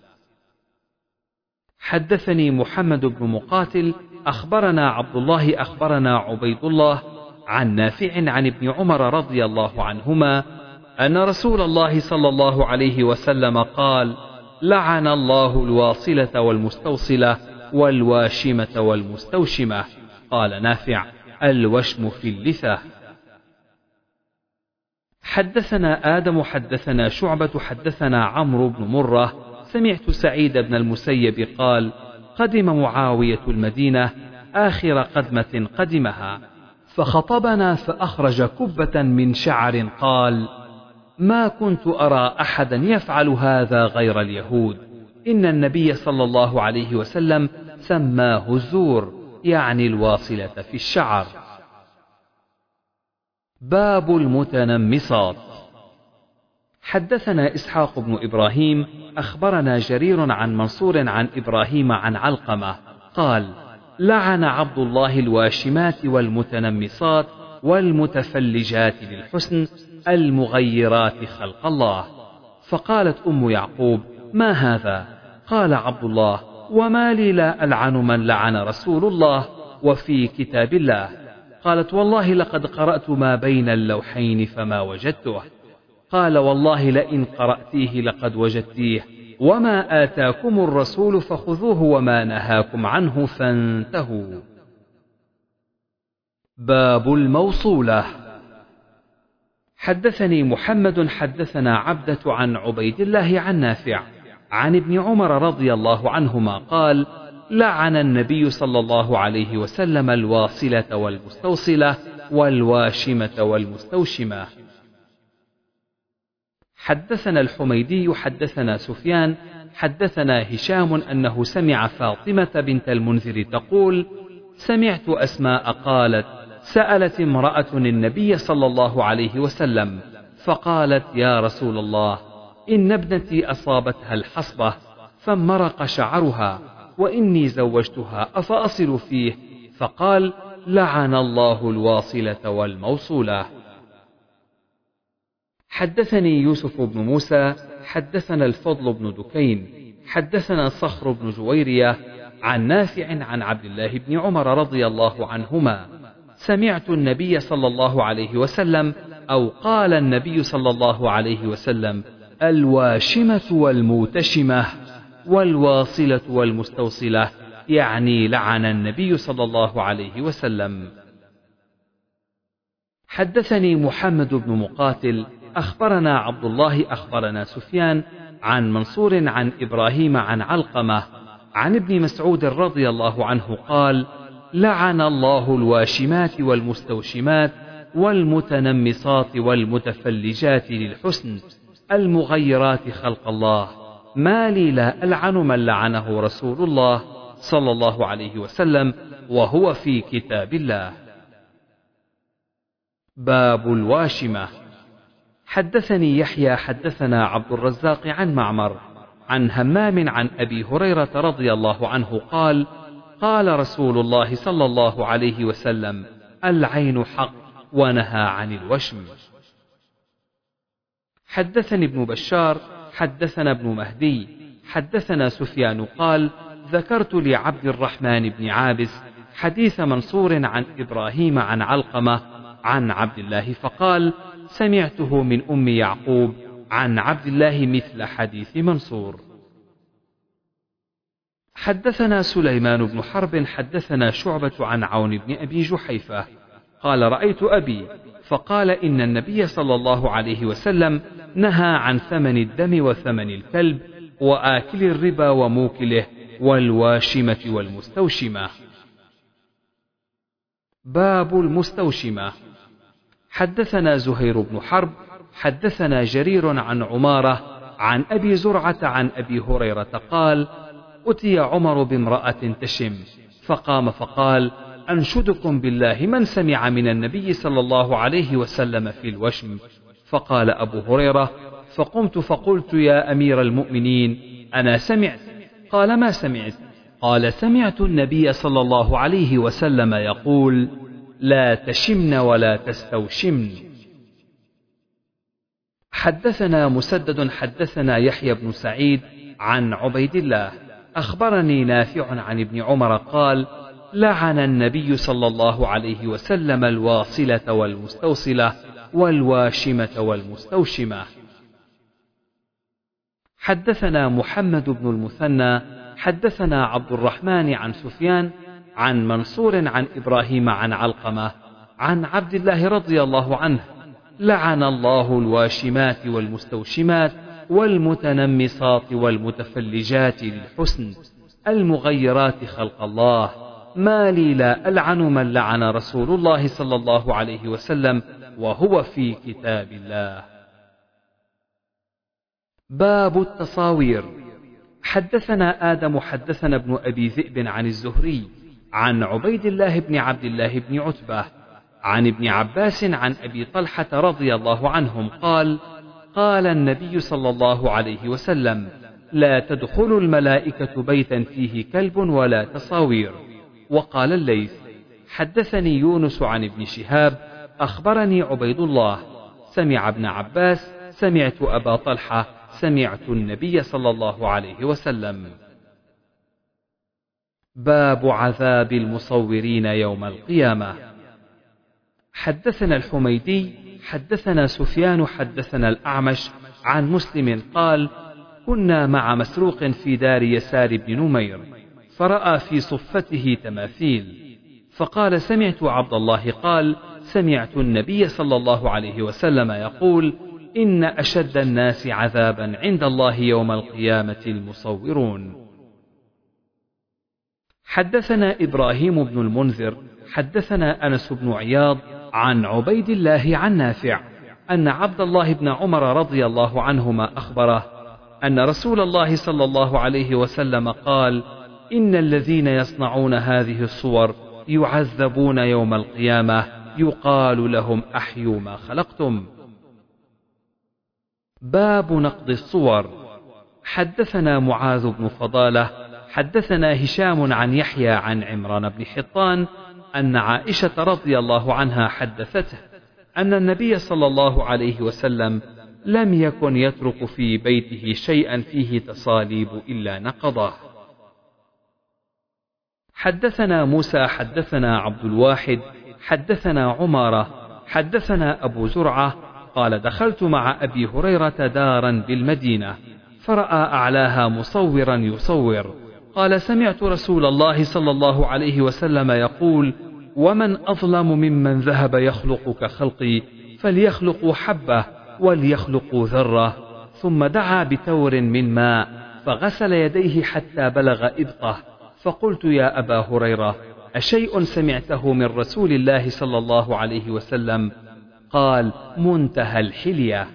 حدثني محمد بن مقاتل أخبرنا عبد الله أخبرنا عبيد الله عن نافع عن ابن عمر رضي الله عنهما أن رسول الله صلى الله عليه وسلم قال: لعن الله الواصلة والمستوصلة والواشمة والمستوشمة. قال نافع: الوشم في اللثة. حدثنا آدم حدثنا شعبة حدثنا عمرو بن مرة سمعت سعيد بن المسيب قال: قدم معاوية المدينة آخر قدمة قدمها فخطبنا فأخرج كبة من شعر قال: ما كنت أرى أحدا يفعل هذا غير اليهود، إن النبي صلى الله عليه وسلم سماه الزور، يعني الواصلة في الشعر. باب المتنمصات. حدثنا إسحاق بن إبراهيم أخبرنا جرير عن منصور عن إبراهيم عن علقمة قال: لعن عبد الله الواشمات والمتنمصات والمتفلجات للحسن المغيرات خلق الله. فقالت أم يعقوب: ما هذا؟ قال عبد الله: وما لي لا ألعن من لعن رسول الله وفي كتاب الله. قالت: والله لقد قرأت ما بين اللوحين فما وجدته. قال: والله لئن قرأتيه لقد وجدتيه، وما آتاكم الرسول فخذوه وما نهاكم عنه فانتهوا. باب الموصولة. حدثني محمد حدثنا عبدة عن عبيد الله عن نافع عن ابن عمر رضي الله عنهما قال: لعن النبي صلى الله عليه وسلم الواصلة والمستوصلة والواشمة والمستوشمة. حدثنا الحميدي حدثنا سفيان حدثنا هشام أنه سمع فاطمة بنت المنذر تقول: سمعت أسماء قالت: سألت امرأة النبي صلى الله عليه وسلم فقالت: يا رسول الله، إن ابنتي أصابتها الحصبة فامرق شعرها وإني زوجتها أفأصل فيه؟ فقال: لعن الله الواصلة والموصولة. حدثني يوسف بن موسى حدثنا الفضل بن دكين حدثنا صخر بن جويرية عن نافع عن عبد الله بن عمر رضي الله عنهما: سمعت النبي صلى الله عليه وسلم أو قال النبي صلى الله عليه وسلم: الواشمة والموتشمة والواصلة والمستوصلة، يعني لعن النبي صلى الله عليه وسلم. حدثني محمد بن مقاتل أخبرنا عبد الله أخبرنا سفيان عن منصور عن إبراهيم عن علقمة عن ابن مسعود رضي الله عنه قال: لعن الله الواشمات والمستوشمات والمتنمصات والمتفلجات للحسن المغيرات خلق الله، ما لي لا ألعن من لعنه رسول الله صلى الله عليه وسلم وهو في كتاب الله. باب الواشمة. حدثني يحيى حدثنا عبد الرزاق عن معمر عن همام عن أبي هريرة رضي الله عنه قال: قال رسول الله صلى الله عليه وسلم: العين حق، ونهى عن الوشم. حدثني ابن بشار حدثنا ابن مهدي حدثنا سفيان قال: ذكرت لعبد الرحمن بن عابس حديث منصور عن إبراهيم عن علقمة عن عبد الله فقال: سمعته من أم يعقوب عن عبد الله مثل حديث منصور. حدثنا سليمان بن حرب حدثنا شعبة عن عون بن أبي جحيفة قال رأيت أبي فقال إن النبي صلى الله عليه وسلم نهى عن ثمن الدم وثمن الكلب وآكل الربا وموكله والواشمة والمستوشمة. باب المستوشمة. حدثنا زهير بن حرب حدثنا جرير عن عمارة عن أبي زرعة عن أبي هريرة قال أتي عمر بامرأة تشم فقام فقال أنشدكم بالله من سمع من النبي صلى الله عليه وسلم في الوشم. فقال أبو هريرة فقمت فقلت يا أمير المؤمنين أنا سمعت. قال ما سمعت؟ قال سمعت النبي صلى الله عليه وسلم يقول لا تشمن ولا تستوشمن. حدثنا مسدد حدثنا يحيى بن سعيد عن عبيد الله أخبرني نافع عن ابن عمر قال لعن النبي صلى الله عليه وسلم الواصلة والمستوصلة والواشمة والمستوشمة. حدثنا محمد بن المثنى حدثنا عبد الرحمن عن سفيان عن منصور عن إبراهيم عن علقمة عن عبد الله رضي الله عنه لعن الله الواشمات والمستوشمات والمتنمصات والمتفلجات للحسن المغيرات خلق الله ما لي لا ألعن من لعن رسول الله صلى الله عليه وسلم وهو في كتاب الله. باب التصاوير. حدثنا آدم حدثنا ابن أبي ذئب عن الزهري عن عبيد الله بن عبد الله بن عتبة عن ابن عباس عن أبي طلحة رضي الله عنهم قال قال النبي صلى الله عليه وسلم لا تدخل الملائكة بيتا فيه كلب ولا تصاوير. وقال الليث حدثني يونس عن ابن شهاب أخبرني عبيد الله سمع ابن عباس سمعت أبا طلحة سمعت النبي صلى الله عليه وسلم. باب عذاب المصورين يوم القيامة. حدثنا الحميدي حدثنا سفيان حدثنا الأعمش عن مسلم قال كنا مع مسروق في دار يسار بن نمير فرأى في صفته تماثيل فقال سمعت عبد الله قال سمعت النبي صلى الله عليه وسلم يقول إن أشد الناس عذابا عند الله يوم القيامة المصورون. حدثنا إبراهيم بن المنذر حدثنا أنس بن عياض عن عبيد الله عن نافع أن عبد الله بن عمر رضي الله عنهما أخبره أن رسول الله صلى الله عليه وسلم قال إن الذين يصنعون هذه الصور يعذبون يوم القيامة يقال لهم أحيوا ما خلقتم. باب نقض الصور. حدثنا معاذ بن فضالة حدثنا هشام عن يحيى عن عمران بن حطان أن عائشة رضي الله عنها حدثته أن النبي صلى الله عليه وسلم لم يكن يترك في بيته شيئا فيه تصاليب إلا نقضه. حدثنا موسى حدثنا عبد الواحد حدثنا عمارة حدثنا أبو زرعة قال دخلت مع أبي هريرة دارا بالمدينة فرأى أعلاها مصورا يصور قال سمعت رسول الله صلى الله عليه وسلم يقول ومن أظلم ممن ذهب يخلق كخلقي فليخلقوا حبة وليخلقوا ذرة. ثم دعا بتور من ماء فغسل يديه حتى بلغ إبطه فقلت يا أبا هريرة أشيء سمعته من رسول الله صلى الله عليه وسلم؟ قال منتهى الحلية.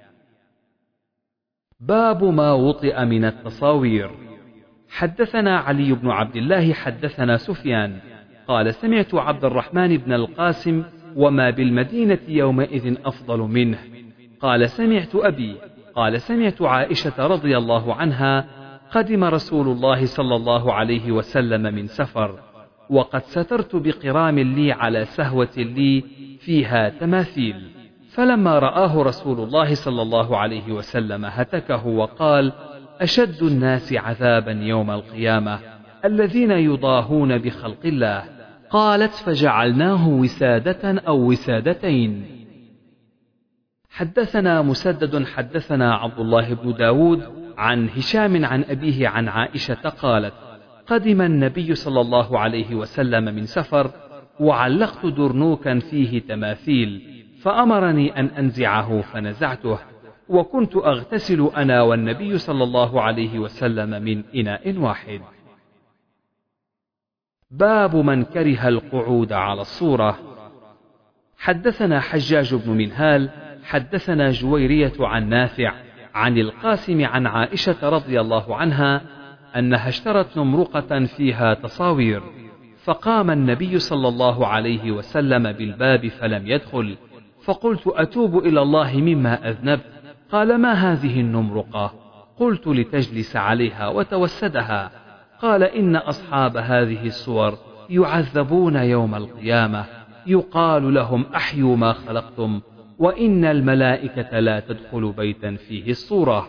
باب ما وطئ من التصاوير. حدثنا علي بن عبد الله حدثنا سفيان قال سمعت عبد الرحمن بن القاسم وما بالمدينة يومئذ أفضل منه قال سمعت أبي قال سمعت عائشة رضي الله عنها قدم رسول الله صلى الله عليه وسلم من سفر وقد سترت بقرام لي على سهوة لي فيها تماثيل فلما رآه رسول الله صلى الله عليه وسلم هتكه وقال أشد الناس عذابا يوم القيامة الذين يضاهون بخلق الله. قالت فجعلناه وسادة أو وسادتين. حدثنا مسدد حدثنا عبد الله بن داود عن هشام عن أبيه عن عائشة قالت قدم النبي صلى الله عليه وسلم من سفر، وعلقت درنوكا فيه تماثيل، فأمرني أن أنزعه فنزعته، وكنت أغتسل أنا والنبي صلى الله عليه وسلم من إناء واحد. باب من كره القعود على الصورة. حدثنا حجاج بن منهال حدثنا جويرية عن نافع عن القاسم عن عائشة رضي الله عنها أنها اشترت نمرقة فيها تصاوير، فقام النبي صلى الله عليه وسلم بالباب فلم يدخل، فقلت أتوب إلى الله مما أذنبت. قال ما هذه النمرقة؟ قلت لتجلس عليها وتوسدها. قال إن أصحاب هذه الصور يعذبون يوم القيامة، يقال لهم أحيوا ما خلقتم، وإن الملائكة لا تدخل بيتا فيه الصورة.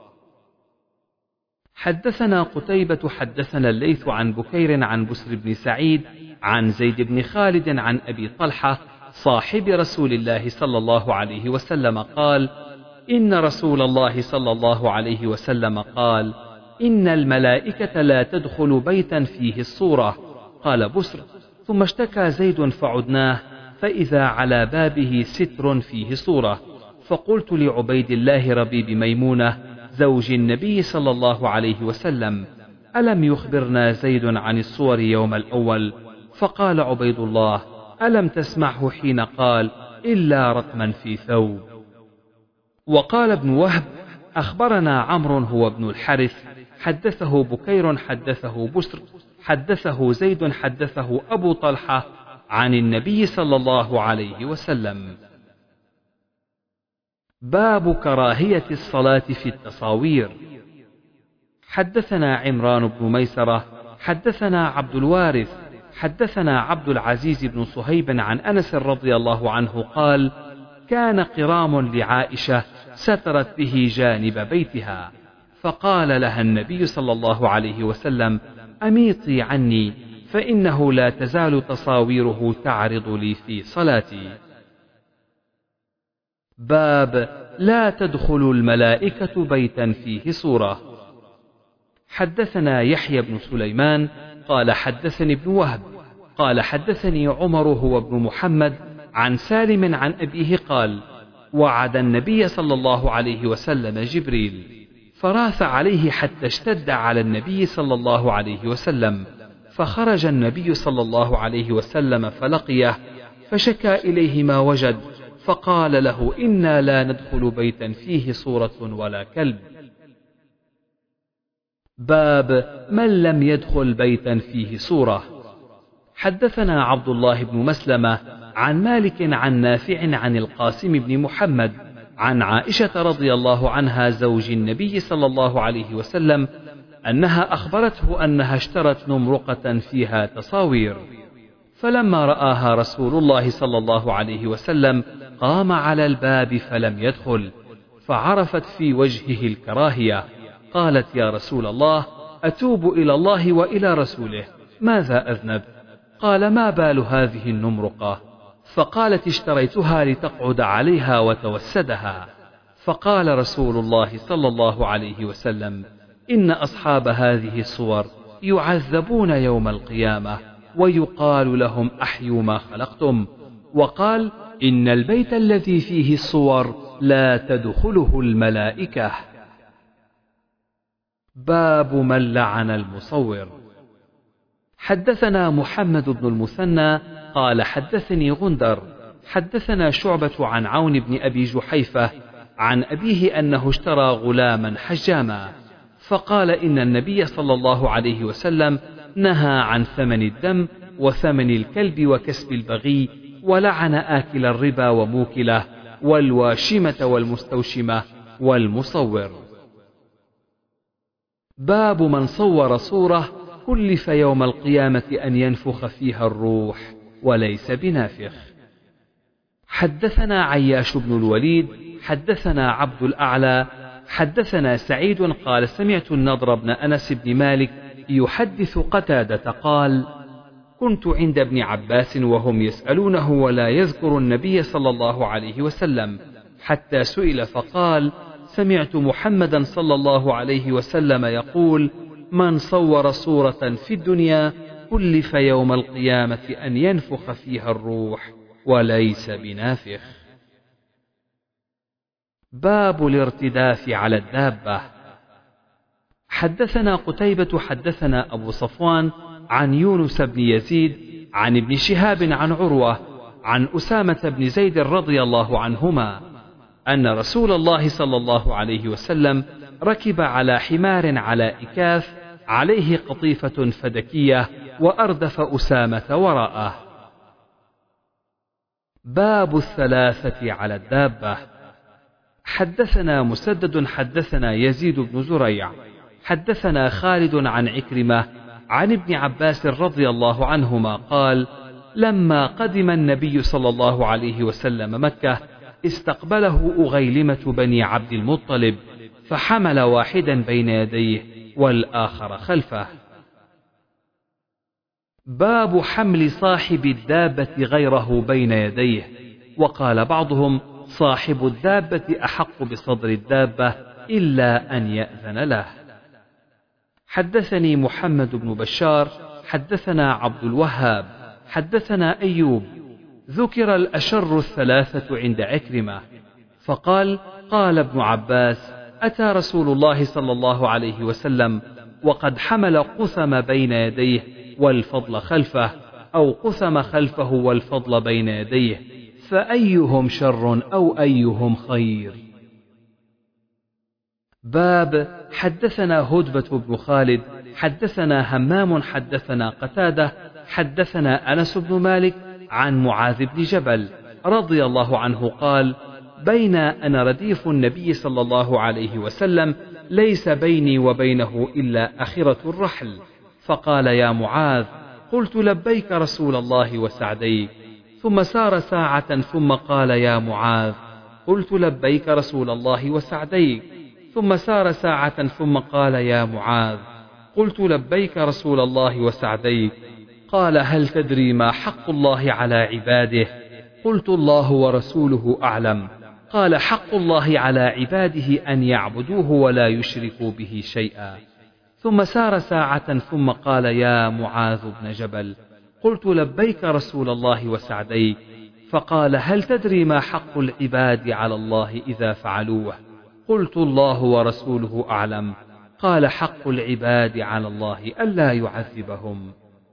حدثنا قتيبة حدثنا الليث عن بكير عن بسر بن سعيد عن زيد بن خالد عن أبي طلحة صاحب رسول الله صلى الله عليه وسلم قال إن رسول الله صلى الله عليه وسلم قال إن الملائكة لا تدخل بيتا فيه الصورة. قال بسر ثم اشتكى زيد فعدناه، فإذا على بابه ستر فيه صورة، فقلت لعبيد الله ربيب ميمونة زوج النبي صلى الله عليه وسلم ألم يخبرنا زيد عن الصور يوم الأول؟ فقال عبيد الله ألم تسمعه حين قال إلا رتما في ثوب. وقال ابن وهب أخبرنا عمرو هو ابن الحارث حدثه بكير حدثه بسر حدثه زيد حدثه أبو طلحة عن النبي صلى الله عليه وسلم. باب كراهية الصلاة في التصاوير. حدثنا عمران بن ميسرة حدثنا عبد الوارث حدثنا عبد العزيز بن صهيب عن أنس رضي الله عنه قال كان قرام لعائشة سترت به جانب بيتها، فقال لها النبي صلى الله عليه وسلم أميطي عني، فإنه لا تزال تصاويره تعرض لي في صلاتي. باب لا تدخل الملائكة بيتا فيه صورة. حدثنا يحيى بن سليمان قال حدثني ابن وهب قال حدثني عمر هو ابن محمد عن سالم عن أبيه قال وعد النبي صلى الله عليه وسلم جبريل، فراث عليه حتى اشتد على النبي صلى الله عليه وسلم، فخرج النبي صلى الله عليه وسلم فلقيه، فشكى إليه ما وجد، فقال له إنا لا ندخل بيتا فيه صورة ولا كلب. باب من لم يدخل بيتا فيه صورة. حدثنا عبد الله بن مسلمة عن مالك عن نافع عن القاسم بن محمد عن عائشة رضي الله عنها زوج النبي صلى الله عليه وسلم أنها أخبرته أنها اشترت نمرقة فيها تصاوير، فلما رآها رسول الله صلى الله عليه وسلم قام على الباب فلم يدخل، فعرفت في وجهه الكراهية، قالت يا رسول الله أتوب إلى الله وإلى رسوله، ماذا أذنب؟ قال ما بال هذه النمرقة؟ فقالت اشتريتها لتقعد عليها وتوسدها. فقال رسول الله صلى الله عليه وسلم إن أصحاب هذه الصور يعذبون يوم القيامة، ويقال لهم أحيوا ما خلقتم، وقال إن البيت الذي فيه الصور لا تدخله الملائكة. باب من لعن المصور. حدثنا محمد بن المثنى قال حدثني غندر حدثنا شعبة عن عون بن أبي جحيفة عن أبيه أنه اشترى غلاما حجاما، فقال إن النبي صلى الله عليه وسلم نهى عن ثمن الدم وثمن الكلب وكسب البغي، ولعن آكل الربا وموكله والواشمة والمستوشمة والمصور. باب من صور صورة كلف يوم القيامة أن ينفخ فيها الروح وليس بنافخ. حدثنا عياش بن الوليد حدثنا عبد الأعلى حدثنا سعيد قال سمعت النضر بن أنس بن مالك يحدث قتادة قال كنت عند ابن عباس وهم يسألونه ولا يذكر النبي صلى الله عليه وسلم، حتى سئل فقال سمعت محمدا صلى الله عليه وسلم يقول من صور صورة في الدنيا كلف يوم القيامة أن ينفخ فيها الروح وليس بنافخ. باب الارتداف على الدابة. حدثنا قتيبة حدثنا أبو صفوان عن يونس بن يزيد عن ابن شهاب عن عروة عن أسامة بن زيد رضي الله عنهما أن رسول الله صلى الله عليه وسلم ركب على حمار على إكاف عليه قطيفة فدكية وأردف أسامة وراءه. باب الثلاثة على الدابة. حدثنا مسدد حدثنا يزيد بن زريع حدثنا خالد عن عكرمة عن ابن عباس رضي الله عنهما قال: لما قدم النبي صلى الله عليه وسلم مكة استقبله أغيلمة بني عبد المطلب فحمل واحدا بين يديه والآخر خلفه. باب حمل صاحب الدابة غيره بين يديه. وقال بعضهم: صاحب الدابة أحق بصدر الدابة إلا أن يأذن له. حدثني محمد بن بشار حدثنا عبد الوهاب حدثنا أيوب ذكر الأشر الثلاثة عند عكرمة فقال: قال ابن عباس: أتى رسول الله صلى الله عليه وسلم وقد حمل قثم بين يديه والفضل خلفه، أو قثم خلفه والفضل بين يديه، فأيهم شر أو أيهم خير؟ باب حدثنا هدبة بن خالد حدثنا همام حدثنا قتادة حدثنا أنس بن مالك عن معاذ بن جبل رضي الله عنه قال: بين أنا رديف النبي صلى الله عليه وسلم ليس بيني وبينه إلا أخرة الرحل، فقال: يا معاذ. قلت: لبيك رسول الله وسعديك. ثم سار ساعة ثم قال: يا معاذ. قلت: لبيك رسول الله وسعديك. ثم سار ساعة ثم قال: يا معاذ. قلت: لبيك رسول الله وسعديك. قال: هل تدري ما حق الله على عباده؟ قلت: الله ورسوله أعلم. قال: حق الله على عباده أن يعبدوه ولا يشركوا به شيئا. ثم سار ساعة ثم قال: يا معاذ بن جبل. قلت: لبيك رسول الله وسعديك. فقال: هل تدري ما حق العباد على الله إذا فعلوه؟ قلت: الله ورسوله أعلم. قال: حق العباد على الله ألا يعذبهم.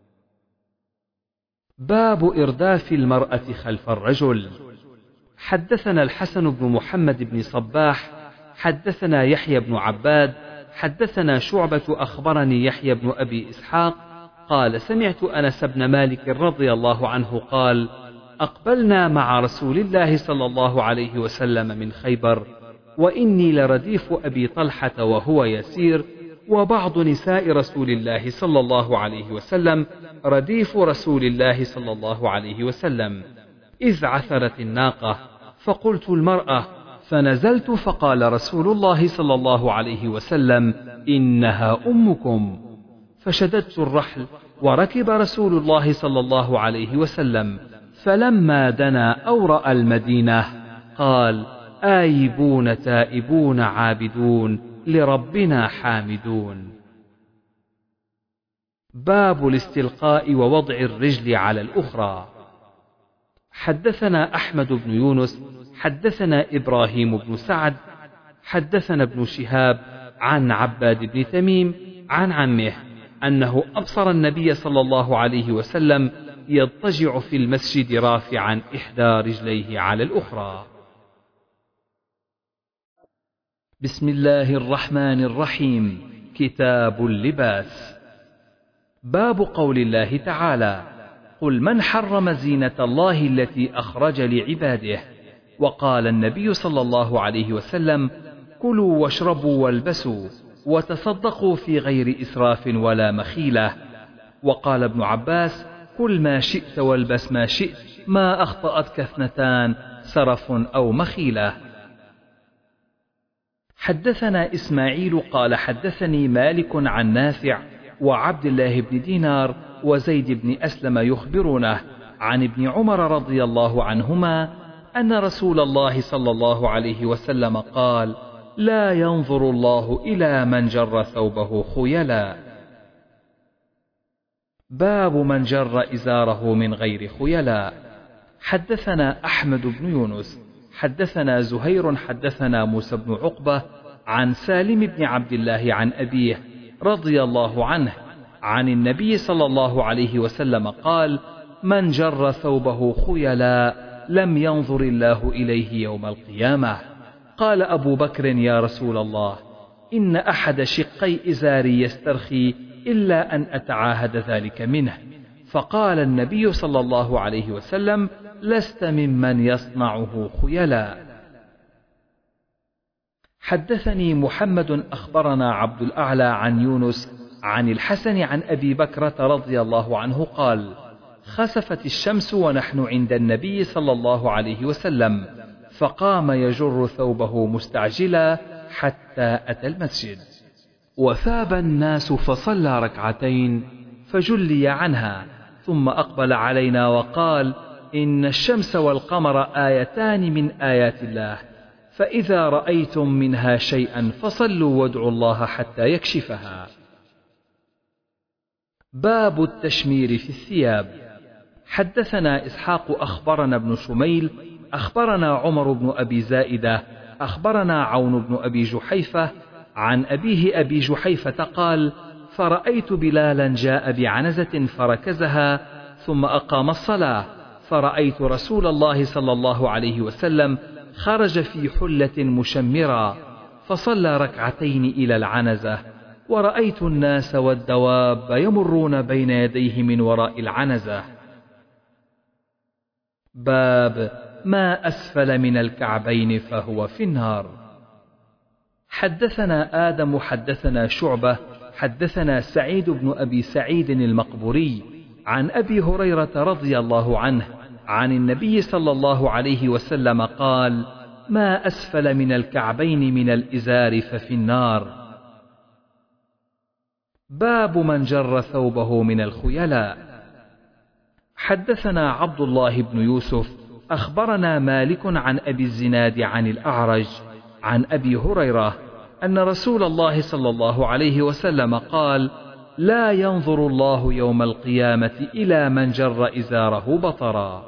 باب إرداف المرأة خلف الرجل. حدثنا الحسن بن محمد بن صباح حدثنا يحيى بن عباد حدثنا شعبة أخبرني يحيى بن أبي إسحاق قال: سمعت أنس بن مالك رضي الله عنه قال: أقبلنا مع رسول الله صلى الله عليه وسلم من خيبر، وإني لرديف أبي طلحة وهو يسير، وبعض نساء رسول الله صلى الله عليه وسلم رديف رسول الله صلى الله عليه وسلم، إذ عثرت الناقة، فقلت: المرأة، فنزلت فقال رسول الله صلى الله عليه وسلم: إنها أمكم. فشددت الرحل وركب رسول الله صلى الله عليه وسلم، فلما دنا أو رأى المدينة قال: آيبون تائبون عابدون لربنا حامدون. باب الاستلقاء ووضع الرجل على الأخرى. حدثنا أحمد بن يونس حدثنا إبراهيم بن سعد حدثنا ابن شهاب عن عباد بن تميم عن عمه أنه أبصر النبي صلى الله عليه وسلم يضطجع في المسجد رافعا إحدى رجليه على الأخرى. بسم الله الرحمن الرحيم. كتاب اللباس. باب قول الله تعالى: قل من حرم زينة الله التي أخرج لعباده. وقال النبي صلى الله عليه وسلم: كلوا واشربوا والبسوا وتصدقوا في غير إسراف ولا مخيلة. وقال ابن عباس: كل ما شئت والبس ما شئت، ما أخطأتك اثنتان، سرف أو مخيلة. حدثنا إسماعيل قال: حدثني مالك عن نافع وعبد الله بن دينار وزيد بن أسلم يخبرونه عن ابن عمر رضي الله عنهما أن رسول الله صلى الله عليه وسلم قال: لا ينظر الله إلى من جر ثوبه خيلا. باب من جر إزاره من غير خيلاء. حدثنا أحمد بن يونس حدثنا زهير حدثنا موسى بن عقبة عن سالم بن عبد الله عن أبيه رضي الله عنه عن النبي صلى الله عليه وسلم قال: من جر ثوبه خيلاء لم ينظر الله إليه يوم القيامة. قال أبو بكر: يا رسول الله، إن أحد شقي إزاري يسترخي إلا أن أتعاهد ذلك منه. فقال النبي صلى الله عليه وسلم: لست ممن يصنعه خيلاء. حدثني محمد أخبرنا عبد الأعلى عن يونس عن الحسن عن أبي بكرة رضي الله عنه قال: خسفت الشمس ونحن عند النبي صلى الله عليه وسلم، فقام يجر ثوبه مستعجلا حتى أتى المسجد، وثاب الناس فصلى ركعتين فجلي عنها، ثم أقبل علينا وقال: إن الشمس والقمر آيتان من آيات الله، فإذا رأيتم منها شيئا فصلوا وادعوا الله حتى يكشفها. باب التشمير في الثياب. حدثنا إسحاق أخبرنا ابن شميل أخبرنا عمر بن أبي زائدة أخبرنا عون بن أبي جحيفة عن أبيه أبي جحيفة قال: فرأيت بلالا جاء بعنزة فركزها ثم أقام الصلاة، فرأيت رسول الله صلى الله عليه وسلم خرج في حلة مشمرة فصلى ركعتين إلى العنزة، ورأيت الناس والدواب يمرون بين يديه من وراء العنزة. باب ما أسفل من الكعبين فهو في النار. حدثنا آدم حدثنا شعبة حدثنا سعيد بن أبي سعيد المقبوري عن أبي هريرة رضي الله عنه عن النبي صلى الله عليه وسلم قال: ما أسفل من الكعبين من الإزار ففي النار. باب من جر ثوبه من الخيلاء. حدثنا عبد الله بن يوسف أخبرنا مالك عن أبي الزناد عن الأعرج عن أبي هريرة أن رسول الله صلى الله عليه وسلم قال: لا ينظر الله يوم القيامة إلى من جر إزاره بطرا.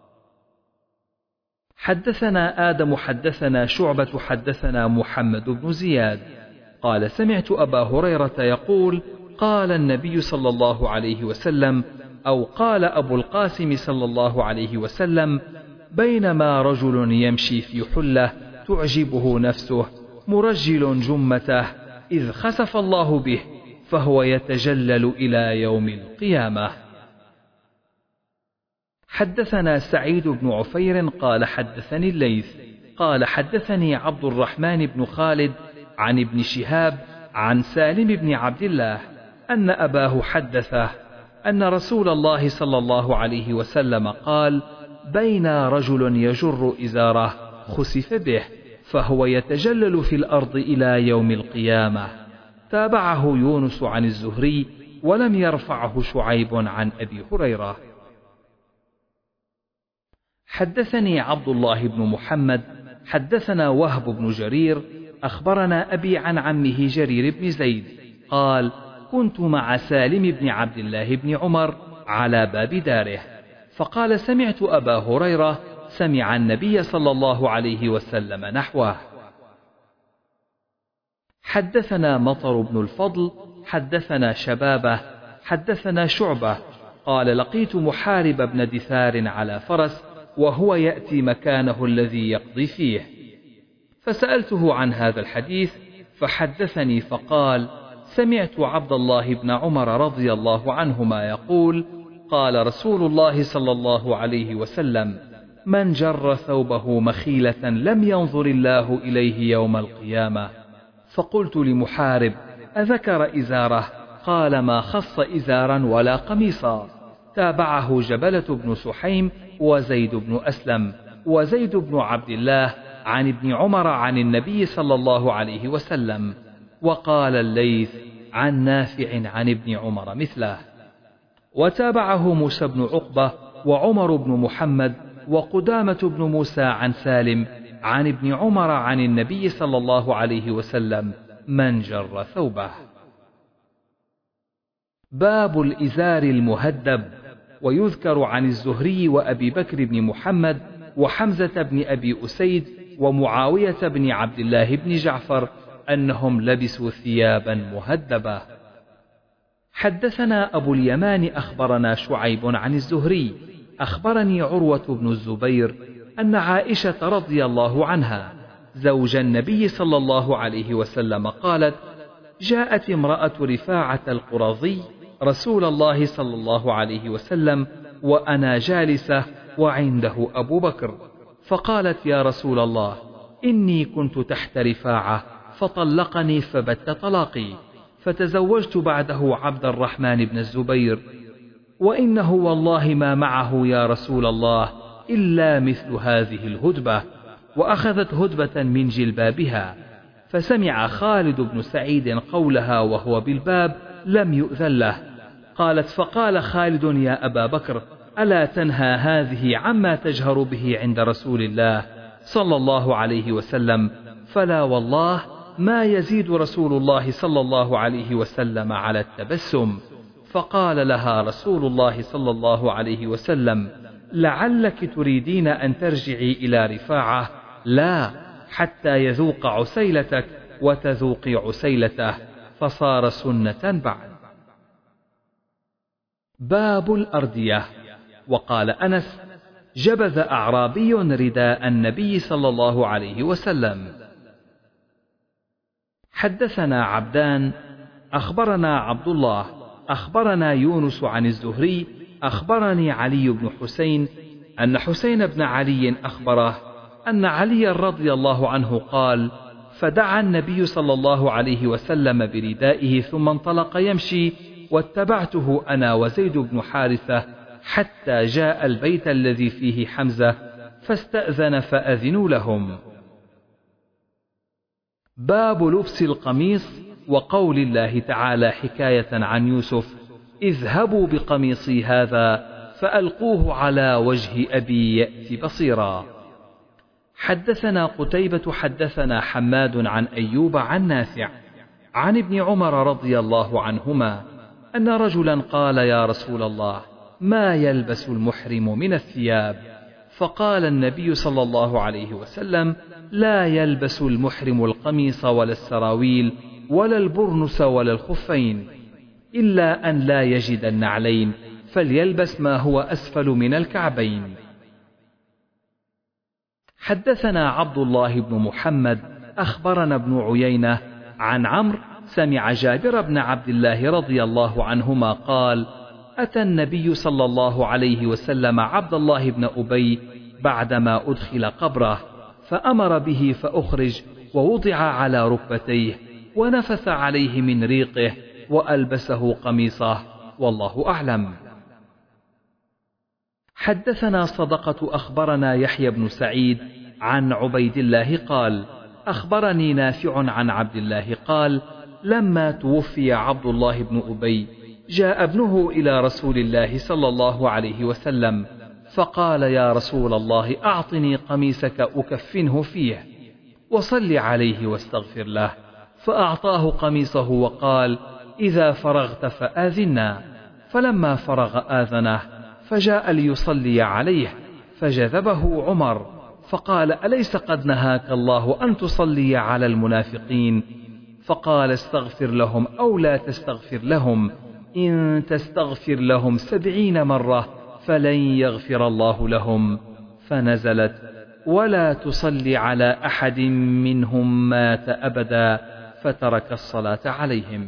حدثنا آدم حدثنا شعبة حدثنا محمد بن زياد قال: سمعت أبا هريرة يقول: قال النبي صلى الله عليه وسلم، أو قال أبو القاسم صلى الله عليه وسلم: بينما رجل يمشي في حلة تعجبه نفسه مرجل جمته إذ خسف الله به فهو يتجلل إلى يوم القيامة. حدثنا سعيد بن عفير قال: حدثني الليث قال: حدثني عبد الرحمن بن خالد عن ابن شهاب عن سالم بن عبد الله أن أباه حدثه أن رسول الله صلى الله عليه وسلم قال: بين رجل يجر إزاره خسف به فهو يتجلل في الأرض إلى يوم القيامة. تابعه يونس عن الزهري ولم يرفعه شعيب عن أبي هريرة. حدثني عبد الله بن محمد حدثنا وهب بن جرير أخبرنا أبي عن عمه جرير بن زيد قال: كنت مع سالم بن عبد الله بن عمر على باب داره، فقال: سمعت أبا هريرة سمع النبي صلى الله عليه وسلم نحوه. حدثنا مطر بن الفضل حدثنا شبابه حدثنا شعبة قال: لقيت محارب بن دثار على فرس وهو يأتي مكانه الذي يقضي فيه، فسألته عن هذا الحديث فحدثني فقال: سمعت عبد الله بن عمر رضي الله عنهما يقول: قال رسول الله صلى الله عليه وسلم: من جر ثوبه مخيلة لم ينظر الله إليه يوم القيامة. فقلت لمحارب: أذكر إزاره؟ قال: ما خص إزارا ولا قميصا. تابعه جبلة بن سحيم وزيد بن أسلم وزيد بن عبد الله عن ابن عمر عن النبي صلى الله عليه وسلم. وقال الليث عن نافع عن ابن عمر مثله. وتابعه موسى بن عقبة وعمر بن محمد وقدامة بن موسى عن سالم عن ابن عمر عن النبي صلى الله عليه وسلم: من جر ثوبه. باب الإزار المهدب. ويذكر عن الزهري وأبي بكر بن محمد وحمزة بن أبي أسيد ومعاوية بن عبد الله بن جعفر أنهم لبسوا ثيابا مهدبة. حدثنا أبو اليمان أخبرنا شعيب عن الزهري أخبرني عروة بن الزبير أن عائشة رضي الله عنها زوج النبي صلى الله عليه وسلم قالت: جاءت امرأة رفاعة القرظي رسول الله صلى الله عليه وسلم وأنا جالسة وعنده أبو بكر، فقالت: يا رسول الله، إني كنت تحت رفاعة فطلقني فبت طلاقي، فتزوجت بعده عبد الرحمن بن الزبير، وإنه والله ما معه يا رسول الله إلا مثل هذه الهدبة. وأخذت هدبة من جلبابها، فسمع خالد بن سعيد قولها وهو بالباب لم يؤذن له. قالت: فقال خالد: يا أبا بكر، ألا تنهى هذه عما تجهر به عند رسول الله صلى الله عليه وسلم؟ فلا والله ما يزيد رسول الله صلى الله عليه وسلم على التبسم. فقال لها رسول الله صلى الله عليه وسلم: لعلك تريدين أن ترجعي إلى رفاعة، لا، حتى يذوق عسيلتك وتذوقي عسيلته، فصار سنة بعد. باب الأردية. وقال أنس: جبذ أعرابي رداء النبي صلى الله عليه وسلم. حدثنا عبدان أخبرنا عبد الله أخبرنا يونس عن الزهري أخبرني علي بن حسين أن حسين بن علي أخبره أن علي رضي الله عنه قال: فدعا النبي صلى الله عليه وسلم بردائه ثم انطلق يمشي، واتبعته أنا وزيد بن حارثة حتى جاء البيت الذي فيه حمزة، فاستأذن فأذنوا لهم. باب لبس القميص. وقول الله تعالى حكاية عن يوسف: اذهبوا بقميصي هذا فألقوه على وجه أبي يأت بصيرا. حدثنا قتيبة حدثنا حماد عن أيوب عن نافع عن ابن عمر رضي الله عنهما أن رجلا قال: يا رسول الله، ما يلبس المحرم من الثياب؟ فقال النبي صلى الله عليه وسلم: لا يلبس المحرم القميص ولا السراويل ولا البرنس ولا الخفين، إلا أن لا يجد النعلين، فليلبس ما هو أسفل من الكعبين. حدثنا عبد الله بن محمد أخبرنا ابن عيينة عن عمرو سمع جابر بن عبد الله رضي الله عنهما قال: أتى النبي صلى الله عليه وسلم عبد الله بن أبي بعدما أدخل قبره، فأمر به فأخرج ووضع على ركبتيه، ونفث عليه من ريقه وألبسه قميصه، والله أعلم. حدثنا صدقة أخبرنا يحيى بن سعيد عن عبيد الله قال: أخبرني نافع عن عبد الله قال: لما توفي عبد الله بن أبي جاء ابنه إلى رسول الله صلى الله عليه وسلم فقال: يا رسول الله، أعطني قميصك أكفنه فيه وصل عليه واستغفر له. فأعطاه قميصه وقال: إذا فرغت فآذنا. فلما فرغ آذنه، فجاء ليصلي عليه، فجذبه عمر فقال: أليس قد نهاك الله أن تصلي على المنافقين؟ فقال: استغفر لهم أو لا تستغفر لهم، إن تستغفر لهم سبعين مرة فلن يغفر الله لهم. فنزلت: ولا تصلي على أحد منهم مات أبدا، فترك الصلاة عليهم.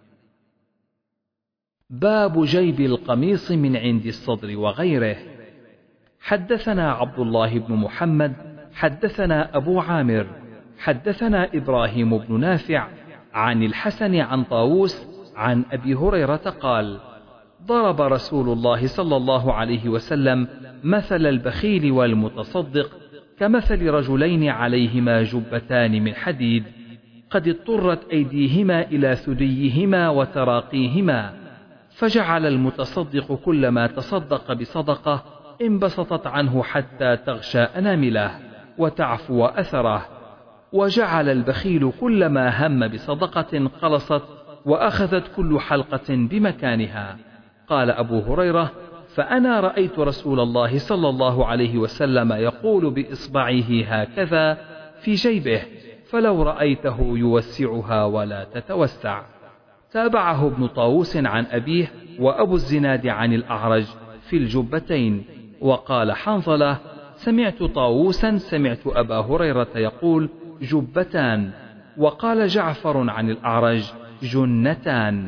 باب جيب القميص من عند الصدر وغيره. حدثنا عبد الله بن محمد حدثنا أبو عامر حدثنا إبراهيم بن نافع عن الحسن عن طاووس عن أبي هريرة قال: ضرب رسول الله صلى الله عليه وسلم مثل البخيل والمتصدق كمثل رجلين عليهما جبتان من حديد، قد اضطرت أيديهما إلى ثديهما وتراقيهما، فجعل المتصدق كلما تصدق بصدقة انبسطت عنه حتى تغشى أنامله وتعفو أثره، وجعل البخيل كلما هم بصدقة قلصت وأخذت كل حلقة بمكانها. قال أبو هريرة: فأنا رأيت رسول الله صلى الله عليه وسلم يقول بإصبعه هكذا في جيبه، فلو رأيته يوسعها ولا تتوسع. تابعه ابن طاووس عن أبيه وأبو الزناد عن الأعرج في الجبتين. وقال حنظلة: سمعت طاووسا سمعت أبا هريرة يقول جبتان. وقال جعفر عن الأعرج جنتان.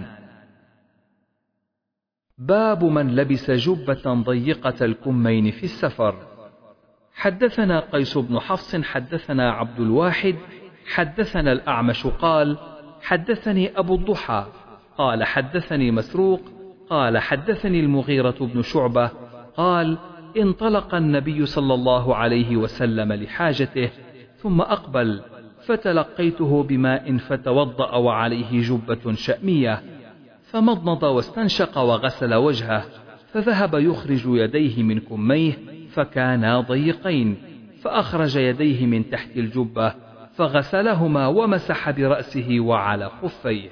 باب من لبس جبة ضيقة الكمين في السفر. حدثنا قيس بن حفص حدثنا عبد الواحد حدثنا الأعمش قال حدثني أبو الضحى قال حدثني مسروق قال حدثني المغيرة بن شعبة قال انطلق النبي صلى الله عليه وسلم لحاجته ثم أقبل، فتلقيته بماء فتوضأ وعليه جبة شأمية، فمضمض واستنشق وغسل وجهه، فذهب يخرج يديه من كميه فكانا ضيقين، فأخرج يديه من تحت الجبة فغسلهما ومسح برأسه وعلى خفيه.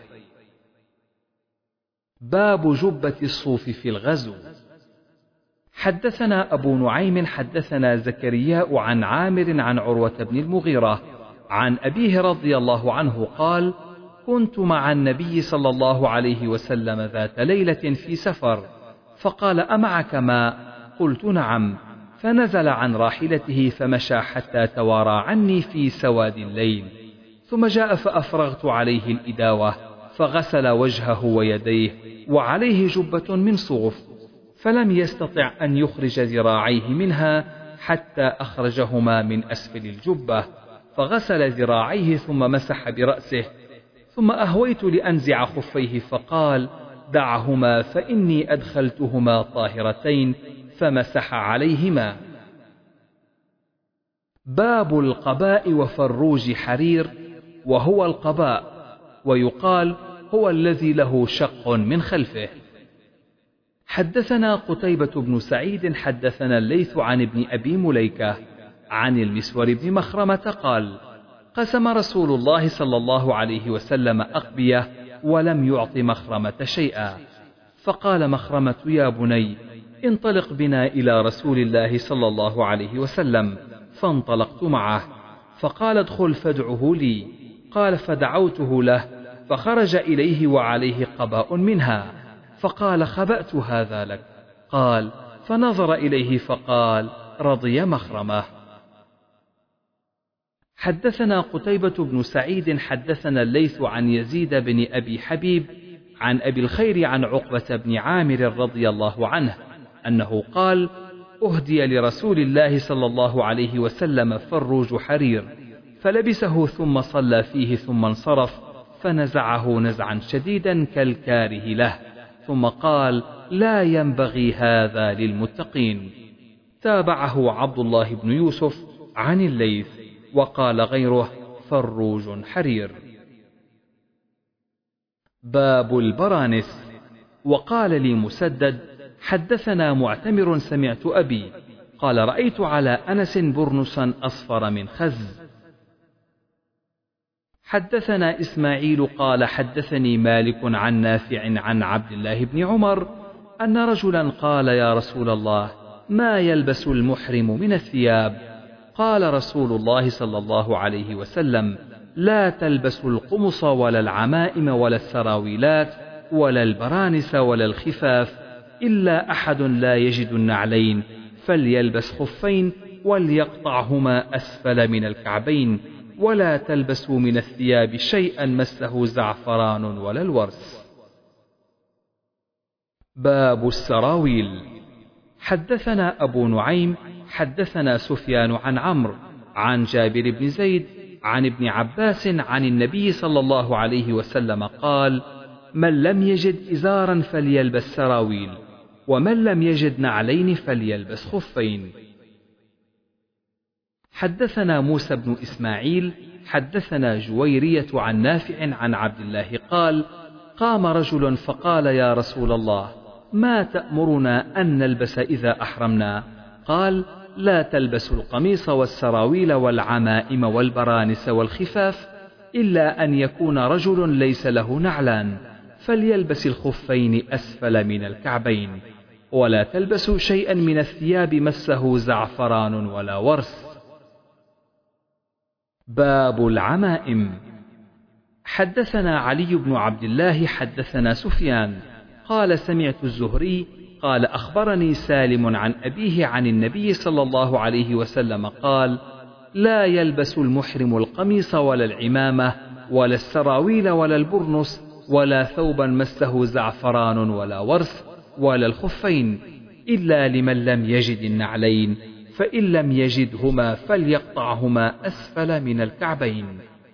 باب جبة الصوف في الغزو. حدثنا أبو نعيم حدثنا زكرياء عن عامر عن عروة بن المغيرة عن أبيه رضي الله عنه قال: كنت مع النبي صلى الله عليه وسلم ذات ليلة في سفر، فقال: أمعك ماء؟ قلت: نعم. فنزل عن راحلته فمشى حتى توارى عني في سواد الليل، ثم جاء فأفرغت عليه الإداوة، فغسل وجهه ويديه وعليه جبة من صوف، فلم يستطع أن يخرج ذراعيه منها حتى أخرجهما من أسفل الجبة، فغسل ذراعيه ثم مسح برأسه، ثم أهويت لأنزع خفيه فقال: دعهما فإني أدخلتهما طاهرتين، فمسح عليهما. باب القباء وفروج حرير، وهو القباء، ويقال هو الذي له شق من خلفه. حدثنا قتيبة بن سعيد حدثنا الليث عن ابن أبي مليكة عن المسور بن مخرمة قال: قسم رسول الله صلى الله عليه وسلم أقبية ولم يعط مخرمة شيئا، فقال مخرمة: يا بني انطلق بنا إلى رسول الله صلى الله عليه وسلم، فانطلقت معه، فقال: ادخل فادعه لي. قال: فدعوته له، فخرج إليه وعليه قباء منها، فقال: خبأت هذا لك. قال: فنظر إليه فقال: رضي مخرمة. حدثنا قتيبة بن سعيد حدثنا الليث عن يزيد بن أبي حبيب عن أبي الخير عن عقبة بن عامر رضي الله عنه أنه قال: أهدي لرسول الله صلى الله عليه وسلم فروج حرير، فلبسه ثم صلى فيه ثم انصرف، فنزعه نزعا شديدا كالكاره له، ثم قال: لا ينبغي هذا للمتقين. تابعه عبد الله بن يوسف عن الليث، وقال غيره: فروج حرير. باب البرانس. وقال لي مسدد: حدثنا معتمر سمعت أبي قال: رأيت على أنس برنسا أصفر من خز. حدثنا إسماعيل قال: حدثني مالك عن نافع عن عبد الله بن عمر أن رجلا قال: يا رسول الله، ما يلبس المحرم من الثياب؟ قال رسول الله صلى الله عليه وسلم: لا تلبسوا القمص ولا العمائم ولا السراويلات ولا البرانس ولا الخفاف، إلا أحد لا يجد النعلين فليلبس خفين وليقطعهما أسفل من الكعبين، ولا تلبسوا من الثياب شيئا مسه زعفران ولا الورس. باب السراويل. حدثنا أبو نعيم حدثنا سفيان عن عمرو عن جابر بن زيد عن ابن عباس عن النبي صلى الله عليه وسلم قال: من لم يجد إزارا فليلبس سراويل، ومن لم يجد نعلين فليلبس خفين. حدثنا موسى بن إسماعيل حدثنا جويرية عن نافع عن عبد الله قال: قام رجل فقال: يا رسول الله، ما تأمرنا أن نلبس إذا أحرمنا؟ قال: لا تلبسوا القميص والسراويل والعمائم والبرانس والخفاف، إلا أن يكون رجل ليس له نعلان، فليلبس الخفين أسفل من الكعبين، ولا تلبسوا شيئا من الثياب مسه زعفران ولا ورس. باب العمائم. حدثنا علي بن عبد الله حدثنا سفيان قال سمعت الزهري قال أخبرني سالم عن أبيه عن النبي صلى الله عليه وسلم قال: لا يلبس المحرم القميص ولا العمامة ولا السراويل ولا البرنس ولا ثوبا مسه زعفران ولا ورس ولا الخفين إلا لمن لم يجد النعلين، فإن لم يجدهما فليقطعهما أسفل من الكعبين.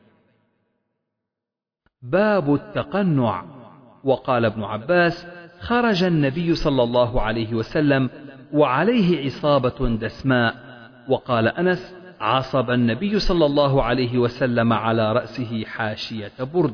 باب التقنع. وقال ابن عباس: خرج النبي صلى الله عليه وسلم وعليه عصابة دسماء. وقال أنس: عصب النبي صلى الله عليه وسلم على رأسه حاشية برد.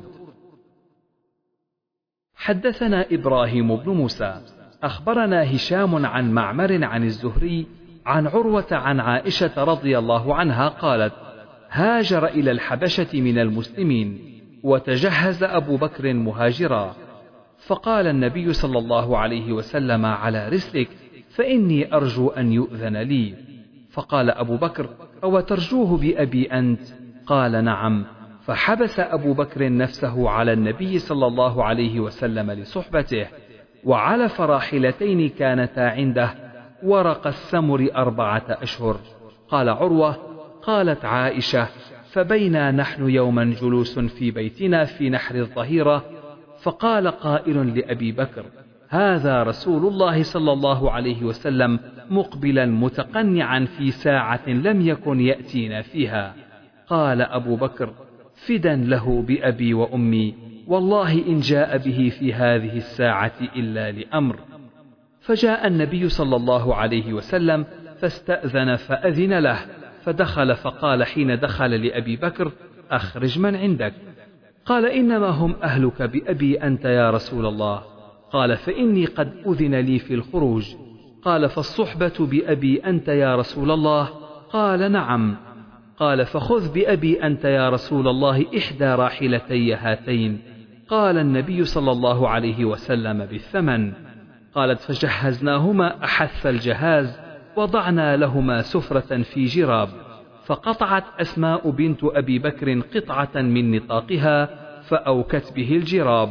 حدثنا إبراهيم بن موسى أخبرنا هشام عن معمر عن الزهري عن عروة عن عائشة رضي الله عنها قالت: هاجر إلى الحبشة من المسلمين، وتجهز أبو بكر مهاجرا، فقال النبي صلى الله عليه وسلم: على رسلك، فإني أرجو أن يؤذن لي. فقال أبو بكر: أو ترجوه بأبي أنت؟ قال: نعم. فحبس أبو بكر نفسه على النبي صلى الله عليه وسلم لصحبته، وعلف راحلتين كانتا عنده، ورق السمر أربعة أشهر. قال عروة: قالت عائشة: فبينا نحن يوما جلوس في بيتنا في نحر الظهيرة، فقال قائل لأبي بكر: هذا رسول الله صلى الله عليه وسلم مقبلا متقنعا في ساعة لم يكن يأتينا فيها. قال أبو بكر: فدا له بأبي وأمي، والله إن جاء به في هذه الساعة إلا لأمر. فجاء النبي صلى الله عليه وسلم فاستأذن فأذن له، فدخل فقال حين دخل لأبي بكر: أخرج من عندك. قال: إنما هم أهلك بأبي أنت يا رسول الله. قال: فإني قد أذن لي في الخروج. قال: فالصحبة بأبي أنت يا رسول الله. قال: نعم. قال: فخذ بأبي أنت يا رسول الله إحدى راحلتي هاتين. قال النبي صلى الله عليه وسلم: بالثمن. قالت: فجهزناهما أحث الجهاز، وضعنا لهما سفرة في جراب، فقطعت أسماء بنت أبي بكر قطعة من نطاقها فأوكت به الجراب،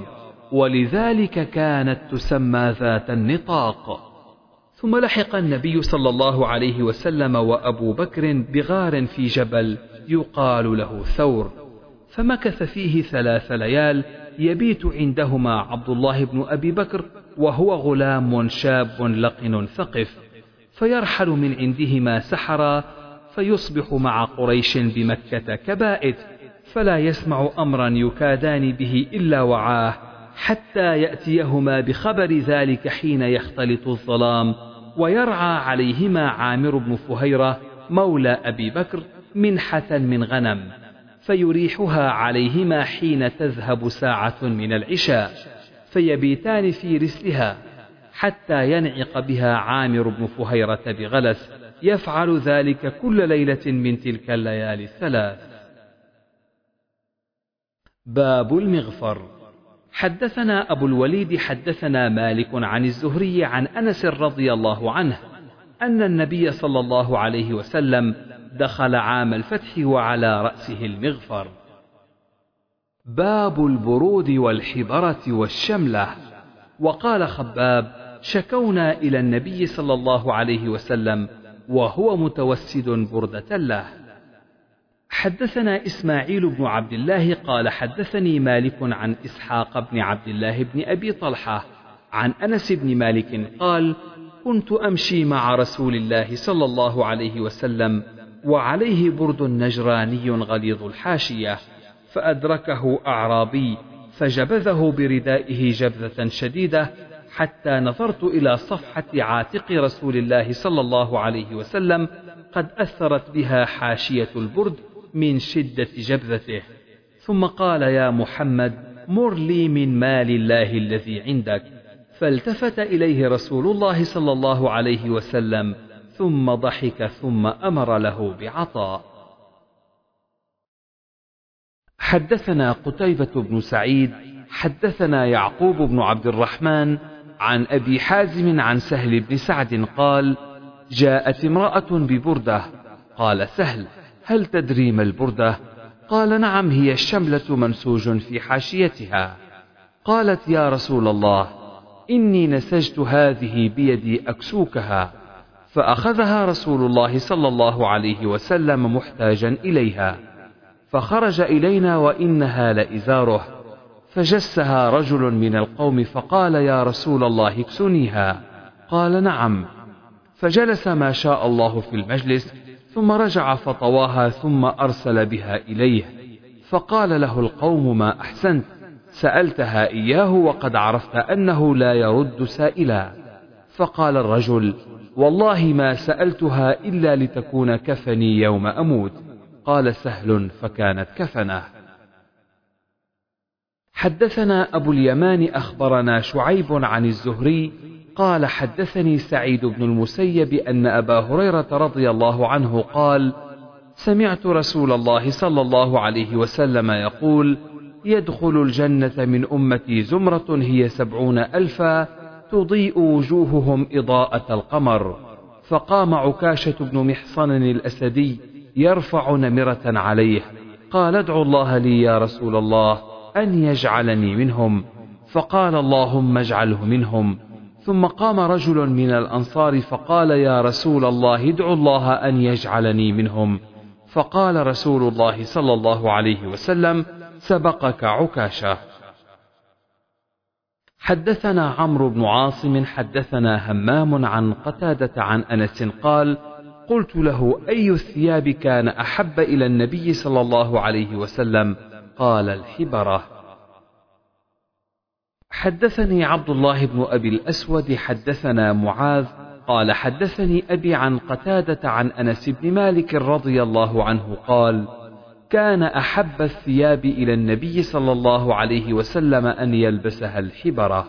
ولذلك كانت تسمى ذات النطاق. ثم لحق النبي صلى الله عليه وسلم وأبو بكر بغار في جبل يقال له ثور، فمكث فيه ثلاث ليال يبيت عندهما عبد الله بن أبي بكر، وهو غلام شاب لقن ثقف، فيرحل من عندهما سحرا، فيصبح مع قريش بمكة كبائت، فلا يسمع أمرا يكادان به إلا وعاه، حتى يأتيهما بخبر ذلك حين يختلط الظلام، ويرعى عليهما عامر بن فهيرة مولى أبي بكر منحة من غنم، فيريحها عليهما حين تذهب ساعة من العشاء، فيبيتان في رسلها حتى ينعق بها عامر بن فهيرة بغلس، يفعل ذلك كل ليلة من تلك الليالي الثلاث. باب المغفر. حدثنا أبو الوليد حدثنا مالك عن الزهري عن أنس رضي الله عنه أن النبي صلى الله عليه وسلم دخل عام الفتح وعلى رأسه المغفر. باب البرود والحبرة والشملة. وقال خباب: شكونا إلى النبي صلى الله عليه وسلم وهو متوسد بردة له. حدثنا إسماعيل بن عبد الله قال حدثني مالك عن إسحاق بن عبد الله بن أبي طلحة عن أنس بن مالك قال: كنت أمشي مع رسول الله صلى الله عليه وسلم وعليه برد نجراني غليظ الحاشية، فأدركه أعرابي فجبذه بردائه جبذة شديدة، حتى نظرت إلى صفحة عاتق رسول الله صلى الله عليه وسلم قد أثرت بها حاشية البرد من شدة جبذته، ثم قال: يا محمد، مر لي من مال الله الذي عندك. فالتفت إليه رسول الله صلى الله عليه وسلم ثم ضحك ثم أمر له بعطاء. حدثنا قتيبة بن سعيد حدثنا يعقوب بن عبد الرحمن عن أبي حازم عن سهل بن سعد قال جاءت امرأة ببردة. قال سهل هل تدري ما البردة؟ قال نعم هي الشملة منسوج في حاشيتها. قالت يا رسول الله إني نسجت هذه بيدي أكسوكها. فأخذها رسول الله صلى الله عليه وسلم محتاجا إليها، فخرج إلينا وإنها لإزاره، فجسها رجل من القوم فقال يا رسول الله اكسنيها. قال نعم. فجلس ما شاء الله في المجلس، ثم رجع فطواها ثم أرسل بها إليه، فقال له القوم ما أحسنت، سألتها إياه وقد عرفت أنه لا يرد سائلا. فقال الرجل والله ما سألتها إلا لتكون كفني يوم أموت. قال سهل فكانت كفنه. حدثنا أبو اليمان أخبرنا شعيب عن الزهري قال حدثني سعيد بن المسيب أن أبا هريرة رضي الله عنه قال سمعت رسول الله صلى الله عليه وسلم يقول يدخل الجنة من أمتي زمرة هي سبعون ألفا تضيء وجوههم إضاءة القمر. فقام عكاشة بن محصن الأسدي يرفع نمرة عليه، قال ادعوا الله لي يا رسول الله أن يجعلني منهم، فقال اللهم اجعله منهم. ثم قام رجل من الأنصار فقال يا رسول الله ادعوا الله أن يجعلني منهم، فقال رسول الله صلى الله عليه وسلم سبقك عكاشة. حدثنا عمرو بن عاصم حدثنا همام عن قتادة عن أنس قال قلت له أي الثياب كان أحب إلى النبي صلى الله عليه وسلم؟ قال الحبرة. حدثني عبد الله بن أبي الأسود حدثنا معاذ قال حدثني أبي عن قتادة عن أنس بن مالك رضي الله عنه قال كان أحب الثياب إلى النبي صلى الله عليه وسلم أن يلبسها الحبرة.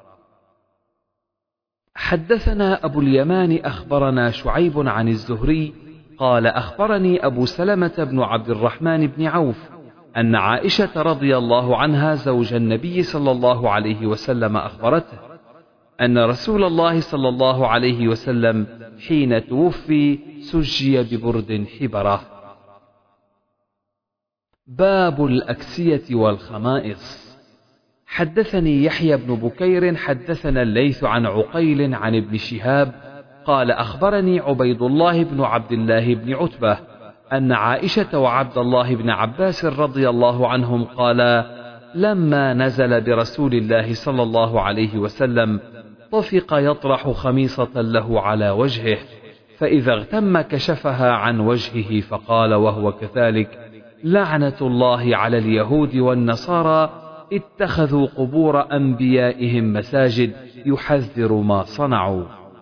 حدثنا أبو اليمان أخبرنا شعيب عن الزهري قال أخبرني أبو سلمة بن عبد الرحمن بن عوف أن عائشة رضي الله عنها زوج النبي صلى الله عليه وسلم أخبرته أن رسول الله صلى الله عليه وسلم حين توفي سجي ببرد حبرة. باب الأكسية والخمائص. حدثني يحيى بن بكير حدثنا الليث عن عقيل عن ابن شهاب قال أخبرني عبيد الله بن عبد الله بن عتبة أن عائشة وعبد الله بن عباس رضي الله عنهم قالا لما نزل برسول الله صلى الله عليه وسلم طفق يطرح خميصة له على وجهه، فإذا اغتم كشفها عن وجهه فقال وهو كذلك لعنة الله على اليهود والنصارى اتخذوا قبور أنبيائهم مساجد يحذر ما صنعوا.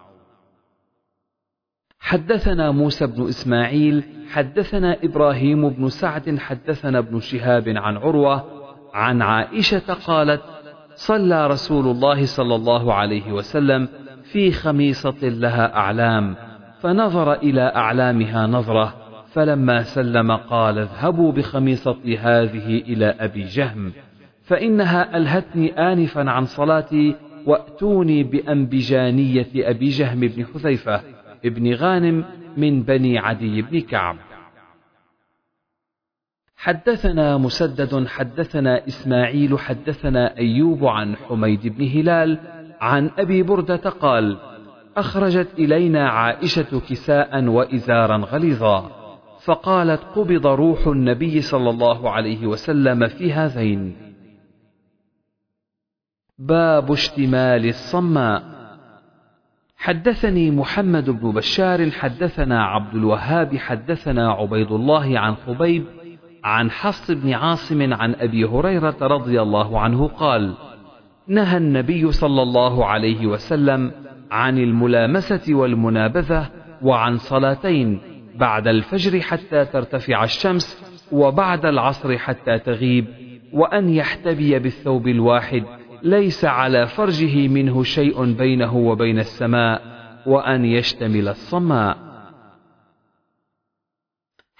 حدثنا موسى بن إسماعيل حدثنا إبراهيم بن سعد حدثنا ابن شهاب عن عروة عن عائشة قالت صلى رسول الله صلى الله عليه وسلم في خميصة لها أعلام، فنظر إلى أعلامها نظرة، فلما سلم قال اذهبوا بخميصتي هذه إلى أبي جهم فإنها ألهتني آنفا عن صلاتي، وأتوني بأنبجانية أبي جهم بن حذيفة ابن غانم من بني عدي بن كعب. حدثنا مسدد حدثنا إسماعيل حدثنا أيوب عن حميد بن هلال عن أبي بردة قال أخرجت إلينا عائشة كساء وإزارا غليظا، فقالت قبض روح النبي صلى الله عليه وسلم في هذين. باب اشتمال الصماء. حدثني محمد بن بشار حدثنا عبد الوهاب حدثنا عبيد الله عن خبيب عن حفص بن عاصم عن أبي هريرة رضي الله عنه قال نهى النبي صلى الله عليه وسلم عن الملامسة والمنابذة وعن صلاتين، بعد الفجر حتى ترتفع الشمس وبعد العصر حتى تغيب، وأن يحتبي بالثوب الواحد ليس على فرجه منه شيء بينه وبين السماء، وأن يشتمل الصماء.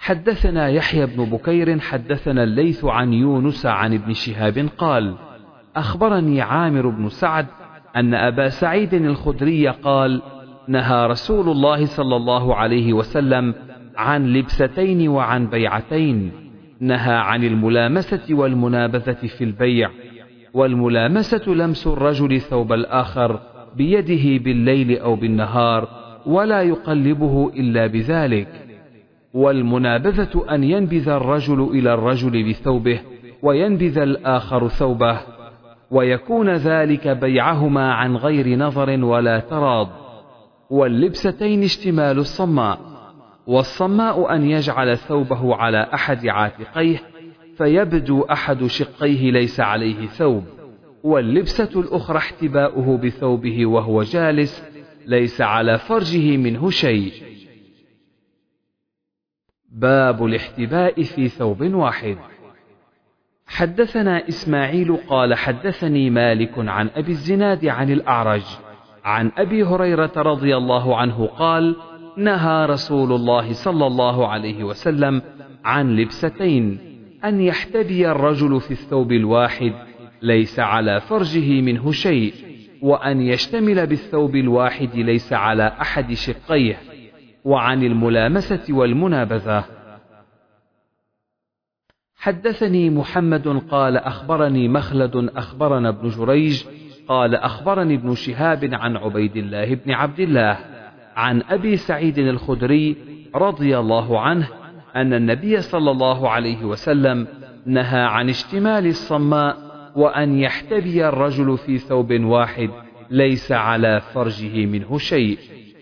حدثنا يحيى بن بكير حدثنا الليث عن يونس عن ابن شهاب قال أخبرني عامر بن سعد أن أبا سعيد الخدري قال: نهى رسول الله صلى الله عليه وسلم عن لبستين وعن بيعتين. نهى عن الملامسة والمنابذة في البيع. والملامسة لمس الرجل ثوب الآخر بيده بالليل أو بالنهار ولا يقلبه إلا بذلك. والمنابذة أن ينبذ الرجل إلى الرجل بثوبه وينبذ الآخر ثوبه، ويكون ذلك بيعهما عن غير نظر ولا تراض. واللبستين اشتمال الصماء. والصماء أن يجعل ثوبه على أحد عاتقيه فيبدو أحد شقيه ليس عليه ثوب. واللبسة الأخرى احتباؤه بثوبه وهو جالس ليس على فرجه منه شيء. باب الاحتباء في ثوب واحد. حدثنا إسماعيل قال حدثني مالك عن أبي الزناد عن الأعرج عن أبي هريرة رضي الله عنه قال: نهى رسول الله صلى الله عليه وسلم عن لبستين: أن يحتبي الرجل في الثوب الواحد ليس على فرجه منه شيء، وأن يشتمل بالثوب الواحد ليس على أحد شقيه، وعن الملامسة والمنابذة. حدثني محمد قال أخبرني مخلد أخبرنا ابن جريج قال أخبرني ابن شهاب عن عبيد الله بن عبد الله عن أبي سعيد الخدري رضي الله عنه أن النبي صلى الله عليه وسلم نهى عن اشتمال الصماء وأن يحتبي الرجل في ثوب واحد ليس على فرجه منه شيء.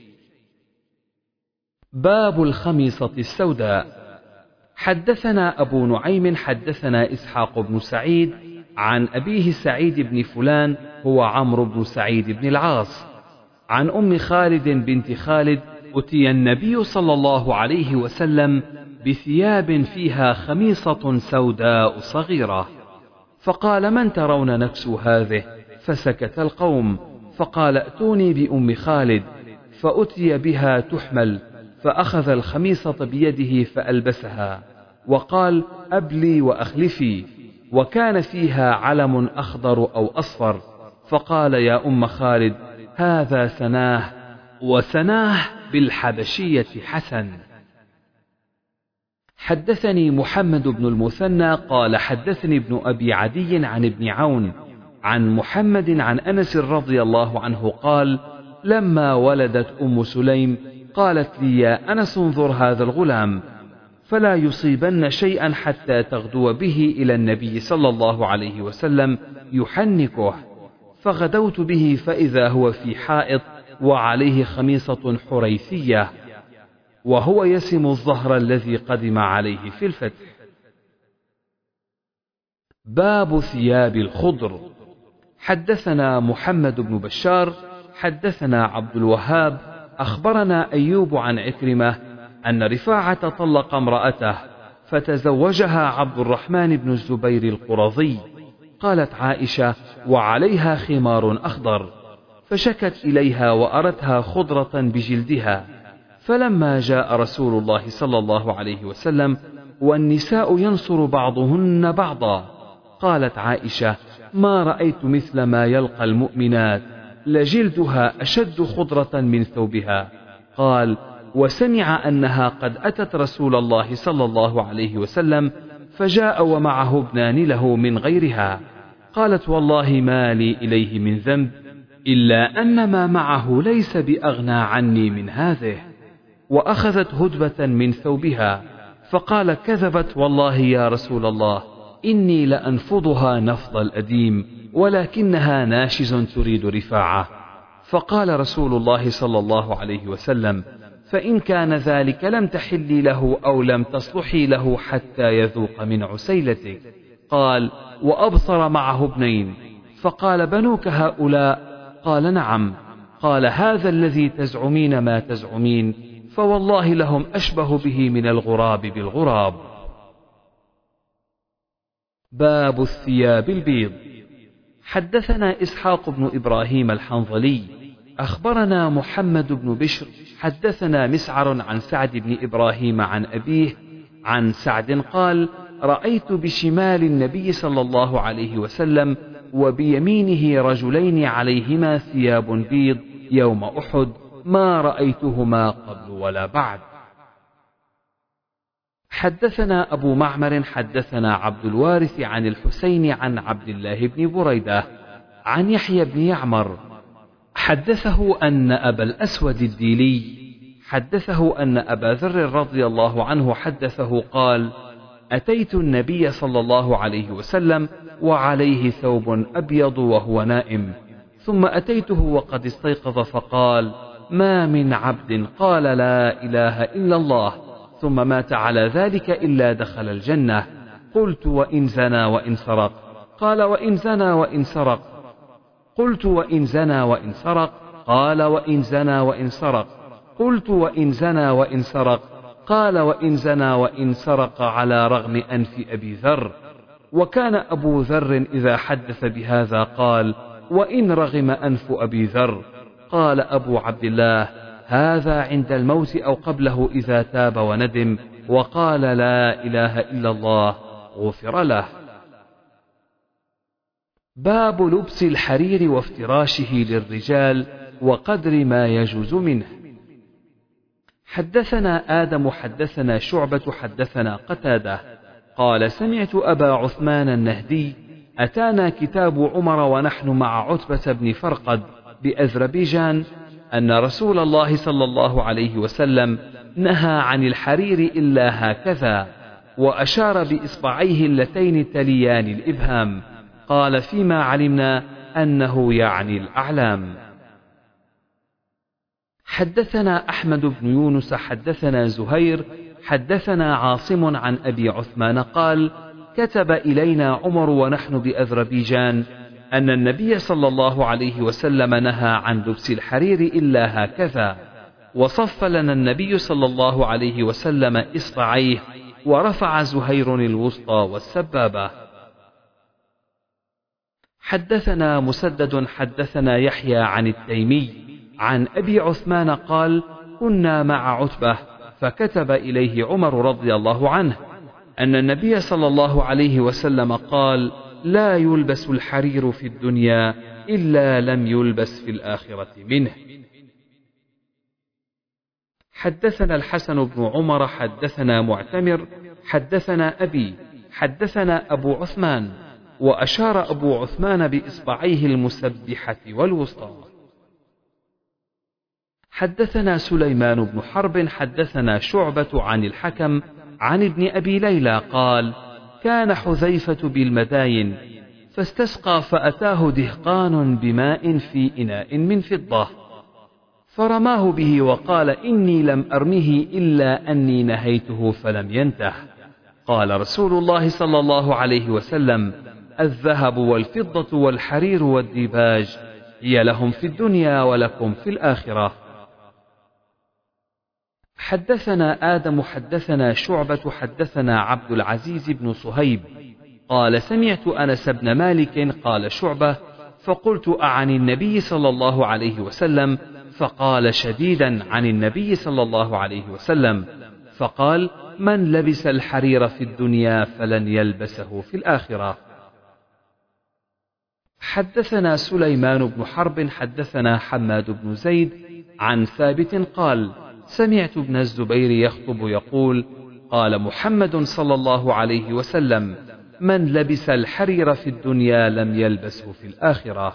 باب الخميصة السوداء. حدثنا أبو نعيم حدثنا إسحاق بن سعيد عن أبيه سعيد بن فلان هو عمرو بن سعيد بن العاص عن أم خالد بنت خالد: أتي النبي صلى الله عليه وسلم بثياب فيها خميصة سوداء صغيرة، فقال: من ترون نكسو هذه؟ فسكت القوم، فقال: ائتوني بأم خالد، فأتي بها تحمل، فأخذ الخميصة بيده فألبسها، وقال: أبلي وأخلفي، وكان فيها علم أخضر أو أصفر، فقال: يا أم خالد، هذا سناه، وسناه بالحبشية حسن. حدثني محمد بن المثنى قال حدثني ابن أبي عدي عن ابن عون عن محمد عن أنس رضي الله عنه قال: لما ولدت أم سليم قالت لي: يا أنس، انظر هذا الغلام، فلا يصيبن شيئا حتى تغدو به إلى النبي صلى الله عليه وسلم يحنكه. فغدوت به فإذا هو في حائط وعليه خميصة حريثية، وهو يسم الظهر الذي قدم عليه في الفتح. باب ثياب الخضر. حدثنا محمد بن بشار حدثنا عبد الوهاب أخبرنا أيوب عن عكرمة أن رفاعة طلق امرأته فتزوجها عبد الرحمن بن الزبير القرظي. قالت عائشة: وعليها خمار أخضر، فشكت إليها وأرتها خضرة بجلدها. فلما جاء رسول الله صلى الله عليه وسلم والنساء ينصر بعضهن بعضا، قالت عائشة: ما رأيت مثل ما يلقى المؤمنات، لجلدها أشد خضرة من ثوبها. قال: وسمع أنها قد أتت رسول الله صلى الله عليه وسلم فجاء ومعه ابنان له من غيرها. قالت: والله ما لي إليه من ذنب، إلا أن ما معه ليس بأغنى عني من هذه. وأخذت هدبة من ثوبها، فقال: كذبت والله يا رسول الله، إني لأنفضها نفض الأديم، ولكنها ناشز تريد رفاعة. فقال رسول الله صلى الله عليه وسلم: فإن كان ذلك لم تحلي له أو لم تصلحي له حتى يذوق من عسيلتك. قال: وأبصر معه ابنين، فقال: بنوك هؤلاء؟ قال: نعم. قال: هذا الذي تزعمين ما تزعمين، فوالله لهم أشبه به من الغراب بالغراب. باب الثياب البيض. حدثنا إسحاق بن إبراهيم الحنظلي أخبرنا محمد بن بشر حدثنا مسعر عن سعد بن إبراهيم عن أبيه عن سعد قال: رأيت بشمال النبي صلى الله عليه وسلم وبيمينه رجلين عليهما ثياب بيض يوم أحد ما رأيتهما قبل ولا بعد. حدثنا أبو معمر حدثنا عبد الوارث عن الحسين عن عبد الله بن بريدة عن يحيى بن يعمر حدثه أن أبا الأسود الديلي حدثه أن أبا ذر رضي الله عنه حدثه قال: أتيت النبي صلى الله عليه وسلم وعليه ثوب أبيض وهو نائم، ثم أتيته وقد استيقظ فقال: ما من عبد قال لا إله إلا الله ثم مات على ذلك إلا دخل الجنة. قلت: وإن زنى وإن سرق؟ قال: وإن زنى وإن سرق. قلت: وإن زنى وإن سرق؟ قال: وإن زنى وإن سرق. قلت: وإن زنى وإن سرق؟ قال: وإن زنى وإن سرق على رغم أنف أبي ذر. وكان أبو ذر إذا حدث بهذا قال: وإن رغم أنف أبي ذر. قال أبو عبد الله: هذا عند الموت أو قبله إذا تاب وندم وقال لا إله إلا الله غفر له. باب لبس الحرير وافتراشه للرجال وقدر ما يجوز منه. حدثنا آدم حدثنا شعبة حدثنا قتادة قال: سمعت أبا عثمان النهدي: أتانا كتاب عمر ونحن مع عتبة بن فرقد بأذربيجان أن رسول الله صلى الله عليه وسلم نهى عن الحرير إلا هكذا، وأشار بإصبعيه اللتين تليان الإبهام. قال: فيما علمنا أنه يعني الأعلام. حدثنا أحمد بن يونس حدثنا زهير حدثنا عاصم عن أبي عثمان قال: كتب إلينا عمر ونحن بأذربيجان أن النبي صلى الله عليه وسلم نهى عن لبس الحرير إلا هكذا، وصف لنا النبي صلى الله عليه وسلم إصبعيه ورفع زهير الوسطى والسبابة. حدثنا مسدد حدثنا يحيى عن التيمي عن أبي عثمان قال: كنا مع عتبة فكتب إليه عمر رضي الله عنه أن النبي صلى الله عليه وسلم قال: لا يلبس الحرير في الدنيا إلا لم يلبس في الآخرة منه. حدثنا الحسن بن عمر حدثنا معتمر حدثنا أبي حدثنا أبو عثمان، وأشار أبو عثمان بإصبعيه المسبحة والوسطى. حدثنا سليمان بن حرب حدثنا شعبة عن الحكم عن ابن أبي ليلى قال: كان حذيفة بالمداين فاستسقى فأتاه دهقان بماء في إناء من فضة فرماه به وقال: إني لم أرمه إلا أني نهيته فلم ينته. قال رسول الله صلى الله عليه وسلم: الذهب والفضة والحرير والديباج هي لهم في الدنيا ولكم في الآخرة. حدثنا آدم حدثنا شعبة حدثنا عبد العزيز بن صهيب قال: سمعت أنس بن مالك قال شعبة: فقلت: أعن النبي صلى الله عليه وسلم؟ فقال: شديدا عن النبي صلى الله عليه وسلم. فقال: من لبس الحرير في الدنيا فلن يلبسه في الآخرة. حدثنا سليمان بن حرب حدثنا حماد بن زيد عن ثابت قال: سمعت ابن الزبير يخطب يقول: قال محمد صلى الله عليه وسلم: من لبس الحرير في الدنيا لم يلبسه في الآخرة.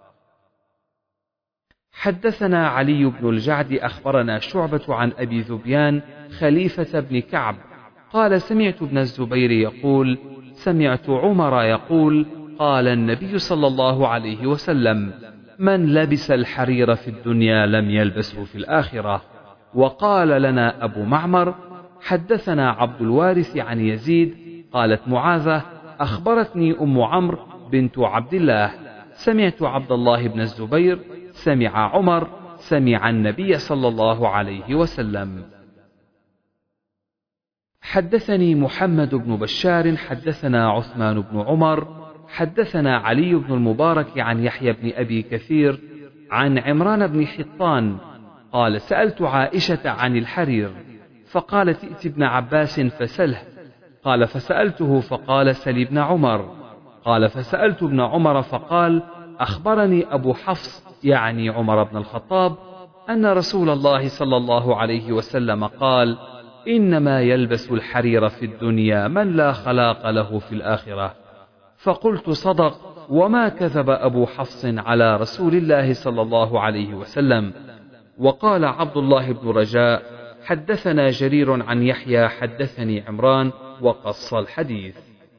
حدثنا علي بن الجعد أخبرنا شعبة عن أبي ذبيان خليفة بن كعب قال: سمعت ابن الزبير يقول: سمعت عمر يقول: قال النبي صلى الله عليه وسلم: من لبس الحرير في الدنيا لم يلبسه في الآخرة. وقال لنا أبو معمر: حدثنا عبد الوارث عن يزيد قالت معاذة: أخبرتني أم عمرو بنت عبد الله سمعت عبد الله بن الزبير سمع عمر سمع النبي صلى الله عليه وسلم. حدثني محمد بن بشار حدثنا عثمان بن عمر حدثنا علي بن المبارك عن يحيى بن أبي كثير عن عمران بن حطان قال: سألت عائشة عن الحرير فقالت: ائت ابن عباس فسله. قال: فسألته فقال: سل ابن عمر. قال فسألت ابن عمر فقال أخبرني أبو حفص يعني عمر بن الخطاب أن رسول الله صلى الله عليه وسلم قال إنما يلبس الحرير في الدنيا من لا خلاق له في الآخرة. فقلت صدق وما كذب أبو حفص على رسول الله صلى الله عليه وسلم. وقال عبد الله بن رجاء حدثنا جرير عن يحيى حدثني عمران وقص الحديث.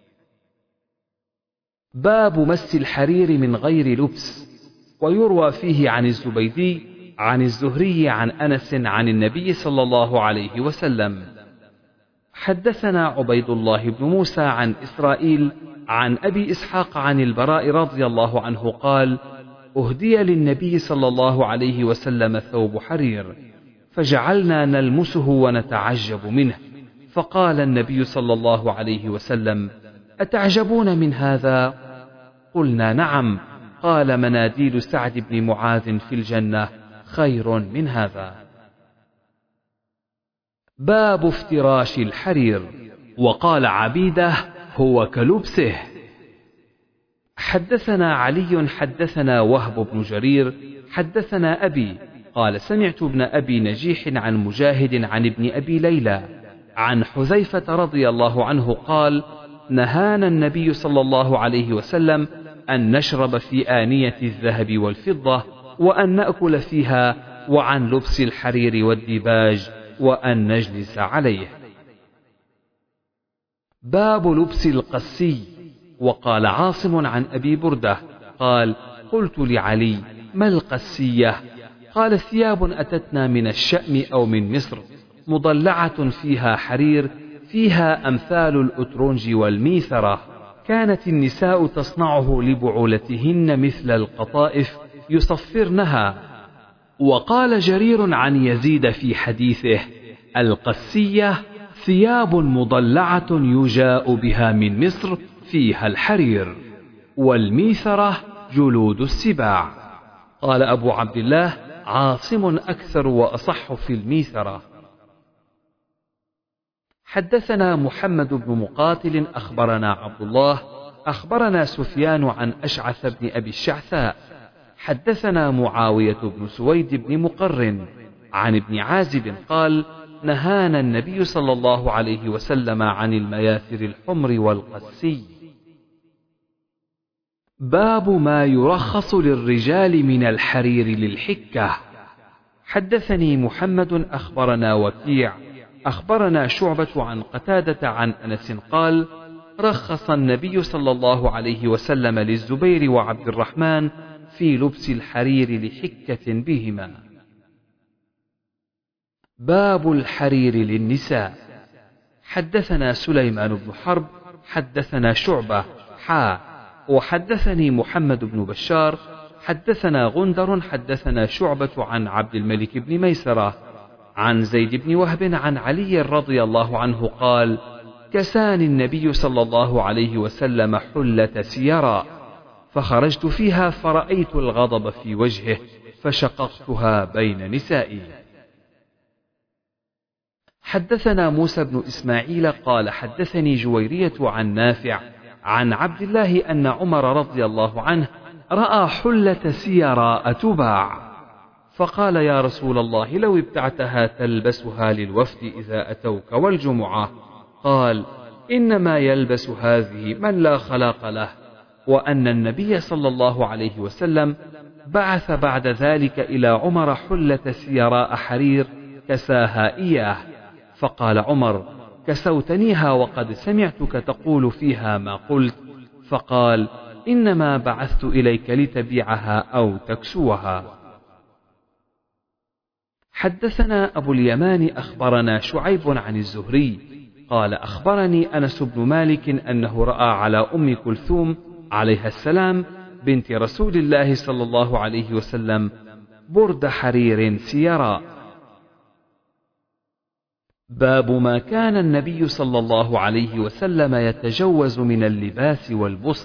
باب مس الحرير من غير لبس. ويروى فيه عن الزبيدي عن الزهري عن أنس عن النبي صلى الله عليه وسلم. حدثنا عبيد الله بن موسى عن إسرائيل عن أبي إسحاق عن البراء رضي الله عنه قال أهدي للنبي صلى الله عليه وسلم ثوب حرير فجعلنا نلمسه ونتعجب منه، فقال النبي صلى الله عليه وسلم أتعجبون من هذا؟ قلنا نعم. قال مناديل سعد بن معاذ في الجنة خير من هذا. باب افتراش الحرير. وقال عبيده هو كلبسه. حدثنا علي حدثنا وهب بن جرير حدثنا أبي قال سمعت ابن أبي نجيح عن مجاهد عن ابن أبي ليلى عن حذيفة رضي الله عنه قال نهانا النبي صلى الله عليه وسلم أن نشرب في آنية الذهب والفضة وأن نأكل فيها وعن لبس الحرير والديباج وأن نجلس عليه. باب لبس القسي. وقال عاصم عن أبي بردة قال قلت لعلي ما القسية؟ قال ثياب أتتنا من الشأم أو من مصر مضلعة فيها حرير فيها أمثال الأترنج والميثرة، كانت النساء تصنعه لبعولتهن مثل القطائف يصفرنها. وقال جرير عن يزيد في حديثه القسية ثياب مضلعة يجاء بها من مصر فيها الحرير، والميثرة جلود السباع. قال أبو عبد الله عاصم أكثر وأصح في الميثرة. حدثنا محمد بن مقاتل أخبرنا عبد الله أخبرنا سفيان عن أشعث بن أبي الشعثاء حدثنا معاوية بن سويد بن مقرن عن ابن عازب قال نهانا النبي صلى الله عليه وسلم عن المياثر الحمر والقسي. باب ما يرخص للرجال من الحرير للحكة. حدثني محمد أخبرنا وكيع أخبرنا شعبة عن قتادة عن أنس قال رخص النبي صلى الله عليه وسلم للزبير وعبد الرحمن في لبس الحرير لحكة بهما. باب الحرير للنساء. حدثنا سليمان بن حرب حدثنا شعبة حا وحدثني محمد بن بشار حدثنا غندر حدثنا شعبة عن عبد الملك بن ميسرة عن زيد بن وهب عن علي رضي الله عنه قال كساني النبي صلى الله عليه وسلم حلة سيرا فخرجت فيها فرأيت الغضب في وجهه فشققتها بين نسائي. حدثنا موسى بن إسماعيل قال حدثني جويرية عن نافع عن عبد الله أن عمر رضي الله عنه رأى حلة سيراء تباع فقال يا رسول الله لو ابتعتها تلبسها للوفد إذا أتوك والجمعة. قال إنما يلبس هذه من لا خلاق له، وأن النبي صلى الله عليه وسلم بعث بعد ذلك إلى عمر حلة سيراء حرير كساها إياه. فقال عمر كسوتنيها وقد سمعتك تقول فيها ما قلت. فقال إنما بعثت إليك لتبيعها أو تكسوها. حدثنا أبو اليمان أخبرنا شعيب عن الزهري قال أخبرني أنس بن مالك أنه رأى على أم كلثوم عليها السلام بنت رسول الله صلى الله عليه وسلم برد حرير سيراء. باب ما كان النبي صلى الله عليه وسلم يتجوز من اللباس والبسط.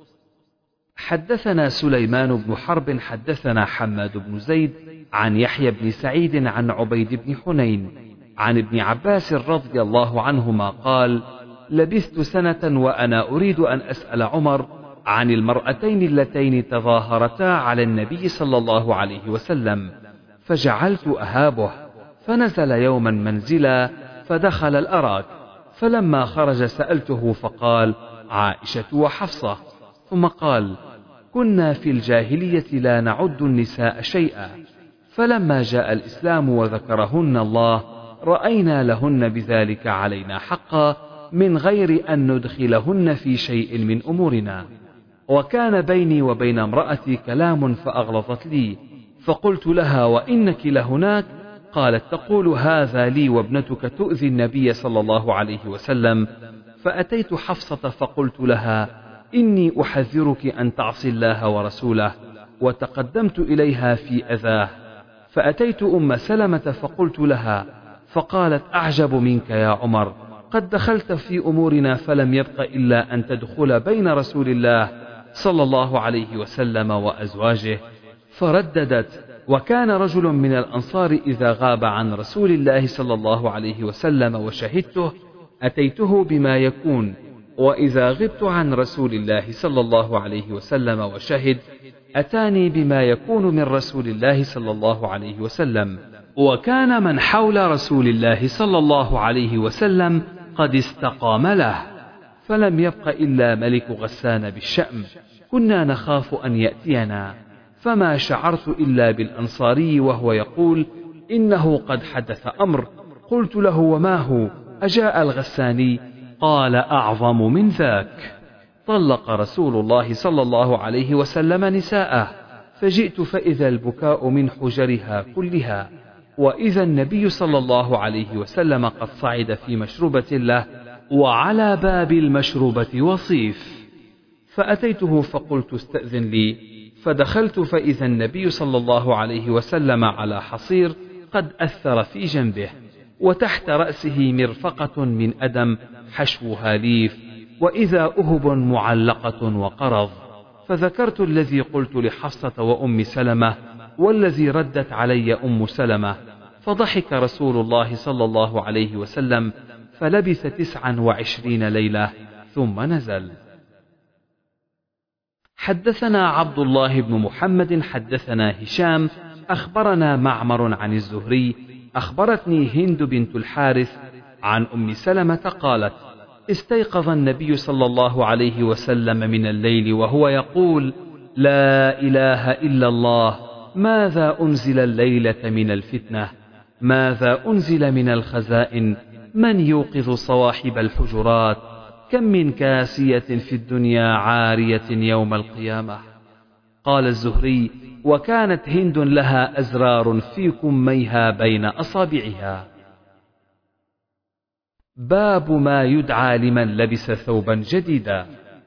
حدثنا سليمان بن حرب حدثنا حماد بن زيد عن يحيى بن سعيد عن عبيد بن حنين عن ابن عباس رضي الله عنهما قال لبثت سنة وأنا أريد أن أسأل عمر عن المرأتين اللتين تظاهرتا على النبي صلى الله عليه وسلم، فجعلت أهابه، فنزل يوما منزلا فدخل الأراك، فلما خرج سألته فقال: عائشة وحفصة. ثم قال: كنا في الجاهلية لا نعد النساء شيئا، فلما جاء الإسلام وذكرهن الله رأينا لهن بذلك علينا حقا من غير أن ندخلهن في شيء من أمورنا. وكان بيني وبين امرأتي كلام فأغلظت لي، فقلت لها: وإنك لهناك؟ قالت: تقول هذا لي وابنتك تؤذي النبي صلى الله عليه وسلم. فأتيت حفصة فقلت لها: إني أحذرك أن تعصي الله ورسوله، وتقدمت إليها في أذاه. فأتيت أم سلمة فقلت لها، فقالت: أعجب منك يا عمر، قد دخلت في أمورنا فلم يبق إلا أن تدخل بين رسول الله صلى الله عليه وسلم وأزواجه. فرددت: وكان رجل من الأنصار إذا غاب عن رسول الله صلى الله عليه وسلم وشهدته أتيته بما يكون، وإذا غبت عن رسول الله صلى الله عليه وسلم وشهد أتاني بما يكون من رسول الله صلى الله عليه وسلم. وكان من حول رسول الله صلى الله عليه وسلم قد استقام له، فلم يبق إلا ملك غسان بالشأم، كنا نخاف أن يأتينا، فما شعرت إلا بالأنصاري وهو يقول: إنه قد حدث أمر. قلت له: وما هو؟ أجاء الغساني؟ قال: أعظم من ذاك. طلق رسول الله صلى الله عليه وسلم نساءه، فجئت فإذا البكاء من حجرها كلها، وإذا النبي صلى الله عليه وسلم قد صعد في مشروبة له، وعلى باب المشروبة وصيف. فأتيته فقلت: استأذن لي، فدخلت فإذا النبي صلى الله عليه وسلم على حصير قد أثر في جنبه، وتحت رأسه مرفقة من أدم حشوها ليف، وإذا أهب معلقة وقرض. فذكرت الذي قلت لحفصة وأم سلمة والذي ردت علي أم سلمة، فضحك رسول الله صلى الله عليه وسلم، فلبث تسعا وعشرين ليلة ثم نزل. حدثنا عبد الله بن محمد حدثنا هشام أخبرنا معمر عن الزهري أخبرتني هند بنت الحارث عن أم سلمة قالت: استيقظ النبي صلى الله عليه وسلم من الليل وهو يقول: لا إله إلا الله، ماذا أنزل الليلة من الفتنة، ماذا أنزل من الخزائن، من يوقظ صواحب الحجرات، كم من كاسية في الدنيا عارية يوم القيامة. قال الزهري: وكانت هند لها أزرار في كميها بين أصابعها. باب ما يدعى لمن لبس ثوبا جديدا.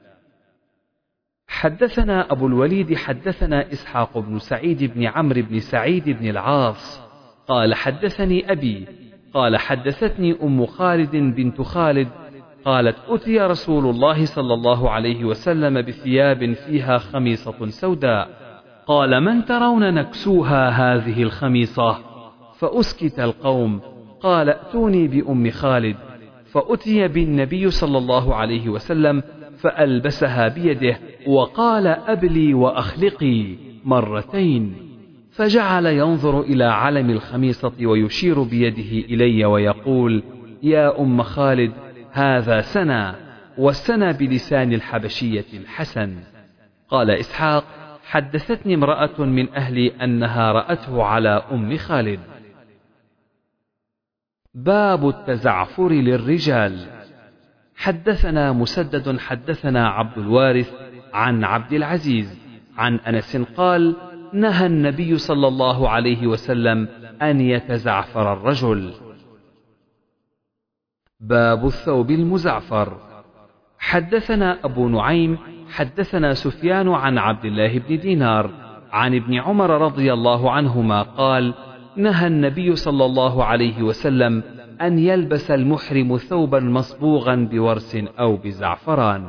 حدثنا أبو الوليد حدثنا إسحاق بن سعيد بن عمرو بن سعيد بن العاص قال: حدثني أبي قال: حدثتني أم خالد بنت خالد قالت: أتي رسول الله صلى الله عليه وسلم بثياب فيها خميصة سوداء، قال: من ترون نكسوها هذه الخميصة؟ فأسكت القوم. قال: ائتوني بأم خالد. فأتي بالنبي صلى الله عليه وسلم فألبسها بيده، وقال: أبلي وأخلقي مرتين. فجعل ينظر إلى علم الخميصة ويشير بيده إلي ويقول: يا أم خالد، هذا سنى، والسنى بلسان الحبشية الحسن. قال إسحاق: حدثتني امرأة من أهلي أنها رأته على أم خالد. باب التزعفر للرجال. حدثنا مسدد حدثنا عبد الوارث عن عبد العزيز عن أنس قال: نهى النبي صلى الله عليه وسلم أن يتزعفر الرجل. باب الثوب المزعفر. حدثنا أبو نعيم حدثنا سفيان عن عبد الله بن دينار عن ابن عمر رضي الله عنهما قال: نهى النبي صلى الله عليه وسلم أن يلبس المحرم ثوبا مصبوغا بورس أو بزعفران.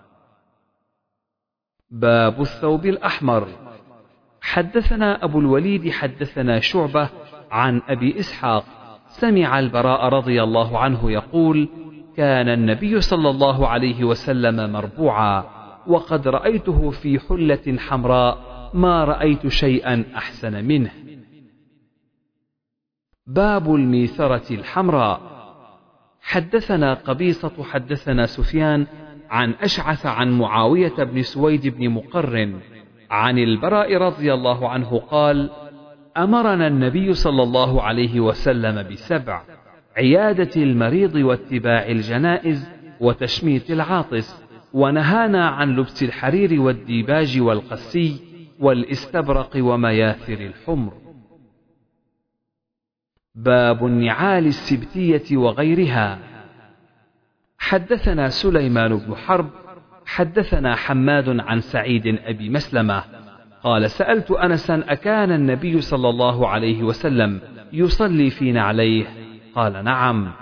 باب الثوب الأحمر. حدثنا أبو الوليد حدثنا شعبة عن أبي إسحاق سمع البراء رضي الله عنه يقول: كان النبي صلى الله عليه وسلم مربوعا، وقد رأيته في حلة حمراء ما رأيت شيئا أحسن منه. باب الميثرة الحمراء. حدثنا قبيصة حدثنا سفيان عن أشعث عن معاوية بن سويد بن مقرن عن البراء رضي الله عنه قال: أمرنا النبي صلى الله عليه وسلم بسبع: عيادة المريض واتباع الجنائز وتشميت العاطس، ونهانا عن لبس الحرير والديباج والقسي والاستبرق ومياثر الحمر. باب النعال السبتية وغيرها. حدثنا سليمان بن حرب حدثنا حماد عن سعيد أبي مسلمة قال: سألت أنسا أكان النبي صلى الله عليه وسلم يصلي في نعليه؟ قال: نعم.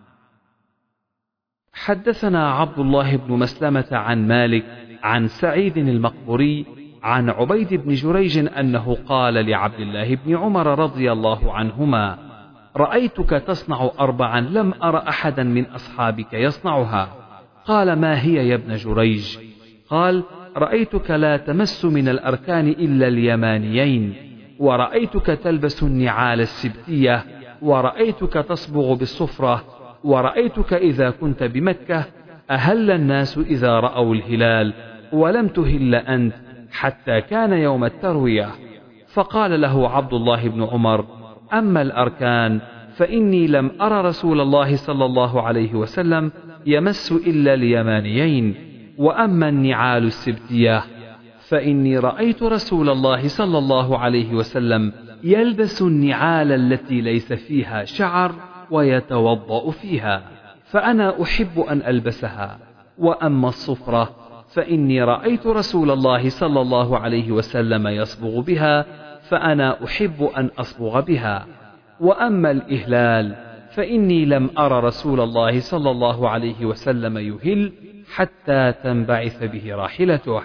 حدثنا عبد الله بن مسلمة عن مالك عن سعيد المقبوري عن عبيد بن جريج أنه قال لعبد الله بن عمر رضي الله عنهما: رأيتك تصنع أربعا لم أر أحدا من أصحابك يصنعها. قال: ما هي يا ابن جريج؟ قال: رأيتك لا تمس من الأركان إلا اليمانيين، ورأيتك تلبس النعال السبتية، ورأيتك تصبغ بالصفرة، ورأيتك إذا كنت بمكة أهل الناس إذا رأوا الهلال ولم تهل أنت حتى كان يوم التروية. فقال له عبد الله بن عمر: أما الأركان فإني لم أرى رسول الله صلى الله عليه وسلم يمس إلا اليمانيين، وأما النعال السبتية فإني رأيت رسول الله صلى الله عليه وسلم يلبس النعال التي ليس فيها شعر ويتوضأ فيها، فأنا أحب أن ألبسها. وأما الصفرة فإني رأيت رسول الله صلى الله عليه وسلم يصبغ بها، فأنا أحب أن أصبغ بها. وأما الإهلال فإني لم أرى رسول الله صلى الله عليه وسلم يهل حتى تنبعث به راحلته.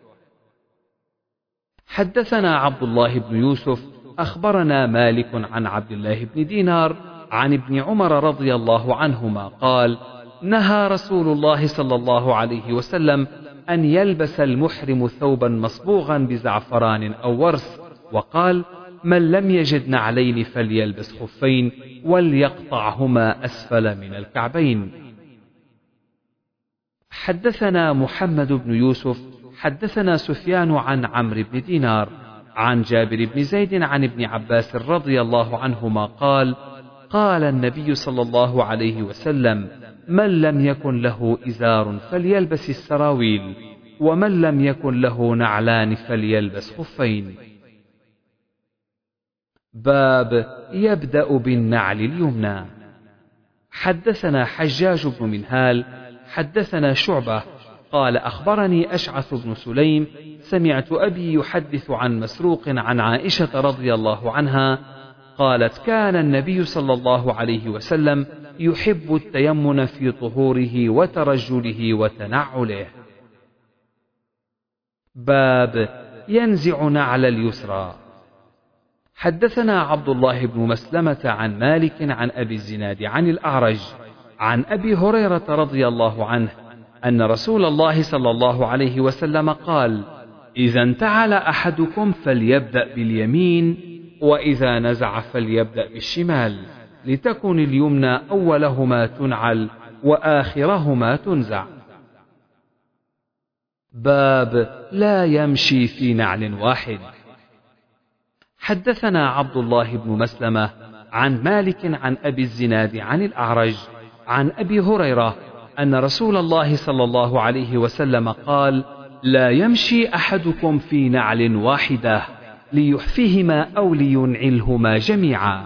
حدثنا عبد الله بن يوسف أخبرنا مالك عن عبد الله بن دينار عن ابن عمر رضي الله عنهما قال: نهى رسول الله صلى الله عليه وسلم أن يلبس المحرم ثوبا مصبوغا بزعفران أو ورس، وقال: من لم يجد نعلين فليلبس خفين وليقطعهما أسفل من الكعبين. حدثنا محمد بن يوسف حدثنا سفيان عن عمرو بن دينار عن جابر بن زيد عن ابن عباس رضي الله عنهما قال: قال النبي صلى الله عليه وسلم: من لم يكن له إزار فليلبس السراويل، ومن لم يكن له نعلان فليلبس خفين. باب يبدأ بالنعل اليمنى. حدثنا حجاج بن منهال حدثنا شعبة قال: أخبرني أشعث بن سليم سمعت أبي يحدث عن مسروق عن عائشة رضي الله عنها قالت: كان النبي صلى الله عليه وسلم يحب التيمن في طهوره وترجله وتنعله. باب ينزع نعل اليسرى. حدثنا عبد الله بن مسلمة عن مالك عن أبي الزناد عن الأعرج عن أبي هريرة رضي الله عنه أن رسول الله صلى الله عليه وسلم قال: إذا انتعل أحدكم فليبدأ باليمين، وإذا نزع فليبدأ بالشمال، لتكن اليمنى أولهما تنعل وآخرهما تنزع. باب لا يمشي في نعل واحد. حدثنا عبد الله بن مسلمة عن مالك عن أبي الزناد عن الأعرج عن أبي هريرة أن رسول الله صلى الله عليه وسلم قال: لا يمشي أحدكم في نعل واحدة ليحفهما أو لينعلهما جميعا.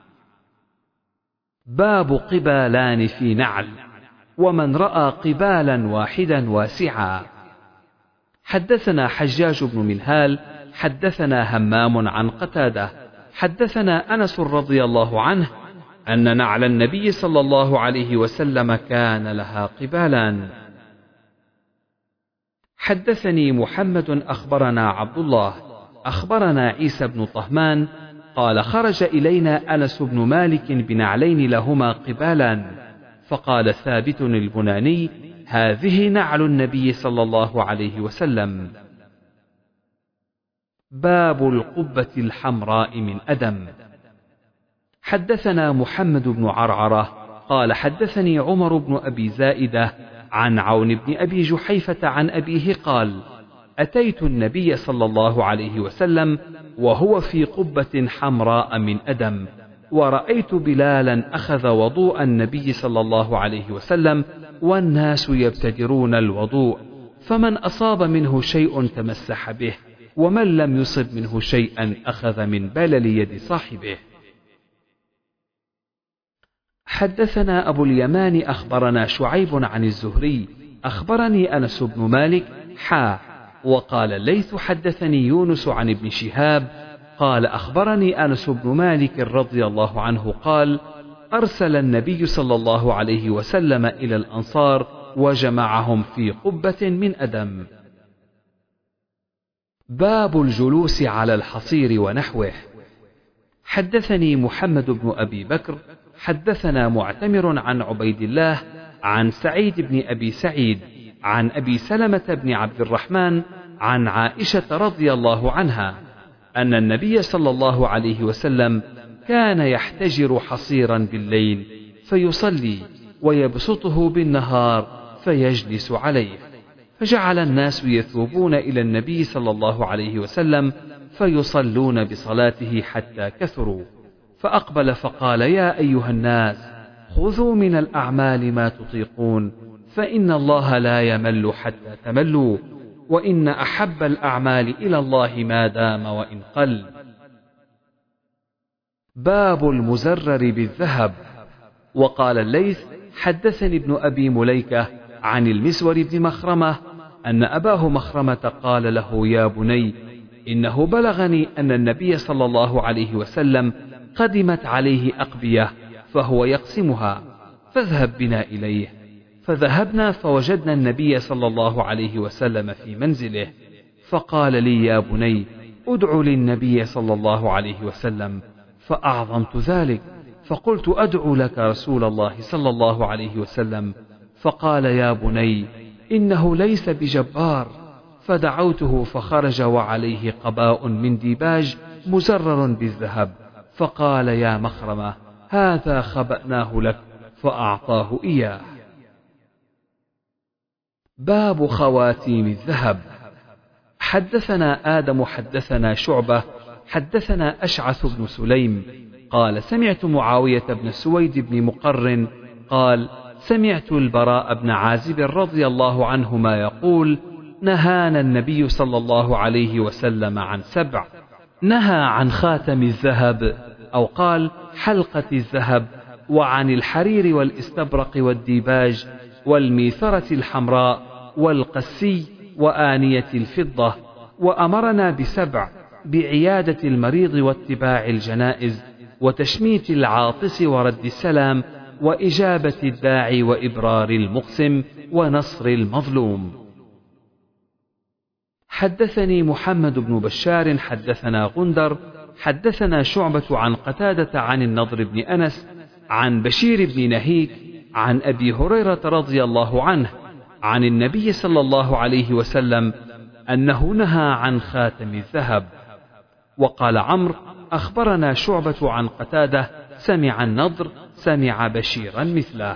باب قبالان في نعل، ومن رأى قبالا واحدا واسعا. حدثنا حجاج بن منهال حدثنا همام عن قتادة حدثنا أنس رضي الله عنه أن نعل النبي صلى الله عليه وسلم كان لها قبالان. حدثني محمد أخبرنا عبد الله أخبرنا عيسى بن طهمان قال: خرج إلينا أنس بن مالك بنعلين لهما قبالان، فقال ثابت البناني: هذه نعل النبي صلى الله عليه وسلم. باب القبة الحمراء من أدم. حدثنا محمد بن عرعرة قال حدثني عمر بن أبي زائدة عن عون بن أبي جحيفة عن أبيه قال أتيت النبي صلى الله عليه وسلم وهو في قبة حمراء من أدم، ورأيت بلالا أخذ وضوء النبي صلى الله عليه وسلم والناس يبتدرون الوضوء، فمن أصاب منه شيء تمسح به، ومن لم يصب منه شيئا أخذ من بلل يد صاحبه. حدثنا أبو اليمان أخبرنا شعيب عن الزهري أخبرني أنس بن مالك حا وقال الليث حدثني يونس عن ابن شهاب قال أخبرني أنس بن مالك رضي الله عنه قال أرسل النبي صلى الله عليه وسلم إلى الأنصار وجمعهم في قبة من أدم. باب الجلوس على الحصير ونحوه. حدثني محمد بن أبي بكر حدثنا معتمر عن عبيد الله عن سعيد بن أبي سعيد عن أبي سلمة بن عبد الرحمن عن عائشة رضي الله عنها أن النبي صلى الله عليه وسلم كان يحتجر حصيرا بالليل فيصلي ويبسطه بالنهار فيجلس عليه، فجعل الناس يثوبون إلى النبي صلى الله عليه وسلم فيصلون بصلاته حتى كثروا، فأقبل فقال يا أيها الناس خذوا من الأعمال ما تطيقون، فإن الله لا يمل حتى تملوا، وإن أحب الأعمال إلى الله ما دام وإن قل. باب المزرر بالذهب. وقال الليث حدثني ابن أبي مليكة عن المسور بن مخرمة أن أباه مخرمة قال له يا بني إنه بلغني أن النبي صلى الله عليه وسلم قدمت عليه أقبية فهو يقسمها، فاذهب بنا إليه. فذهبنا فوجدنا النبي صلى الله عليه وسلم في منزله، فقال لي يا بني ادع للنبي صلى الله عليه وسلم، فأعظمت ذلك فقلت أدعو لك رسول الله صلى الله عليه وسلم، فقال يا بني إنه ليس بجبار، فدعوته فخرج وعليه قباء من ديباج مزرر بالذهب، فقال يا مخرمة هذا خبأناه لك، فأعطاه إياه. باب خواتيم الذهب. حدثنا آدم حدثنا شعبة حدثنا أشعث بن سليم قال سمعت معاوية بن سويد بن مقرن قال سمعت البراء بن عازب رضي الله عنهما يقول نهانا النبي صلى الله عليه وسلم عن سبع، نهى عن خاتم الذهب أو قال حلقة الذهب، وعن الحرير والاستبرق والديباج والميثرة الحمراء والقسي وآنية الفضة، وأمرنا بسبع: بعيادة المريض واتباع الجنائز وتشميت العاطس ورد السلام وإجابة الداعي وإبرار المقسم ونصر المظلوم. حدثني محمد بن بشار حدثنا غندر حدثنا شعبة عن قتادة عن النضر بن أنس عن بشير بن نهيك عن أبي هريرة رضي الله عنه عن النبي صلى الله عليه وسلم أنه نهى عن خاتم الذهب. وقال عمرو أخبرنا شعبة عن قتادة سمع النضر سمع بشيرا مثله.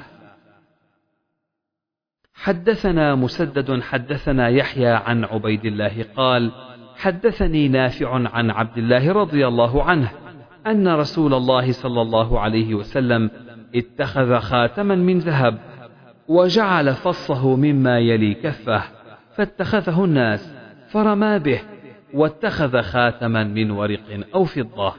حدثنا مسدد حدثنا يحيى عن عبيد الله قال حدثني نافع عن عبد الله رضي الله عنه أن رسول الله صلى الله عليه وسلم اتخذ خاتما من ذهب وجعل فصه مما يلي كفه، فاتخذه الناس فرمى به، واتخذ خاتما من ورق أو فضة.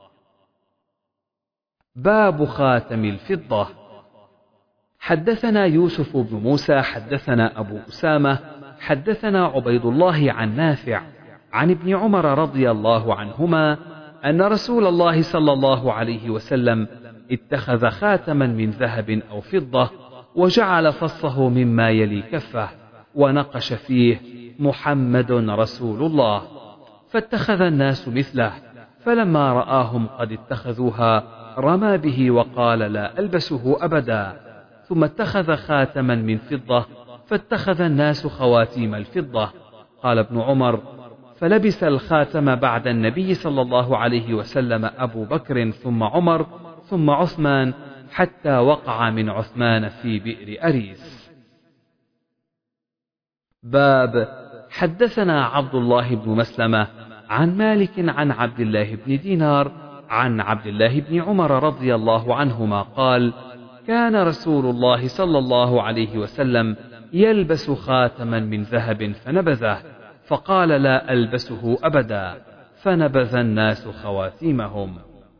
باب خاتم الفضة. حدثنا يوسف بن موسى حدثنا أبو أسامة حدثنا عبيد الله عن نافع عن ابن عمر رضي الله عنهما أن رسول الله صلى الله عليه وسلم اتخذ خاتما من ذهب أو فضة وجعل فصه مما يلي كفه ونقش فيه محمد رسول الله، فاتخذ الناس مثله، فلما رآهم قد اتخذوها رمى به وقال لا ألبسه أبدا، ثم اتخذ خاتما من فضة فاتخذ الناس خواتيم الفضة. قال ابن عمر: فلبس الخاتم بعد النبي صلى الله عليه وسلم أبو بكر ثم عمر ثم عثمان، حتى وقع من عثمان في بئر أريس. باب حدثنا عبد الله بن مسلمة عن مالك عن عبد الله بن دينار عن عبد الله بن عمر رضي الله عنهما قال: كان رسول الله صلى الله عليه وسلم يلبس خاتما من ذهب فنبذه، فقال: لا ألبسه أبدا، فنبذ الناس خواتيمهم.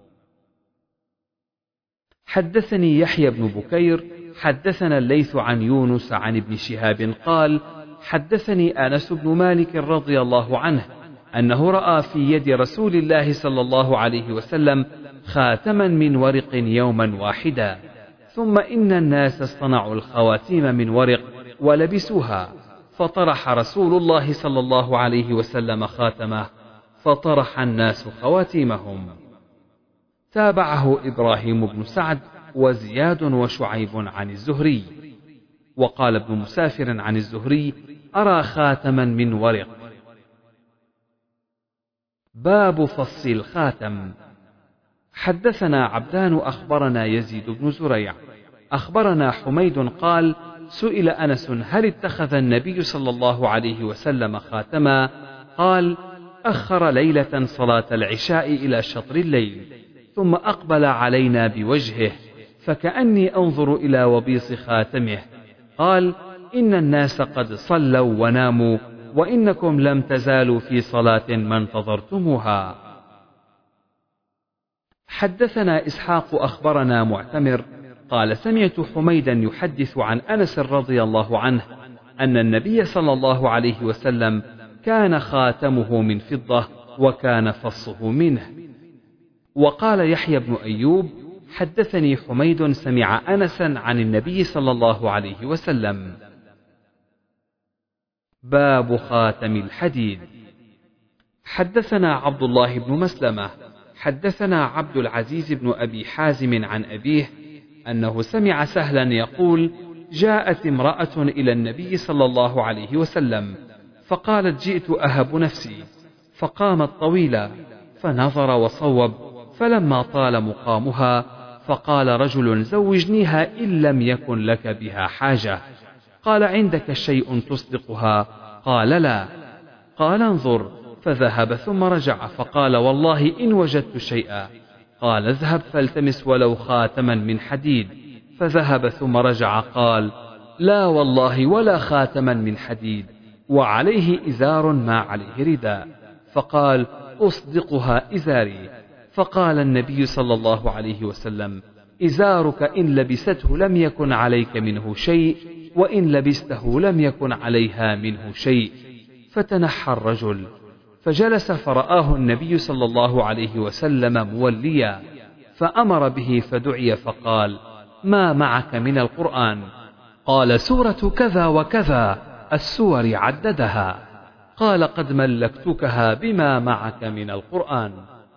حدثني يحيى بن بكير حدثنا الليث عن يونس عن ابن شهاب قال: حدثني أنس بن مالك رضي الله عنه أنه رأى في يد رسول الله صلى الله عليه وسلم خاتما من ورق يوما واحدا، ثم إن الناس اصطنعوا الخواتيم من ورق ولبسوها، فطرح رسول الله صلى الله عليه وسلم خاتمه، فطرح الناس خواتيمهم. تابعه إبراهيم بن سعد وزياد وشعيب عن الزهري. وقال ابن مسافر عن الزهري: أرى خاتما من ورق. باب فص الخاتم. حدثنا عبدان أخبرنا يزيد بن زريع أخبرنا حميد قال: سئل أنس: هل اتخذ النبي صلى الله عليه وسلم خاتما؟ قال: أخر ليلة صلاة العشاء إلى شطر الليل، ثم أقبل علينا بوجهه، فكأني أنظر إلى وبيص خاتمه. قال: إن الناس قد صلوا وناموا، وإنكم لم تزالوا في صلاة ما انتظرتموها. حدثنا إسحاق أخبرنا معتمر قال: سمعت حميدا يحدث عن أنس رضي الله عنه أن النبي صلى الله عليه وسلم كان خاتمه من فضة وكان فصه منه. وقال يحيى بن أيوب: حدثني حميد سمع أنسا عن النبي صلى الله عليه وسلم. باب خاتم الحديد. حدثنا عبد الله بن مسلمة حدثنا عبد العزيز بن أبي حازم عن أبيه أنه سمع سهلا يقول: جاءت امرأة إلى النبي صلى الله عليه وسلم فقالت: جئت أهب نفسي، فقامت طويلا، فنظر وصوب، فلما طال مقامها فقال رجل: زوجنيها إن لم يكن لك بها حاجة. قال: عندك شيء تصدقها؟ قال: لا. قال: انظر. فذهب ثم رجع فقال: والله إن وجدت شيئا. قال: اذهب فالتمس ولو خاتما من حديد. فذهب ثم رجع قال: لا والله ولا خاتما من حديد، وعليه إزار ما عليه رداء. فقال: أصدقها إزاري. فقال النبي صلى الله عليه وسلم: إزارك إن لبسته لم يكن عليك منه شيء، وإن لبسته لم يكن عليها منه شيء. فتنحى الرجل فجلس، فرآه النبي صلى الله عليه وسلم موليا، فأمر به فدعي فقال: ما معك من القرآن؟ قال: سورة كذا وكذا، السور عددها. قال: قد ملكتكها بما معك من القرآن.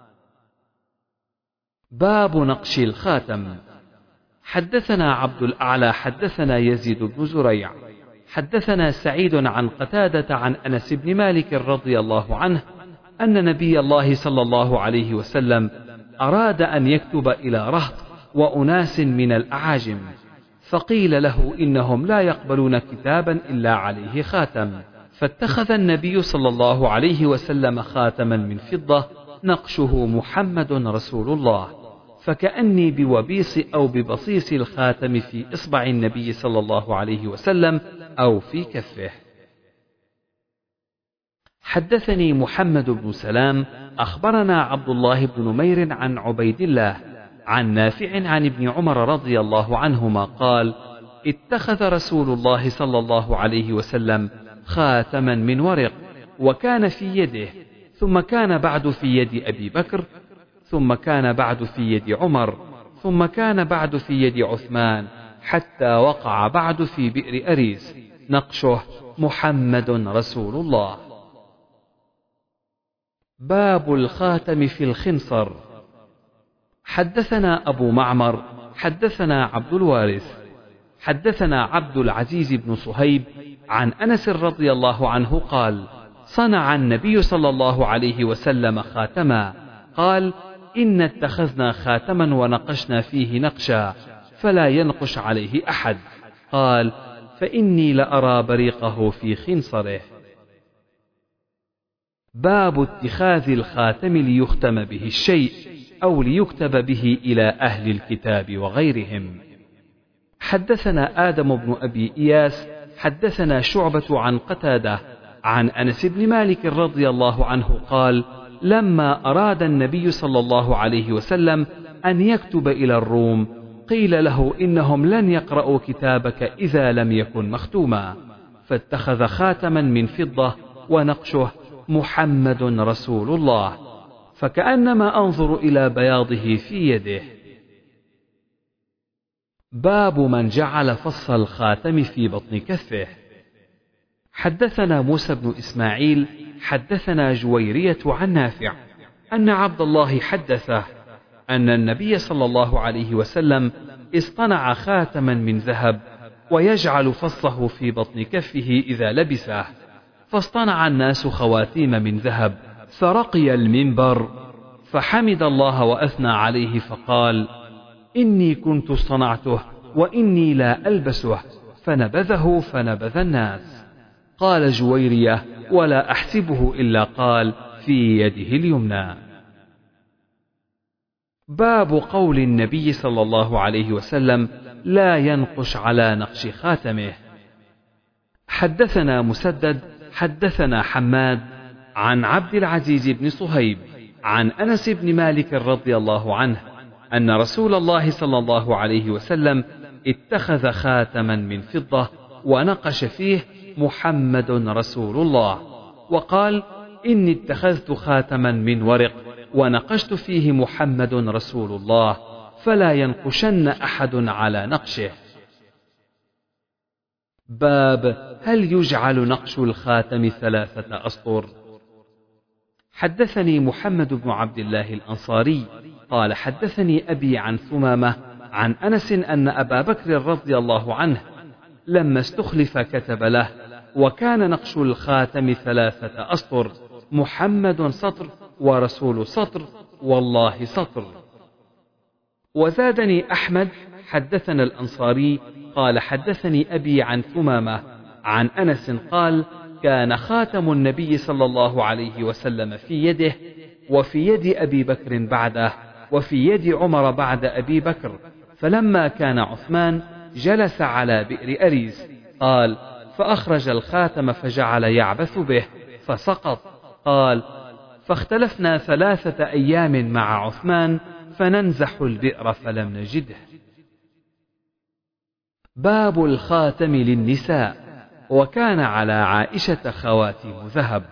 باب نقش الخاتم. حدثنا عبد الأعلى حدثنا يزيد بن زريع حدثنا سعيد عن قتادة عن أنس بن مالك رضي الله عنه أن نبي الله صلى الله عليه وسلم أراد أن يكتب إلى رهط وأناس من الأعاجم، فقيل له: إنهم لا يقبلون كتابا إلا عليه خاتم. فاتخذ النبي صلى الله عليه وسلم خاتما من فضة نقشه محمد رسول الله، فكأني بوبيص أو ببصيص الخاتم في إصبع النبي صلى الله عليه وسلم أو في كفه. حدثني محمد بن سلام أخبرنا عبد الله بن نمير عن عبيد الله عن نافع عن ابن عمر رضي الله عنهما قال: اتخذ رسول الله صلى الله عليه وسلم خاتما من ورق، وكان في يده، ثم كان بعد في يد أبي بكر، ثم كان بعد في يد عمر، ثم كان بعد في يد عثمان، حتى وقع بعد في بئر أريس، نقشه محمد رسول الله. باب الخاتم في الخنصر. حدثنا أبو معمر حدثنا عبد الوارث حدثنا عبد العزيز بن صهيب عن أنس رضي الله عنه قال: صنع النبي صلى الله عليه وسلم خاتما، قال: إن اتخذنا خاتما ونقشنا فيه نقشا فلا ينقش عليه أحد، قال: فإني لأرى بريقه في خنصره. باب اتخاذ الخاتم ليختم به الشيء أو ليكتب به إلى أهل الكتاب وغيرهم. حدثنا آدم بن أبي إياس حدثنا شعبة عن قتادة عن أنس بن مالك رضي الله عنه قال: لما أراد النبي صلى الله عليه وسلم أن يكتب إلى الروم قيل له إنهم لن يقرأوا كتابك إذا لم يكن مختوما، فاتخذ خاتما من فضة ونقشه محمد رسول الله، فكأنما أنظر إلى بياضه في يده. باب من جعل فص الخاتم في بطن كفه. حدثنا موسى بن إسماعيل حدثنا جويرية عن نافع أن عبد الله حدثه أن النبي صلى الله عليه وسلم اصطنع خاتما من ذهب ويجعل فصه في بطن كفه إذا لبسه، فاصطنع الناس خواتيم من ذهب، فرقي المنبر فحمد الله وأثنى عليه فقال: إني كنت صنعته وإني لا ألبسه، فنبذه فنبذ الناس. قال جويرية: ولا أحسبه إلا قال في يده اليمنى. باب قول النبي صلى الله عليه وسلم: لا ينقش على نقش خاتمه. حدثنا مسدد حدثنا حماد عن عبد العزيز بن صهيب عن أنس بن مالك رضي الله عنه أن رسول الله صلى الله عليه وسلم اتخذ خاتما من فضة ونقش فيه محمد رسول الله، وقال: إني اتخذت خاتما من ورق ونقشت فيه محمد رسول الله، فلا ينقشن أحد على نقشه. باب هل يجعل نقش الخاتم ثلاثة أسطر. حدثني محمد بن عبد الله الأنصاري قال: حدثني أبي عن ثمامة عن أنس أن أبا بكر رضي الله عنه لما استخلف كتب له: وكان نقش الخاتم ثلاثة أسطر، محمد سطر ورسول سطر والله سطر. وزادني أحمد حدثنا الأنصاري قال: حدثني أبي عن ثمامة عن أنس قال: كان خاتم النبي صلى الله عليه وسلم في يده، وفي يد أبي بكر بعده، وفي يد عمر بعد أبي بكر، فلما كان عثمان جلس على بئر أريس، قال: فأخرج الخاتم فجعل يعبث به فسقط، قال: فاختلفنا ثلاثة أيام مع عثمان فننزح البئر فلم نجده. باب الخاتم للنساء، وكان على عائشة خواتيم ذهب.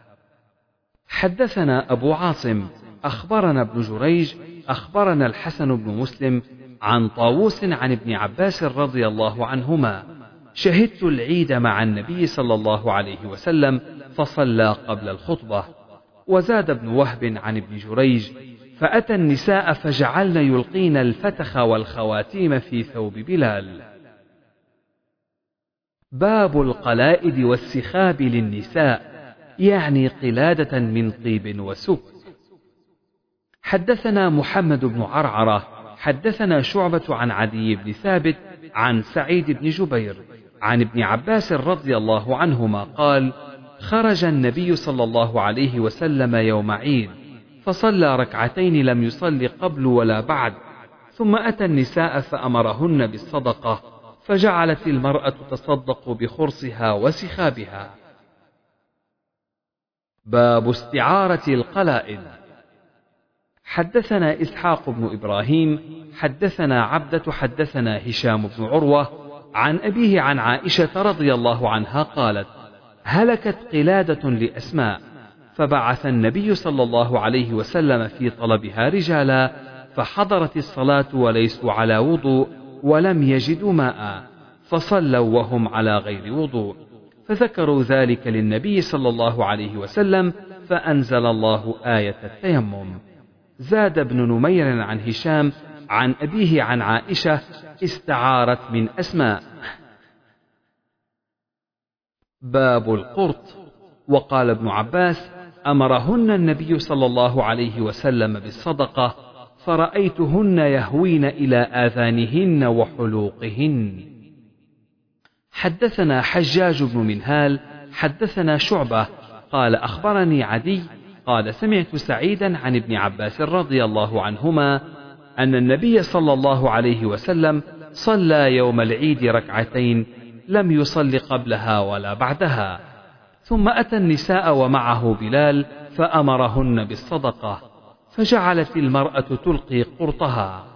حدثنا أبو عاصم أخبرنا ابن جريج أخبرنا الحسن بن مسلم عن طاووس عن ابن عباس رضي الله عنهما: شهدت العيد مع النبي صلى الله عليه وسلم فصلى قبل الخطبة. وزاد ابن وهب عن ابن جريج: فأتى النساء فجعلن يلقين الفتخ والخواتيم في ثوب بلال. باب القلائد والسخاب للنساء، يعني قلادة من طيب وسك. حدثنا محمد بن عرعرة حدثنا شعبة عن عدي بن ثابت عن سعيد بن جبير عن ابن عباس رضي الله عنهما قال: خرج النبي صلى الله عليه وسلم يوم عيد فصلى ركعتين لم يصل قبل ولا بعد، ثم أتى النساء فأمرهن بالصدقة، فجعلت المرأة تصدق بخرصها وسخابها. باب استعارة القلائد. حدثنا إسحاق بن إبراهيم حدثنا عبدة حدثنا هشام بن عروة عن أبيه عن عائشة رضي الله عنها قالت: هلكت قلادة لأسماء، فبعث النبي صلى الله عليه وسلم في طلبها رجالا، فحضرت الصلاة وليسوا على وضوء ولم يجدوا ماء، فصلوا وهم على غير وضوء، فذكروا ذلك للنبي صلى الله عليه وسلم، فأنزل الله آية التيمم. زاد ابن نمير عن هشام: عن أبيه عن عائشة استعارت من أسماء. باب القرط. وقال ابن عباس: أمرهن النبي صلى الله عليه وسلم بالصدقة، فرأيتهن يهوين إلى آذانهن وحلوقهن. حدثنا حجاج بن منهال حدثنا شعبة قال أخبرني عدي قال سمعت سعيدا عن ابن عباس رضي الله عنهما أن النبي صلى الله عليه وسلم صلى يوم العيد ركعتين لم يصل قبلها ولا بعدها، ثم أتى النساء ومعه بلال فأمرهن بالصدقة، فجعلت المرأة تلقي قرطها.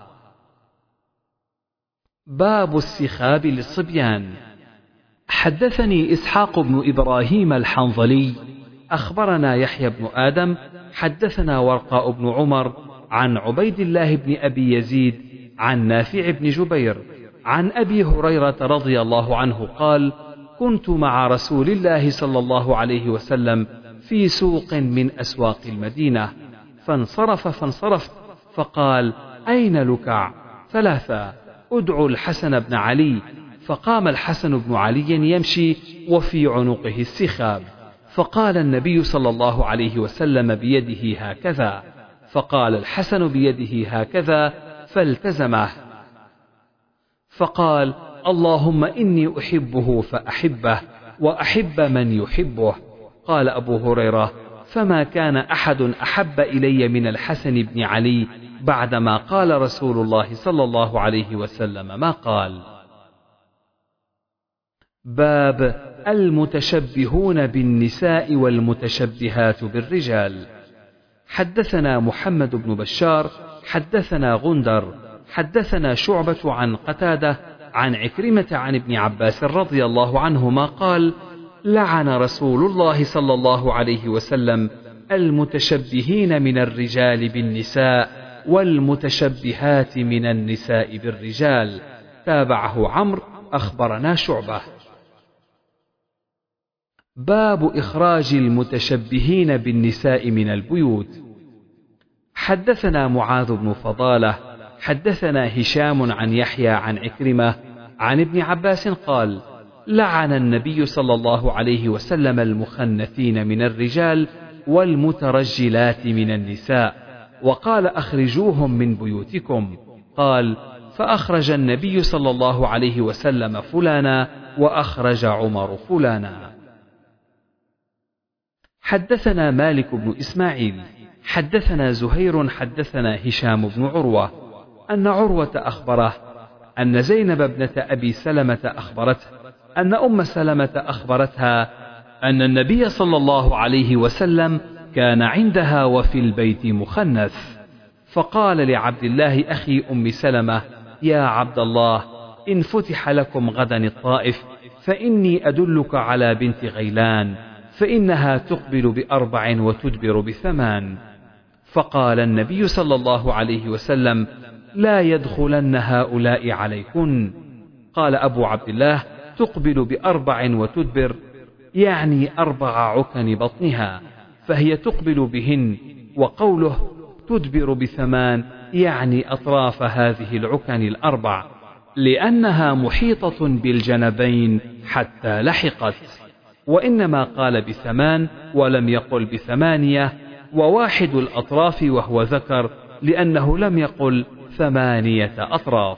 باب السخاب للصبيان. حدثني إسحاق بن إبراهيم الحنظلي أخبرنا يحيى بن آدم حدثنا ورقاء بن عمر عن عبيد الله بن أبي يزيد عن نافع بن جبير عن أبي هريرة رضي الله عنه قال: كنت مع رسول الله صلى الله عليه وسلم في سوق من أسواق المدينة، فانصرف فانصرفت، فقال: أين لكع؟ ثلاثة: ادعوا الحسن بن علي. فقام الحسن بن علي يمشي وفي عنقه السخاب، فقال النبي صلى الله عليه وسلم بيده هكذا، فقال الحسن بيده هكذا، فالتزمه، فقال: اللهم إني أحبه فأحبه وأحب من يحبه. قال أبو هريرة: فما كان أحد أحب إلي من الحسن بن علي بعدما قال رسول الله صلى الله عليه وسلم ما قال. باب المتشبهون بالنساء والمتشبهات بالرجال. حدثنا محمد بن بشار حدثنا غندر حدثنا شعبة عن قتادة عن عكرمة عن ابن عباس رضي الله عنهما قال: لعن رسول الله صلى الله عليه وسلم المتشبهين من الرجال بالنساء والمتشبهات من النساء بالرجال. تابعه عمرو أخبرنا شعبة. باب إخراج المتشبهين بالنساء من البيوت. حدثنا معاذ بن فضالة حدثنا هشام عن يحيى عن عكرمة عن ابن عباس قال: لعن النبي صلى الله عليه وسلم المخنثين من الرجال والمترجلات من النساء، وقال: أخرجوهم من بيوتكم. قال: فأخرج النبي صلى الله عليه وسلم فلانا وأخرج عمر فلانا. حدثنا مالك بن إسماعيل حدثنا زهير حدثنا هشام بن عروة أن عروة أخبره أن زينب ابنة أبي سلمة أخبرته أن أم سلمة أخبرتها أن النبي صلى الله عليه وسلم كان عندها وفي البيت مخنث، فقال لعبد الله أخي أم سلمة: يا عبد الله، إن فتح لكم غدا الطائف فإني أدلك على بنت غيلان، فإنها تقبل بأربع وتدبر بثمان. فقال النبي صلى الله عليه وسلم: لا يدخلن هؤلاء عليكن. قال أبو عبد الله: تقبل بأربع وتدبر يعني أربع عكن بطنها، فهي تقبل بهن، وقوله تدبر بثمان يعني أطراف هذه العكن الأربع، لأنها محيطة بالجنبين حتى لحقت. وإنما قال بثمان ولم يقل بثمانية، وواحد الأطراف وهو ذكر، لأنه لم يقل ثمانية أطراف.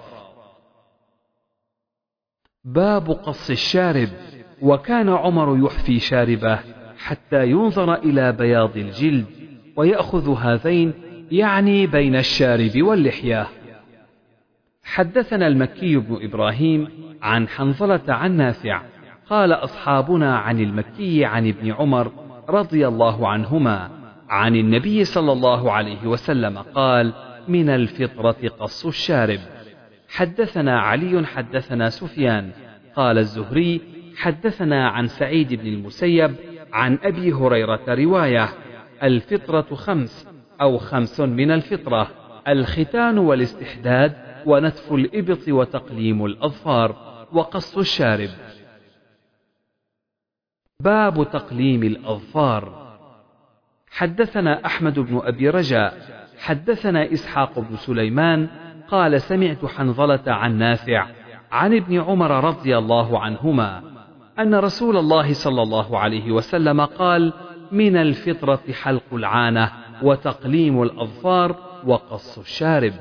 باب قص الشارب. وكان عمر يحفي شاربه حتى ينظر إلى بياض الجلد، ويأخذ هذين يعني بين الشارب واللحية. حدثنا المكي بن إبراهيم عن حنظلة عن نافع قال: أصحابنا عن المكي عن ابن عمر رضي الله عنهما عن النبي صلى الله عليه وسلم قال: من الفطرة قص الشارب. حدثنا علي حدثنا سفيان قال الزهري حدثنا عن سعيد بن المسيب عن أبي هريرة رواية: الفطرة خمس أو خمس من الفطرة: الختان والاستحداد ونتف الإبط وتقليم الأظفار وقص الشارب. باب تقليم الأظفار. حدثنا أحمد بن أبي رجاء حدثنا إسحاق بن سليمان قال سمعت حنظلة عن نافع عن ابن عمر رضي الله عنهما أن رسول الله صلى الله عليه وسلم قال: من الفطرة حلق العانة وتقليم الأظفار وقص الشارب.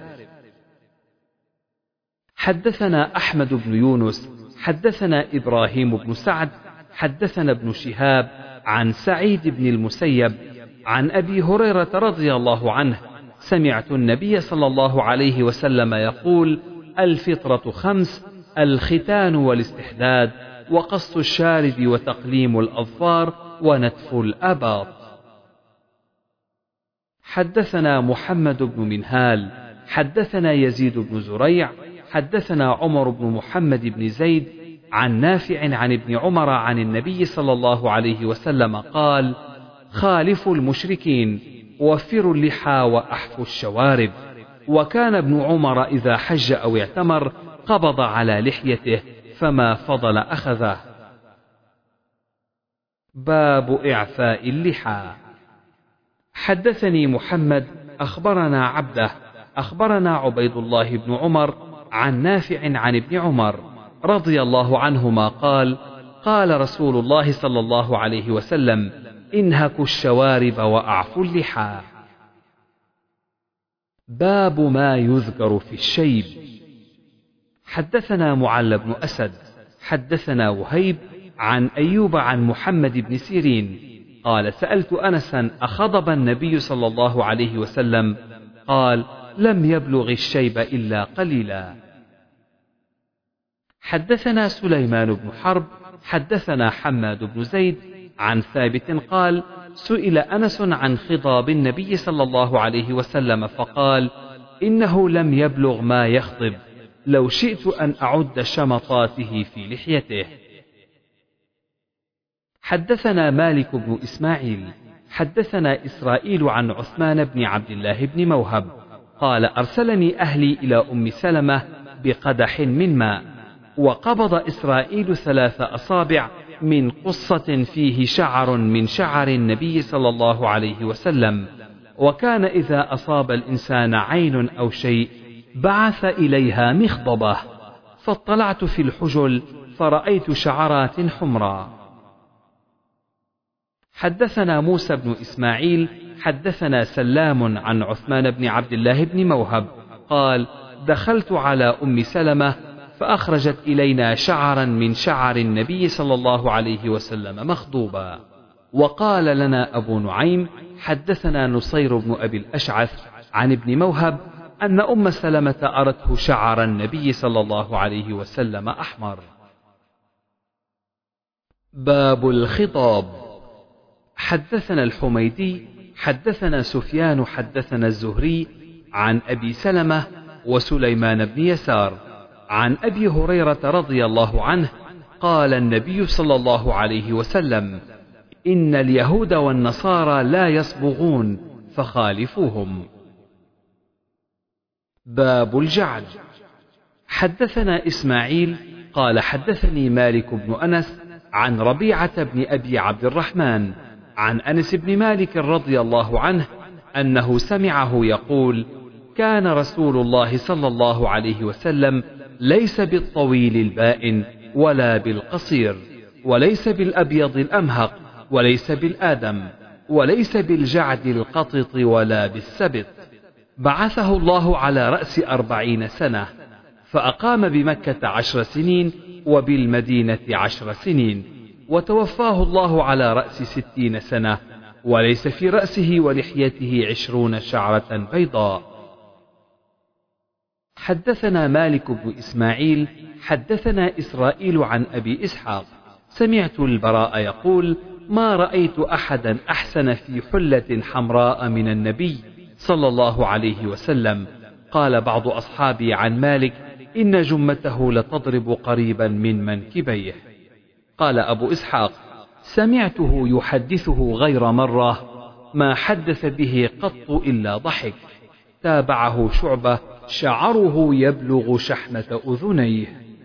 حدثنا أحمد بن يونس حدثنا إبراهيم بن سعد حدثنا ابن شهاب عن سعيد بن المسيب عن أبي هريرة رضي الله عنه سمعت النبي صلى الله عليه وسلم يقول: الفطرة خمس: الختان والاستحداد وقص الشارب وتقليم الأظفار ونتف الآباط. حدثنا محمد بن منهال حدثنا يزيد بن زريع حدثنا عمر بن محمد بن زيد عن نافع عن ابن عمر عن النبي صلى الله عليه وسلم قال: خالفوا المشركين وفروا اللحى وأحفوا الشوارب. وكان ابن عمر إذا حج أو اعتمر قبض على لحيته فما فضل أخذه. باب إعفاء اللحى. حدثني محمد أخبرنا عبده أخبرنا عبيد الله بن عمر عن نافع عن ابن عمر رضي الله عنهما قال: قال رسول الله صلى الله عليه وسلم: انهكوا الشوارب وأعفوا اللحى. باب ما يذكر في الشيب. حدثنا معل بن أسد حدثنا وهيب عن أيوب عن محمد بن سيرين قال: سألت أنسا: أخضب النبي صلى الله عليه وسلم؟ قال: لم يبلغ الشيب إلا قليلا. حدثنا سليمان بن حرب حدثنا حماد بن زيد عن ثابت قال: سئل أنس عن خضاب النبي صلى الله عليه وسلم فقال: إنه لم يبلغ ما يخضب، لو شئت أن أعد شمطاته في لحيته. حدثنا مالك بن إسماعيل حدثنا إسرائيل عن عثمان بن عبد الله بن موهب قال: أرسلني أهلي إلى أم سلمة بقدح من ماء، وقبض إسرائيل ثلاث أصابع من قصة فيه شعر من شعر النبي صلى الله عليه وسلم، وكان إذا أصاب الإنسان عين أو شيء بعث إليها مخضبة، فاطلعت في الحجل فرأيت شعرات حمراء. حدثنا موسى بن إسماعيل حدثنا سلام عن عثمان بن عبد الله بن موهب قال: دخلت على أم سلمة فأخرجت إلينا شعرا من شعر النبي صلى الله عليه وسلم مخضوبا. وقال لنا أبو نعيم حدثنا نصير بن أبي الأشعث عن ابن موهب أن أم سلمة أرته شعر النبي صلى الله عليه وسلم أحمر. باب الخطاب. حدثنا الحميدي حدثنا سفيان حدثنا الزهري عن أبي سلمة وسليمان بن يسار عن أبي هريرة رضي الله عنه قال النبي صلى الله عليه وسلم: إن اليهود والنصارى لا يصبغون فخالفوهم. باب الجعل. حدثنا إسماعيل قال: حدثني مالك بن أنس عن ربيعة بن أبي عبد الرحمن عن أنس بن مالك رضي الله عنه أنه سمعه يقول: كان رسول الله صلى الله عليه وسلم ليس بالطويل البائن ولا بالقصير، وليس بالأبيض الأمهق، وليس بالآدم، وليس بالجعد القطط، ولا بالسبط. بعثه الله على رأس أربعين سنة، فأقام بمكة عشر سنين وبالمدينة عشر سنين، وتوفاه الله على رأس ستين سنة، وليس في رأسه ولحيته عشرون شعرة بيضاء. حدثنا مالك بن إسماعيل حدثنا إسرائيل عن أبي إسحاق سمعت البراء يقول: ما رأيت أحدا أحسن في حلة حمراء من النبي صلى الله عليه وسلم. قال بعض أصحابي عن مالك: إن جمته لتضرب قريبا من منكبيه. قال أبو إسحاق: سمعته يحدثه غير مرة، ما حدث به قط إلا ضحك. تابعه شعبة: شعره يبلغ شحمة أذنيه.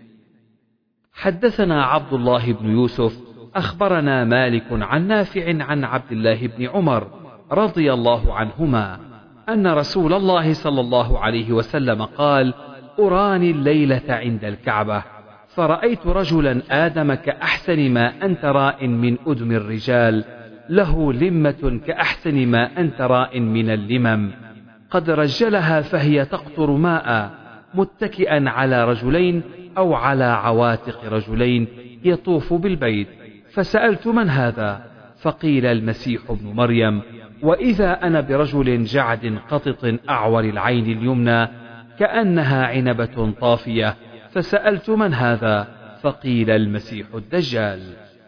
حدثنا عبد الله بن يوسف أخبرنا مالك عن نافع عن عبد الله بن عمر رضي الله عنهما أن رسول الله صلى الله عليه وسلم قال: أراني الليلة عند الكعبة فرأيت رجلا آدم كأحسن ما أنت راء من أدم الرجال، له لمة كأحسن ما أنت راء من اللمم، قد رجلها فهي تقطر ماء، متكئا على رجلين أو على عواتق رجلين يطوف بالبيت. فسألت: من هذا؟ فقيل: المسيح ابن مريم. وإذا أنا برجل جعد قطط أعور العين اليمنى كأنها عنبة طافية، فسألت: من هذا؟ فقيل: المسيح الدجال.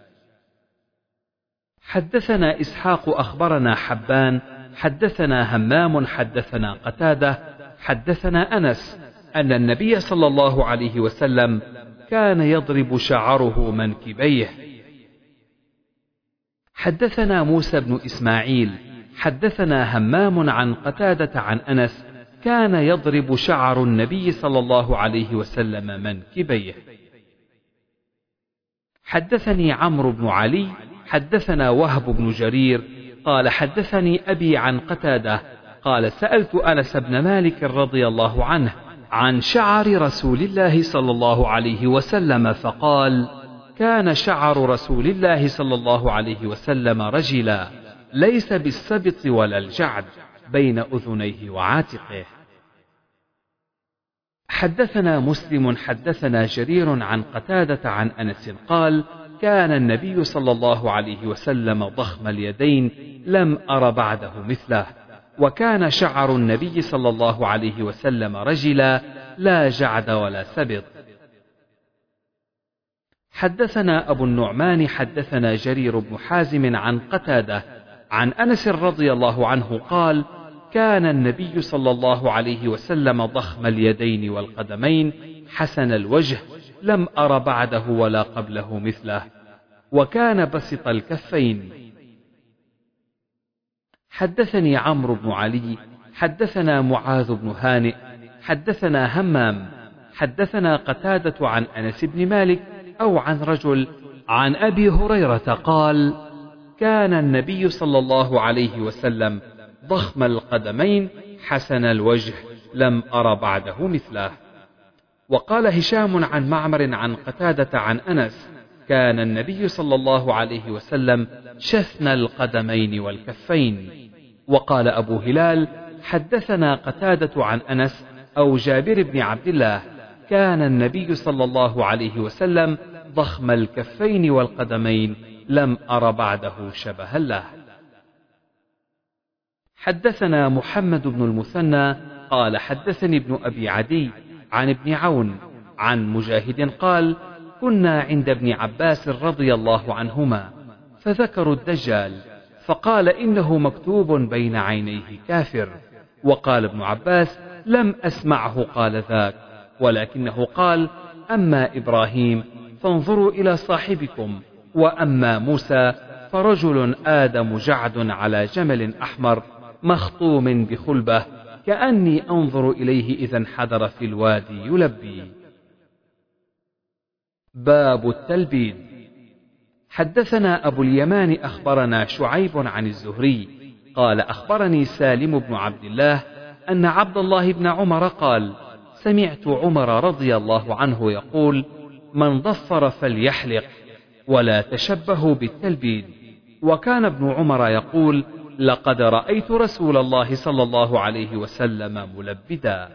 حدثنا إسحاق أخبرنا حبان حدثنا همام حدثنا قتادة حدثنا أنس أن النبي صلى الله عليه وسلم كان يضرب شعره منكبيه. حدثنا موسى بن إسماعيل حدثنا همام عن قتادة عن أنس كان يضرب شعر النبي صلى الله عليه وسلم منكبيه. حدثني عمرو بن علي حدثنا وهب بن جرير قال حدثني أبي عن قتادة قال: سألت أنس بن مالك رضي الله عنه عن شعر رسول الله صلى الله عليه وسلم فقال: كان شعر رسول الله صلى الله عليه وسلم رجلا، ليس بالسبط ولا الجعد، بين أذنيه وعاتقه. حدثنا مسلم حدثنا جرير عن قتادة عن أنس قال: كان النبي صلى الله عليه وسلم ضخم اليدين، لم أر بعده مثله، وكان شعر النبي صلى الله عليه وسلم رجلا، لا جعد ولا سبط. حدثنا أبو النعمان حدثنا جرير بن حازم عن قتادة عن أنس رضي الله عنه قال: كان النبي صلى الله عليه وسلم ضخم اليدين والقدمين، حسن الوجه، لم أر بعده ولا قبله مثله، وكان بسط الكفين. حدثني عمرو بن علي حدثنا معاذ بن هانئ حدثنا همام حدثنا قتادة عن أنس بن مالك أو عن رجل عن أبي هريرة قال: كان النبي صلى الله عليه وسلم ضخم القدمين، حسن الوجه، لم أر بعده مثله. وقال هشام عن معمر عن قتادة عن أنس: كان النبي صلى الله عليه وسلم شثن القدمين والكفين. وقال أبو هلال: حدثنا قتادة عن أنس أو جابر بن عبد الله: كان النبي صلى الله عليه وسلم ضخم الكفين والقدمين، لم أر بعده شبها له. حدثنا محمد بن المثنى قال حدثني ابن أبي عدي عن ابن عون عن مجاهد قال: كنا عند ابن عباس رضي الله عنهما فذكروا الدجال، فقال: إنه مكتوب بين عينيه كافر. وقال ابن عباس: لم أسمعه قال ذاك، ولكنه قال: أما إبراهيم فانظروا إلى صاحبكم، وأما موسى فرجل آدم جعد على جمل أحمر مخطوم بخلبة، كأني أنظر إليه إذا انحدر في الوادي يلبي. باب التلبيد. حدثنا أبو اليمان أخبرنا شعيب عن الزهري قال: أخبرني سالم بن عبد الله أن عبد الله بن عمر قال: سمعت عمر رضي الله عنه يقول: من ضفر فليحلق، ولا تشبهوا بالتلبيد. وكان ابن عمر يقول: لقد رأيت رسول الله صلى الله عليه وسلم ملبدا.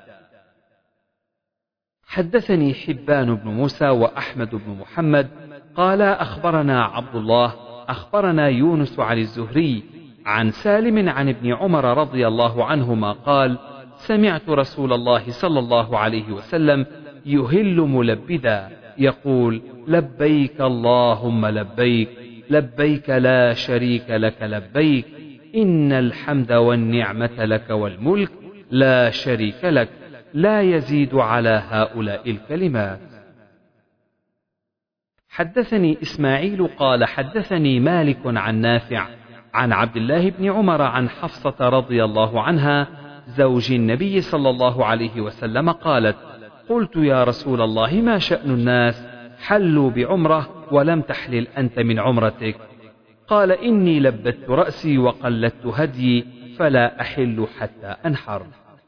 حدثني حبان بن موسى وأحمد بن محمد قال: أخبرنا عبد الله أخبرنا يونس عن الزهري عن سالم عن ابن عمر رضي الله عنهما قال: سمعت رسول الله صلى الله عليه وسلم يهل ملبدا يقول: لبيك اللهم لبيك، لبيك لا شريك لك لبيك، إن الحمد والنعمة لك والملك لا شريك لك، لا يزيد على هؤلاء الكلمات. حدثني إسماعيل قال: حدثني مالك عن نافع عن عبد الله بن عمر عن حفصة رضي الله عنها زوج النبي صلى الله عليه وسلم قالت: قلت يا رسول الله ما شأن الناس حلوا بعمرة ولم تحلل أنت من عمرتك؟ قال: إني لبت رأسي وقلدت هديي، فلا أحل حتى أنحر.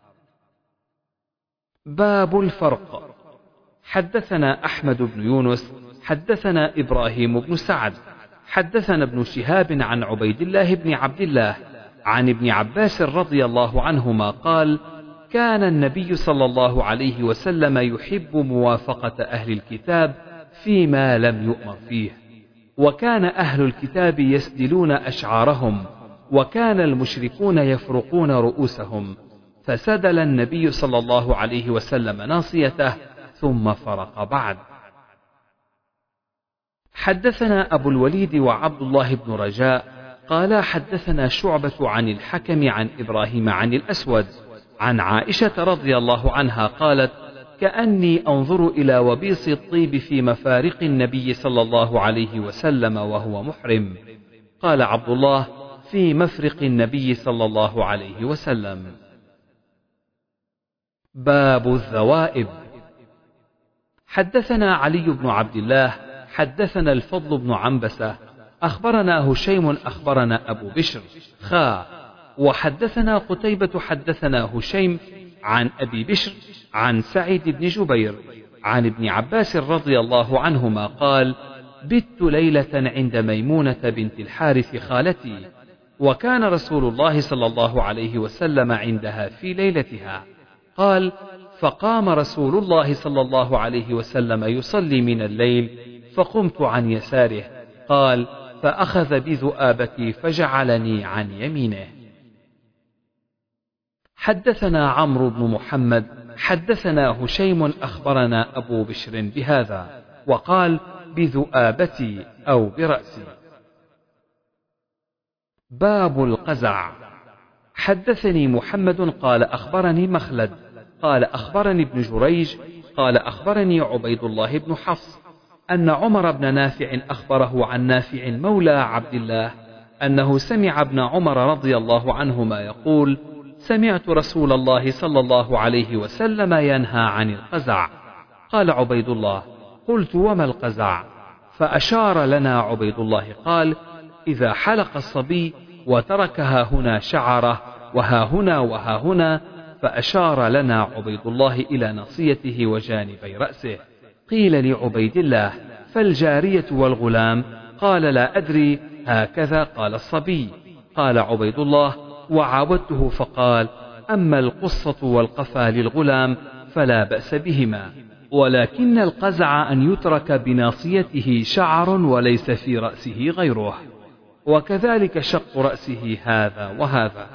باب الفرق. حدثنا أحمد بن يونس حدثنا إبراهيم بن سعد حدثنا ابن شهاب عن عبيد الله بن عبد الله عن ابن عباس رضي الله عنهما قال: كان النبي صلى الله عليه وسلم يحب موافقة أهل الكتاب فيما لم يؤمر فيه، وكان أهل الكتاب يسدلون أشعارهم، وكان المشركون يفرقون رؤوسهم، فسدل النبي صلى الله عليه وسلم ناصيته ثم فرق بعد. حدثنا أبو الوليد وعبد الله بن رجاء قال حدثنا شعبة عن الحكم عن إبراهيم عن الأسود عن عائشة رضي الله عنها قالت: كأني أنظر إلى وبيص الطيب في مفارق النبي صلى الله عليه وسلم وهو محرم. قال عبد الله: في مفرق النبي صلى الله عليه وسلم. باب الذوائب. حدثنا علي بن عبد الله حدثنا الفضل بن عنبسة أخبرنا هشيم أخبرنا أبو بشر خاء وحدثنا قتيبة حدثنا هشيم عن أبي بشر عن سعيد بن جبير عن ابن عباس رضي الله عنهما قال: بت ليلة عند ميمونة بنت الحارث خالتي، وكان رسول الله صلى الله عليه وسلم عندها في ليلتها. قال: فقام رسول الله صلى الله عليه وسلم يصلي من الليل، فقمت عن يساره. قال: فأخذ بذؤابتي فجعلني عن يمينه. حدثنا عمرو بن محمد حدثنا هشيم أخبرنا أبو بشر بهذا، وقال: بذؤابتي أو برأسي. باب القزع. حدثني محمد قال أخبرني مخلد قال أخبرني ابن جريج قال أخبرني عبيد الله بن حفص أن عمر بن نافع أخبره عن نافع مولى عبد الله أنه سمع ابن عمر رضي الله عنهما يقول: سمعت رسول الله صلى الله عليه وسلم ينهى عن القزع. قال عبيد الله: قلت: وما القزع؟ فأشار لنا عبيد الله قال: إذا حلق الصبي وتركها هنا شعره وها هنا وها هنا. فأشار لنا عبيد الله إلى ناصيته وجانبي رأسه. قيل لعبيد الله: فالجارية والغلام؟ قال: لا أدري، هكذا قال الصبي. قال عبيد الله: وعاودته فقال: أما القصة والقفا للغلام فلا بأس بهما، ولكن القزع أن يترك بناصيته شعر وليس في رأسه غيره، وكذلك شق رأسه هذا وهذا.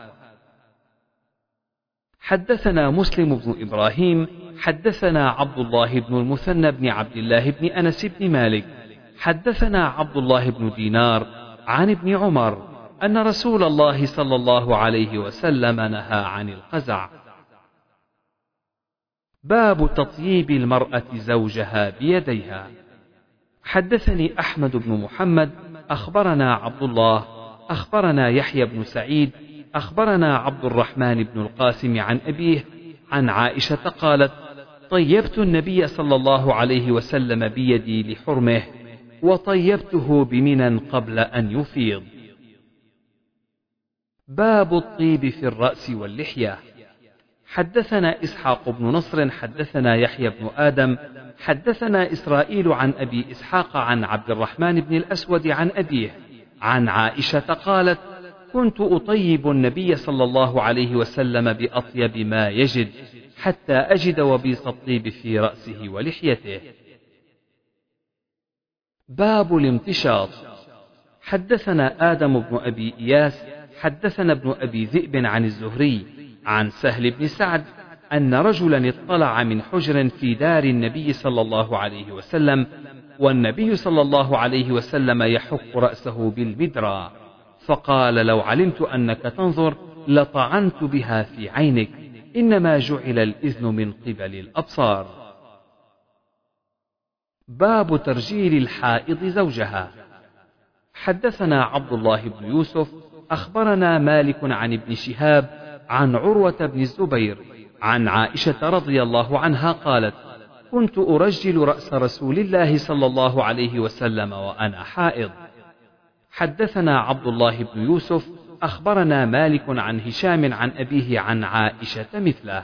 حدثنا مسلم بن إبراهيم حدثنا عبد الله بن المثنى بن عبد الله بن أنس بن مالك حدثنا عبد الله بن دينار عن ابن عمر أن رسول الله صلى الله عليه وسلم نهى عن القزع. باب تطييب المرأة زوجها بيديها. حدثني أحمد بن محمد أخبرنا عبد الله أخبرنا يحيى بن سعيد أخبرنا عبد الرحمن بن القاسم عن أبيه عن عائشة قالت: طيبت النبي صلى الله عليه وسلم بيدي لحرمه، وطيبته بمنى قبل أن يفيض. باب الطيب في الرأس واللحية. حدثنا إسحاق بن نصر حدثنا يحيى بن آدم حدثنا إسرائيل عن أبي إسحاق عن عبد الرحمن بن الأسود عن أبيه عن عائشة قالت: كنت أطيب النبي صلى الله عليه وسلم بأطيب ما يجد حتى أجد وبيص الطيب في رأسه ولحيته. باب الامتشاط. حدثنا آدم بن أبي إياس حدثنا ابن أبي ذئب عن الزهري عن سهل بن سعد أن رجلا اطلع من حجر في دار النبي صلى الله عليه وسلم، والنبي صلى الله عليه وسلم يحك رأسه بالمدرى، فقال: لو علمت أنك تنظر لطعنت بها في عينك، إنما جعل الإذن من قبل الأبصار. باب ترجيل الحائض زوجها. حدثنا عبد الله بن يوسف أخبرنا مالك عن ابن شهاب عن عروة بن الزبير عن عائشة رضي الله عنها قالت: كنت أرجل رأس رسول الله صلى الله عليه وسلم وأنا حائض. حدثنا عبد الله بن يوسف أخبرنا مالك عن هشام عن أبيه عن عائشة مثله.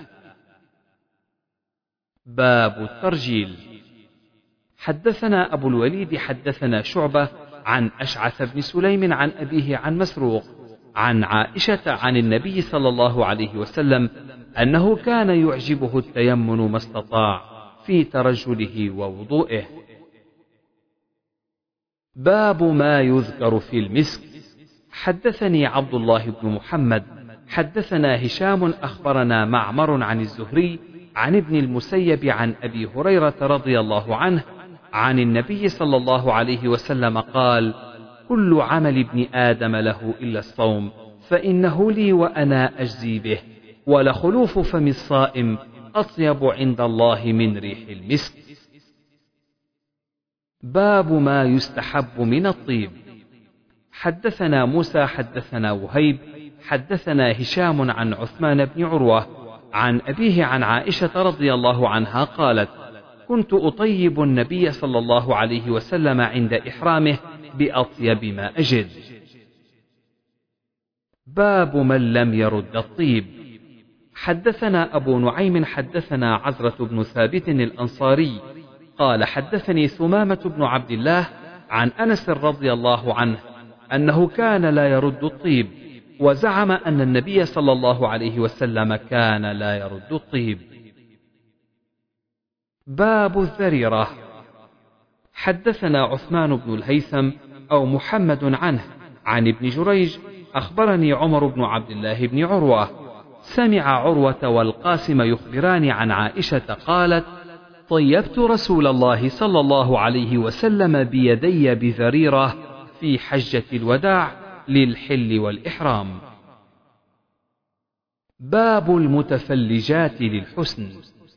باب الترجيل. حدثنا أبو الوليد حدثنا شعبة عن أشعث بن سليم عن أبيه عن مسروق عن عائشة عن النبي صلى الله عليه وسلم أنه كان يعجبه التيمن ما استطاع في ترجله ووضوئه. باب ما يذكر في المسك. حدثني عبد الله بن محمد حدثنا هشام أخبرنا معمر عن الزهري عن ابن المسيب عن أبي هريرة رضي الله عنه عن النبي صلى الله عليه وسلم قال: كل عمل ابن آدم له إلا الصوم فإنه لي وأنا أجزي به، ولخلوف فم الصائم أطيب عند الله من ريح المسك. باب ما يستحب من الطيب. حدثنا موسى حدثنا وهيب حدثنا هشام عن عثمان بن عروة عن أبيه عن عائشة رضي الله عنها قالت: كنت أطيب النبي صلى الله عليه وسلم عند إحرامه بأطيب ما أجد. باب من لم يرد الطيب. حدثنا أبو نعيم حدثنا عزرة بن ثابت الأنصاري قال: حدثني ثمامة بن عبد الله عن أنس رضي الله عنه أنه كان لا يرد الطيب، وزعم أن النبي صلى الله عليه وسلم كان لا يرد الطيب. باب الذريرة. حدثنا عثمان بن الهيثم أو محمد عنه عن ابن جريج أخبرني عمر بن عبد الله بن عروة سمع عروة والقاسم يخبران عن عائشة قالت: طيبت رسول الله صلى الله عليه وسلم بيدي بذريرة في حجة الوداع للحل والإحرام. باب المتفلجات للحسن.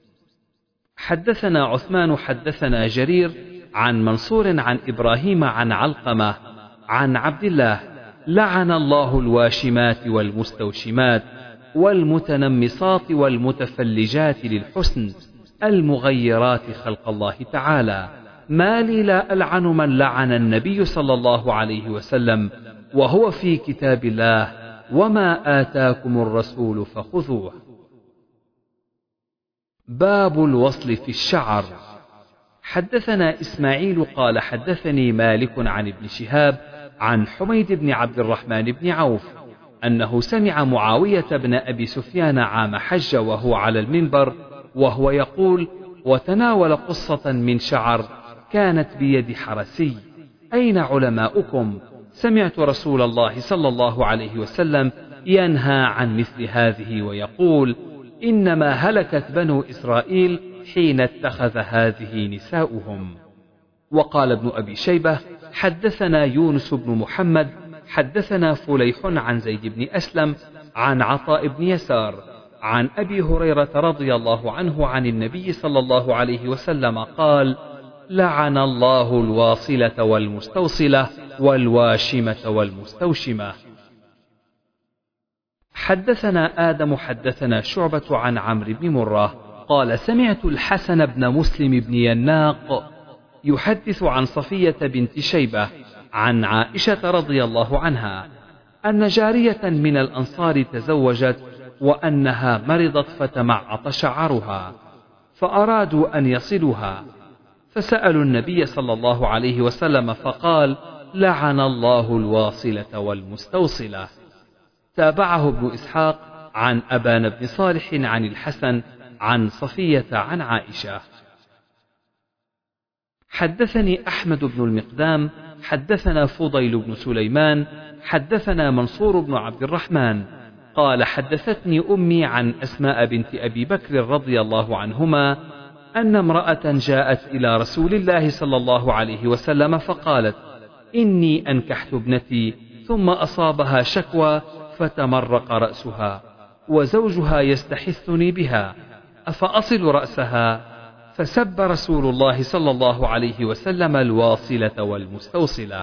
حدثنا عثمان حدثنا جرير عن منصور عن إبراهيم عن علقمة عن عبد الله: لعن الله الواشمات والمستوشمات والمتنمصات والمتفلجات للحسن المغيرات خلق الله تعالى، ما لي لا ألعن من لعن النبي صلى الله عليه وسلم وهو في كتاب الله: وما آتاكم الرسول فخذوه. باب الوصل في الشعر. حدثنا إسماعيل قال: حدثني مالك عن ابن شهاب عن حميد بن عبد الرحمن بن عوف أنه سمع معاوية بن أبي سفيان عام حج وهو على المنبر وهو يقول: وتناول قصة من شعر كانت بيد حرسي: أين علماؤكم؟ سمعت رسول الله صلى الله عليه وسلم ينهى عن مثل هذه ويقول: إنما هلكت بنو إسرائيل حين اتخذ هذه نساؤهم. وقال ابن أبي شيبة: حدثنا يونس بن محمد حدثنا فليح عن زيد بن أسلم عن عطاء بن يسار عن أبي هريرة رضي الله عنه عن النبي صلى الله عليه وسلم قال: لعن الله الواصلة والمستوصلة والواشمة والمستوشمة. حدثنا آدم حدثنا شعبة عن عمرو بن مرة قال: سمعت الحسن بن مسلم بن يناق يحدث عن صفية بنت شيبة عن عائشة رضي الله عنها أن جارية من الأنصار تزوجت وأنها مرضت فتمعط شعرها، فأرادوا أن يصلوها، فسألوا النبي صلى الله عليه وسلم فقال: لعن الله الواصلة والمستوصلة. تابعه ابن إسحاق عن أبان بن صالح عن الحسن عن صفية عن عائشة. حدثني أحمد بن المقدام حدثنا فضيل بن سليمان حدثنا منصور بن عبد الرحمن قال: حدثتني أمي عن أسماء بنت أبي بكر رضي الله عنهما أن امرأة جاءت إلى رسول الله صلى الله عليه وسلم فقالت: إني أنكحت ابنتي ثم أصابها شكوى فتمرق رأسها وزوجها يستحثني بها، أفأصل رأسها؟ فسب رسول الله صلى الله عليه وسلم الواصلة والمستوصلة.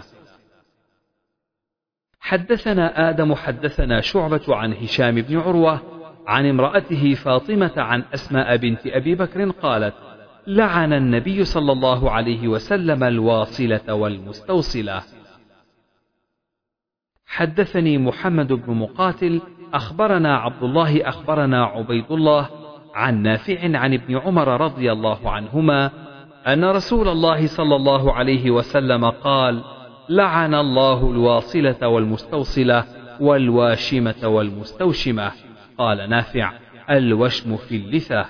حدثنا آدم حدثنا شعبة عن هشام بن عروة عن امرأته فاطمة عن أسماء بنت أبي بكر قالت: لعن النبي صلى الله عليه وسلم الواصلة والمستوصلة. حدثني محمد بن مقاتل أخبرنا عبد الله أخبرنا عبيد الله عن نافع عن ابن عمر رضي الله عنهما أن رسول الله صلى الله عليه وسلم قال: لعن الله الواصلة والمستوصلة والواشمة والمستوشمة. قال نافع: الوشم في اللثة.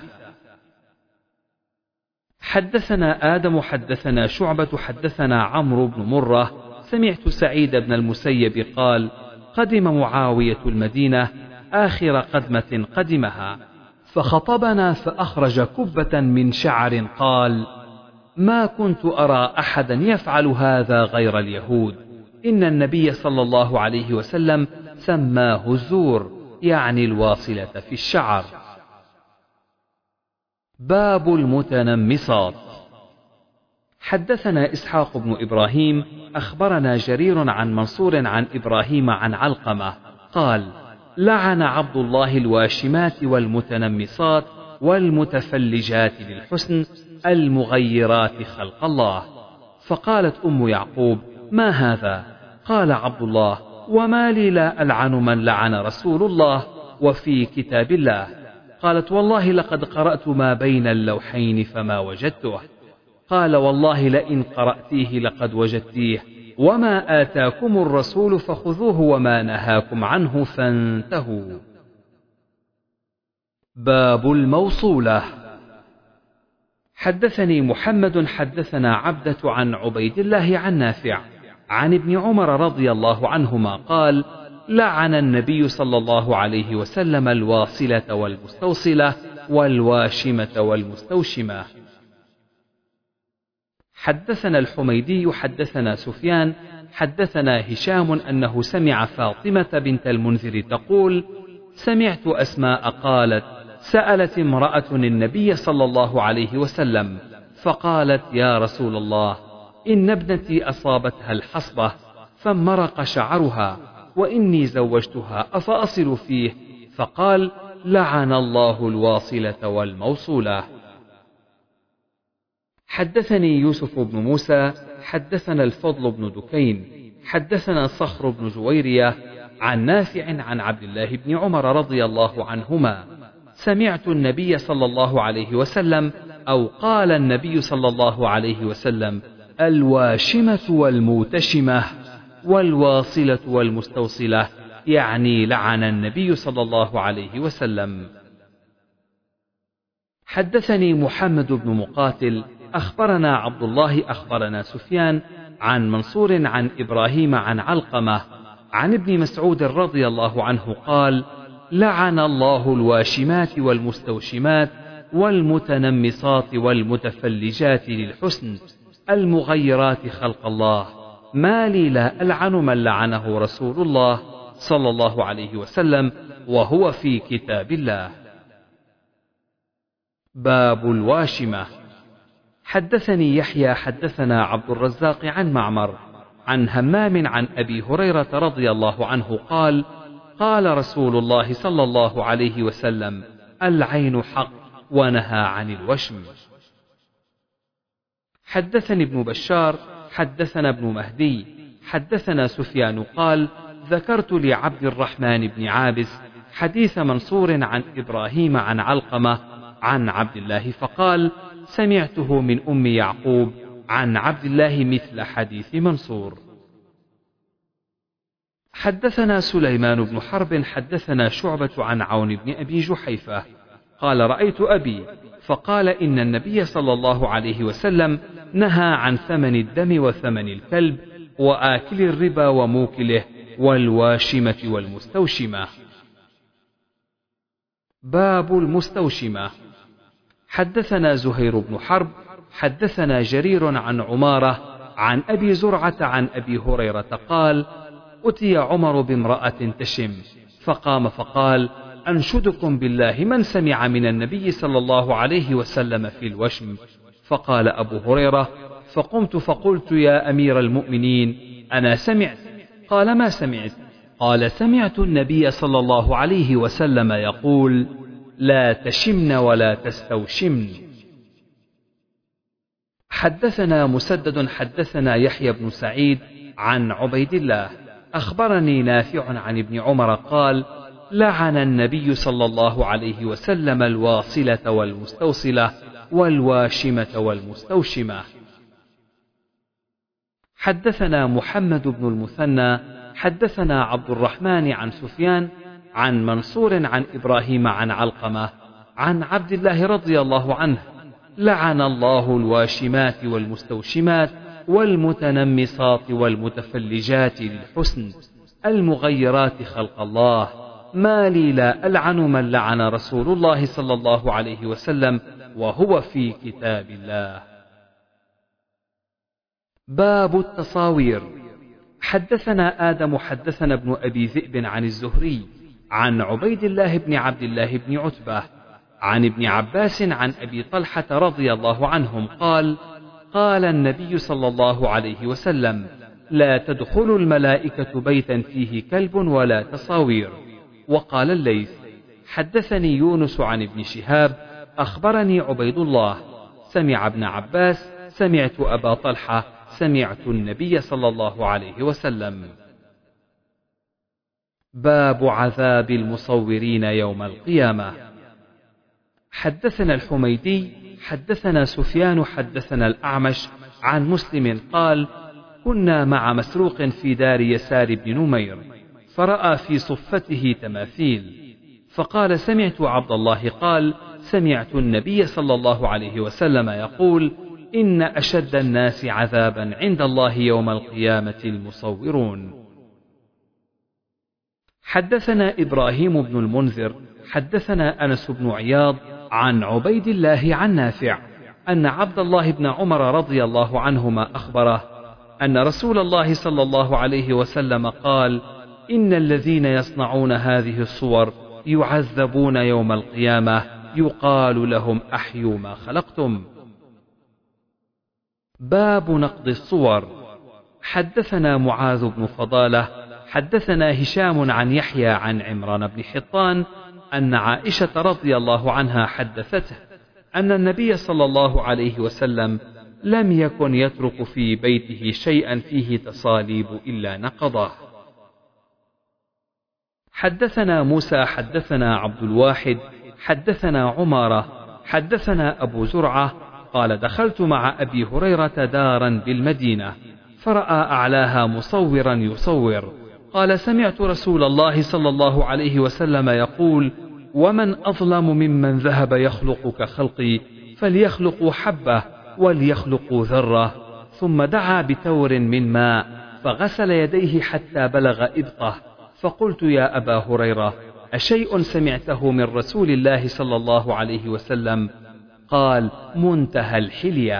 حدثنا آدم حدثنا شعبة حدثنا عمرو بن مرة سمعت سعيد بن المسيب قال: قدم معاوية المدينة آخر قدمة قدمها، فخطبنا فأخرج كبة من شعر قال: ما كنت أرى أحدا يفعل هذا غير اليهود، إن النبي صلى الله عليه وسلم سماه الزور، يعني الواصلة في الشعر. باب المتنمصات. حدثنا إسحاق بن إبراهيم أخبرنا جرير عن منصور عن إبراهيم عن علقمة قال: لعن عبد الله الواشمات والمتنمصات والمتفلجات للحسن المغيرات خلق الله. فقالت أم يعقوب: ما هذا؟ قال عبد الله: وما لي لا ألعن من لعن رسول الله وفي كتاب الله. قالت: والله لقد قرأت ما بين اللوحين فما وجدته. قال: والله لئن قرأتيه لقد وجدتيه، وما آتاكم الرسول فخذوه وما نهاكم عنه فانتهوا. باب الموصولة. حدثني محمد حدثنا عبدة عن عبيد الله عن نافع عن ابن عمر رضي الله عنهما قال: لعن النبي صلى الله عليه وسلم الواصلة والمستوصلة والواشمة والمستوشمة. حدثنا الحميدي حدثنا سفيان حدثنا هشام أنه سمع فاطمة بنت المنذر تقول: سمعت أسماء قالت: سألت امرأة النبي صلى الله عليه وسلم فقالت: يا رسول الله، إن ابنتي أصابتها الحصبة فامرق شعرها وإني زوجتها أفأصل فيه؟ فقال: لعن الله الواصلة والموصولة. حدثني يوسف بن موسى حدثنا الفضل بن دكين حدثنا صخر بن جويرية عن نافع عن عبد الله بن عمر رضي الله عنهما: سمعت النبي صلى الله عليه وسلم أو قال النبي صلى الله عليه وسلم: الواشمة والموتشمة والواصلة والمستوصلة، يعني لعن النبي صلى الله عليه وسلم. حدثني محمد بن مقاتل أخبرنا عبد الله أخبرنا سفيان عن منصور عن إبراهيم عن علقمة عن ابن مسعود رضي الله عنه قال: لعن الله الواشمات والمستوشمات والمتنمصات والمتفلجات للحسن المغيرات خلق الله، ما لي لا ألعن من لعنه رسول الله صلى الله عليه وسلم وهو في كتاب الله. باب الواشمة. حدثني يحيى حدثنا عبد الرزاق عن معمر عن همام عن أبي هريرة رضي الله عنه قال: قال رسول الله صلى الله عليه وسلم: العين حق، ونهى عن الوشم. حدثني ابن بشار حدثنا ابن مهدي حدثنا سفيان قال: ذكرت لعبد الرحمن بن عابس حديث منصور عن إبراهيم عن علقمة عن عبد الله فقال: سمعته من أم يعقوب عن عبد الله مثل حديث منصور. حدثنا سليمان بن حرب حدثنا شعبة عن عون بن أبي جحيفة قال: رأيت أبي فقال: إن النبي صلى الله عليه وسلم نهى عن ثمن الدم وثمن الكلب وآكل الربا وموكله والواشمة والمستوشمة. باب المستوشمة. حدثنا زهير بن حرب حدثنا جرير عن عمارة عن أبي زرعة عن أبي هريرة قال: أتي عمر بامرأة تشم فقام فقال: أنشدكم بالله من سمع من النبي صلى الله عليه وسلم في الوشم؟ فقال أبو هريرة: فقمت فقلت: يا أمير المؤمنين، أنا سمعت. قال: ما سمعت؟ قال: سمعت النبي صلى الله عليه وسلم يقول: لا تشمن ولا تستوشمن. حدثنا مسدد حدثنا يحيى بن سعيد عن عبيد الله أخبرني نافع عن ابن عمر قال: لعن النبي صلى الله عليه وسلم الواصلة والمستوصلة والواشمة والمستوشمة. حدثنا محمد بن المثنى حدثنا عبد الرحمن عن سفيان عن منصور عن إبراهيم عن علقمة عن عبد الله رضي الله عنه: لعن الله الواشمات والمستوشمات والمتنمصات والمتفلجات للحسن المغيرات خلق الله، ما لي لا ألعن من لعن رسول الله صلى الله عليه وسلم وهو في كتاب الله. باب التصاوير. حدثنا آدم حدثنا ابن أبي ذئب عن الزهري عن عبيد الله بن عبد الله بن عتبة عن ابن عباس عن أبي طلحة رضي الله عنهم قال: قال النبي صلى الله عليه وسلم: لا تدخل الملائكة بيتا فيه كلب ولا تصاوير. وقال الليث: حدثني يونس عن ابن شهاب أخبرني عبيد الله سمع ابن عباس سمعت أبا طلحة سمعت النبي صلى الله عليه وسلم. باب عذاب المصورين يوم القيامة. حدثنا الحميدي حدثنا سفيان حدثنا الأعمش عن مسلم قال: كنا مع مسروق في دار يسار بن نمير، فرأى في صفته تماثيل، فقال: سمعت عبد الله قال: سمعت النبي صلى الله عليه وسلم يقول: إن أشد الناس عذابا عند الله يوم القيامة المصورون. حدثنا إبراهيم بن المنذر حدثنا أنس بن عياض عن عبيد الله عن نافع أن عبد الله بن عمر رضي الله عنهما أخبره أن رسول الله صلى الله عليه وسلم قال: إن الذين يصنعون هذه الصور يعذبون يوم القيامة، يقال لهم: أحيوا ما خلقتم. باب نقض الصور. حدثنا معاذ بن فضالة حدثنا هشام عن يحيى عن عمران بن حطان أن عائشة رضي الله عنها حدثته أن النبي صلى الله عليه وسلم لم يكن يترك في بيته شيئا فيه تصاليب إلا نقضه. حدثنا موسى حدثنا عبد الواحد حدثنا عمارة حدثنا أبو زرعة قال: دخلت مع أبي هريرة دارا بالمدينة فرأى أعلاها مصورا يصور، قال: سمعت رسول الله صلى الله عليه وسلم يقول: ومن أظلم ممن ذهب يخلق كخلقي، فليخلقوا حبة وليخلقوا ذرة. ثم دعا بتور من ماء فغسل يديه حتى بلغ إبطه، فقلت: يا أبا هريرة، أشيء سمعته من رسول الله صلى الله عليه وسلم؟ قال: منتهى الحلية.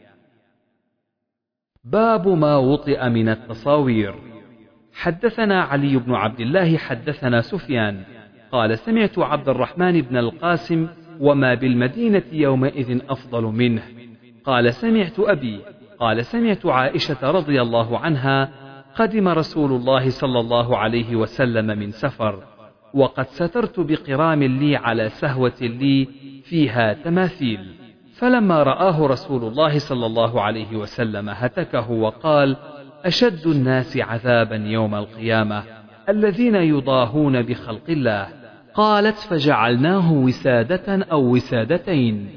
باب ما وطئ من التصاوير. حدثنا علي بن عبد الله حدثنا سفيان قال: سمعت عبد الرحمن بن القاسم وما بالمدينة يومئذ أفضل منه. قال: سمعت أبي قال: سمعت عائشة رضي الله عنها: قدم رسول الله صلى الله عليه وسلم من سفر، وقد سترت بقرام لي على سهوة لي فيها تماثيل، فلما رآه رسول الله صلى الله عليه وسلم هتكه وقال: أشد الناس عذابا يوم القيامة الذين يضاهون بخلق الله. قالت: فجعلناه وسادة أو وسادتين.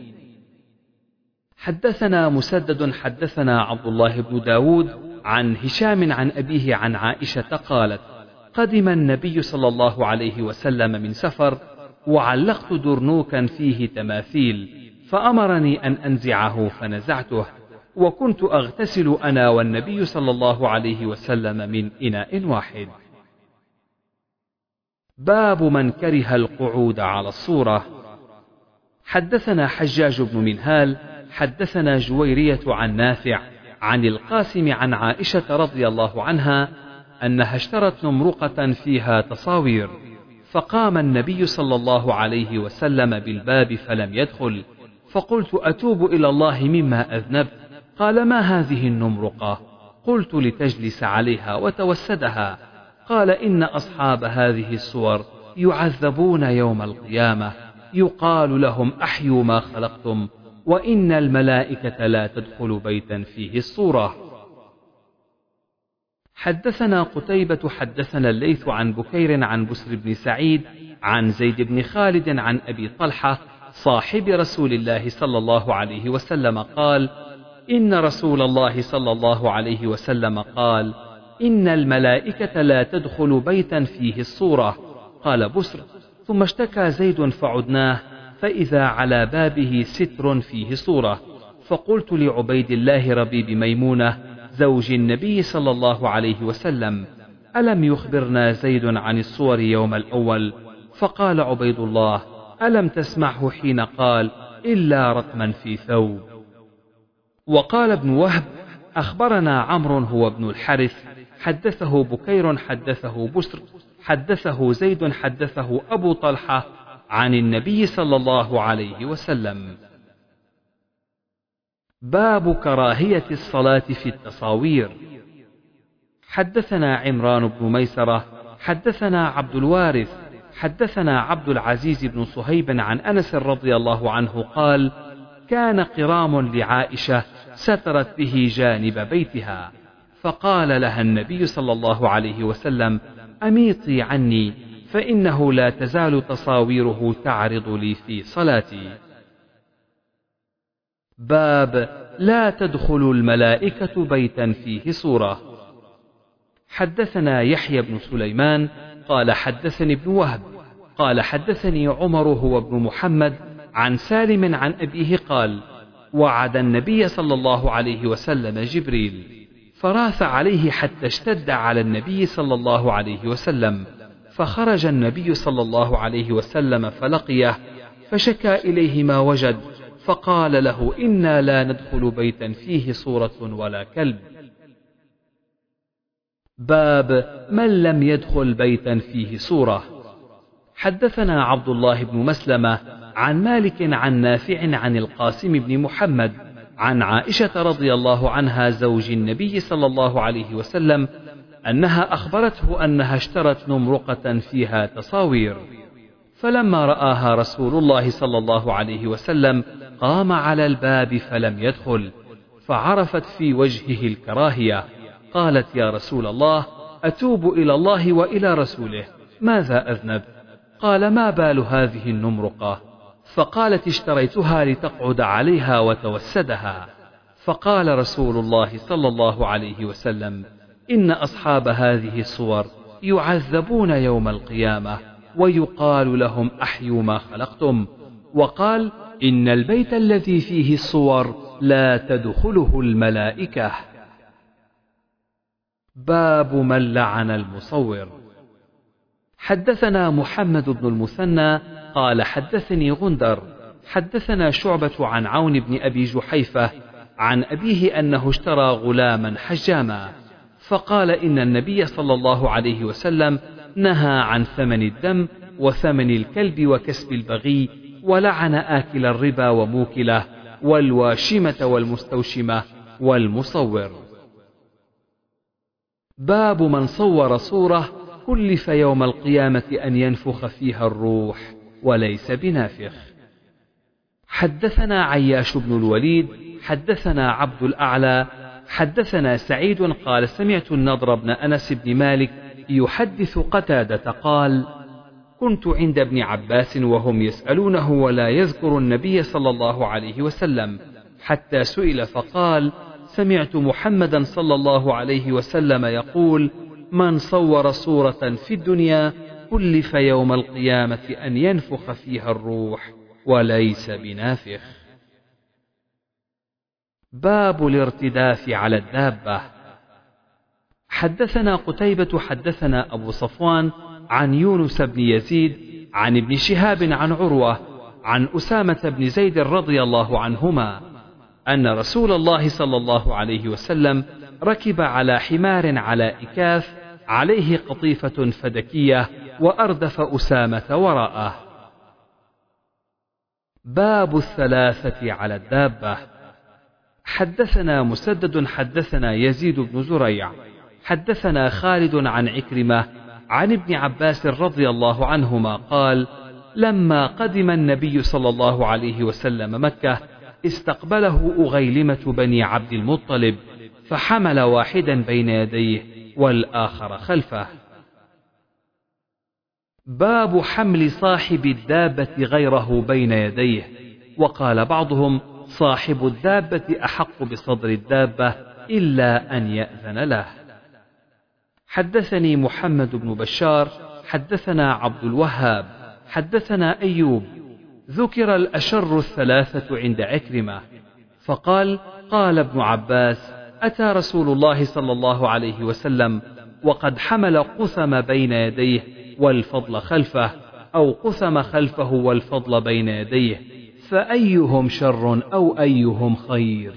حدثنا مسدد حدثنا عبد الله بن داود عن هشام عن أبيه عن عائشة قالت: قدم النبي صلى الله عليه وسلم من سفر، وعلقت درنوكا فيه تماثيل، فأمرني أن أنزعه فنزعته، وكنت أغتسل أنا والنبي صلى الله عليه وسلم من إناء واحد. باب من كره القعود على الصورة. حدثنا حجاج بن منهال حدثنا جويرية عن نافع عن القاسم عن عائشة رضي الله عنها أنها اشترت نمرقة فيها تصاوير، فقام النبي صلى الله عليه وسلم بالباب فلم يدخل، فقلت: أتوب إلى الله مما أذنبت. قال: ما هذه النمرقة؟ قلت: لتجلس عليها وتوسدها. قال: إن أصحاب هذه الصور يعذبون يوم القيامة، يقال لهم: أحيوا ما خلقتم، وإن الملائكة لا تدخل بيتا فيه الصورة. حدثنا قتيبة حدثنا الليث عن بكير عن بسر بن سعيد عن زيد بن خالد عن أبي طلحة صاحب رسول الله صلى الله عليه وسلم قال: إن رسول الله صلى الله عليه وسلم قال: إن الملائكة لا تدخل بيتا فيه الصورة. قال بسر: ثم اشتكى زيد فعدناه فإذا على بابه ستر فيه صورة، فقلت لعبيد الله ربيب ميمونة زوج النبي صلى الله عليه وسلم: ألم يخبرنا زيد عن الصور يوم الأول؟ فقال عبيد الله: ألم تسمعه حين قال: إلا رتما في ثوب. وقال ابن وهب: أخبرنا عمرو هو ابن الحارث حدثه بكير حدثه بسر حدثه زيد حدثه أبو طلحة عن النبي صلى الله عليه وسلم. باب كراهية الصلاة في التصاوير. حدثنا عمران بن ميسرة حدثنا عبد الوارث حدثنا عبد العزيز بن صهيب عن أنس رضي الله عنه قال: كان قرام لعائشة سترت به جانب بيتها، فقال لها النبي صلى الله عليه وسلم: أميطي عني، فإنه لا تزال تصاويره تعرض لي في صلاتي. باب لا تدخل الملائكة بيتا فيه صورة. حدثنا يحيى بن سليمان قال حدثني ابن وهب قال حدثني عمر هو ابن محمد عن سالم عن أبيه قال: وعد النبي صلى الله عليه وسلم جبريل فراث عليه حتى اشتد على النبي صلى الله عليه وسلم، فخرج النبي صلى الله عليه وسلم فلقيه فشكى إليه ما وجد، فقال له: إنا لا ندخل بيتا فيه صورة ولا كلب. باب من لم يدخل بيتا فيه صورة. حدثنا عبد الله بن مسلمة عن مالك عن نافع عن القاسم بن محمد عن عائشة رضي الله عنها زوج النبي صلى الله عليه وسلم أنها أخبرته أنها اشترت نمرقة فيها تصاوير، فلما رآها رسول الله صلى الله عليه وسلم قام على الباب فلم يدخل، فعرفت في وجهه الكراهية، قالت: يا رسول الله، أتوب إلى الله وإلى رسوله، ماذا أذنب؟ قال: ما بال هذه النمرقة؟ فقالت: اشتريتها لتقعد عليها وتوسدها. فقال رسول الله صلى الله عليه وسلم: إن أصحاب هذه الصور يعذبون يوم القيامة ويقال لهم: أحيوا ما خلقتم. وقال: إن البيت الذي فيه الصور لا تدخله الملائكة. باب من لعن المصور. حدثنا محمد بن المثنى قال حدثني غندر حدثنا شعبة عن عون بن أبي جحيفة عن أبيه أنه اشترى غلاما حجاما، فقال: إن النبي صلى الله عليه وسلم نهى عن ثمن الدم وثمن الكلب وكسب البغي، ولعن آكل الربا وموكله والواشمة والمستوشمة والمصور. باب من صور صورة كلف يوم القيامة أن ينفخ فيها الروح وليس بنافخ. حدثنا عياش بن الوليد حدثنا عبد الأعلى حدثنا سعيد قال: سمعت النضر بن أنس بن مالك يحدث قتادة قال: كنت عند ابن عباس وهم يسألونه ولا يذكر النبي صلى الله عليه وسلم، حتى سئل فقال: سمعت محمدا صلى الله عليه وسلم يقول: من صور صورة في الدنيا كلف يوم القيامة أن ينفخ فيها الروح وليس بنافخ. باب الارتداف على الدابة. حدثنا قتيبة حدثنا أبو صفوان عن يونس بن يزيد عن ابن شهاب عن عروة عن أسامة بن زيد رضي الله عنهما أن رسول الله صلى الله عليه وسلم ركب على حمار على إكاف عليه قطيفة فدكية وأردف أسامة وراءه. باب الثلاثة على الدابة. حدثنا مسدد حدثنا يزيد بن زريع حدثنا خالد عن عكرمة عن ابن عباس رضي الله عنهما قال: لما قدم النبي صلى الله عليه وسلم مكة استقبله أغيلمة بني عبد المطلب، فحمل واحدا بين يديه والآخر خلفه. باب حمل صاحب الدابة غيره بين يديه. وقال بعضهم صاحب الدابة أحق بصدر الدابة إلا أن يأذن له. حدثني محمد بن بشار حدثنا عبد الوهاب حدثنا أيوب ذكر الأشر الثلاثة عند عكرمة فقال قال ابن عباس أتى رسول الله صلى الله عليه وسلم وقد حمل قثم بين يديه والفضل خلفه أو قثم خلفه والفضل بين يديه فأيهم شر أو أيهم خير.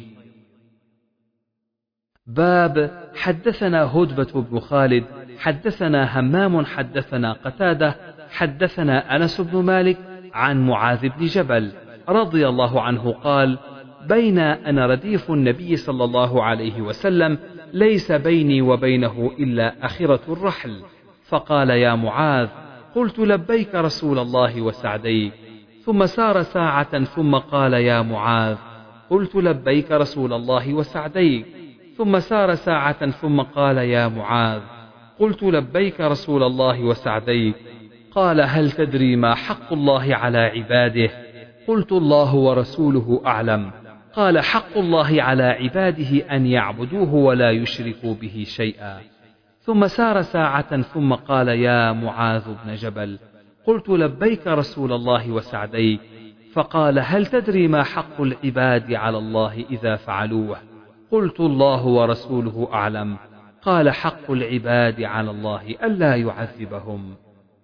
باب حدثنا هدبة بن خالد حدثنا همام حدثنا قتادة حدثنا أنس بن مالك عن معاذ بن جبل رضي الله عنه قال بين أنا رديف النبي صلى الله عليه وسلم ليس بيني وبينه إلا أخرة الرحل فقال يا معاذ قلت لبيك رسول الله وسعديك ثم سار ساعة ثم قال يا معاذ قلت لبيك رسول الله وسعديك ثم سار ساعة ثم قال يا معاذ قلت لبيك رسول الله وسعديك قال هل تدري ما حق الله على عباده قلت الله ورسوله أعلم قال حق الله على عباده أن يعبدوه ولا يشركوا به شيئا ثم سار ساعة ثم قال يا معاذ بن جبل قلت لبيك رسول الله وسعديك فقال هل تدري ما حق العباد على الله إذا فعلوه قلت الله ورسوله أعلم قال حق العباد على الله ألا يعذبهم.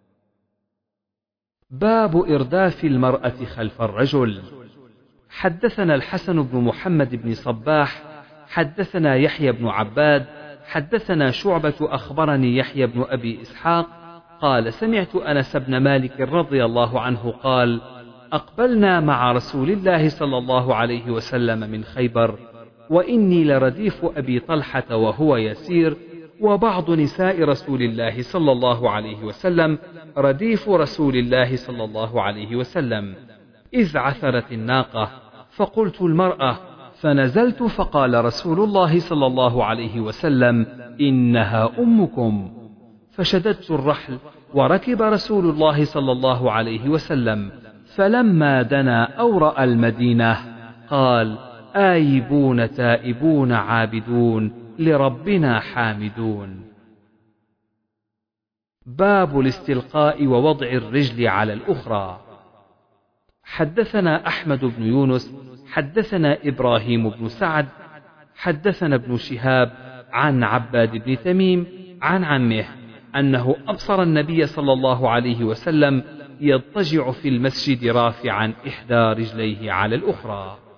باب إرداف المرأة خلف الرجل. حدثنا الحسن بن محمد بن صباح حدثنا يحيى بن عباد حدثنا شعبة أخبرني يحيى بن أبي إسحاق قال سمعت أنس بن مالك رضي الله عنه قال أقبلنا مع رسول الله صلى الله عليه وسلم من خيبر وإني لرديف أبي طلحة وهو يسير وبعض نساء رسول الله صلى الله عليه وسلم رديف رسول الله صلى الله عليه وسلم إذ عثرت الناقة فقلت المرأة فنزلت فقال رسول الله صلى الله عليه وسلم إنها أمكم فشددت الرحل وركب رسول الله صلى الله عليه وسلم فلما دنا أو رأى المدينة قال آيبون تائبون عابدون لربنا حامدون. باب الاستلقاء ووضع الرجل على الأخرى. حدثنا أحمد بن يونس حدثنا إبراهيم بن سعد حدثنا ابن شهاب عن عباد بن تميم عن عمه أنه أبصر النبي صلى الله عليه وسلم يضطجع في المسجد رافعا إحدى رجليه على الأخرى.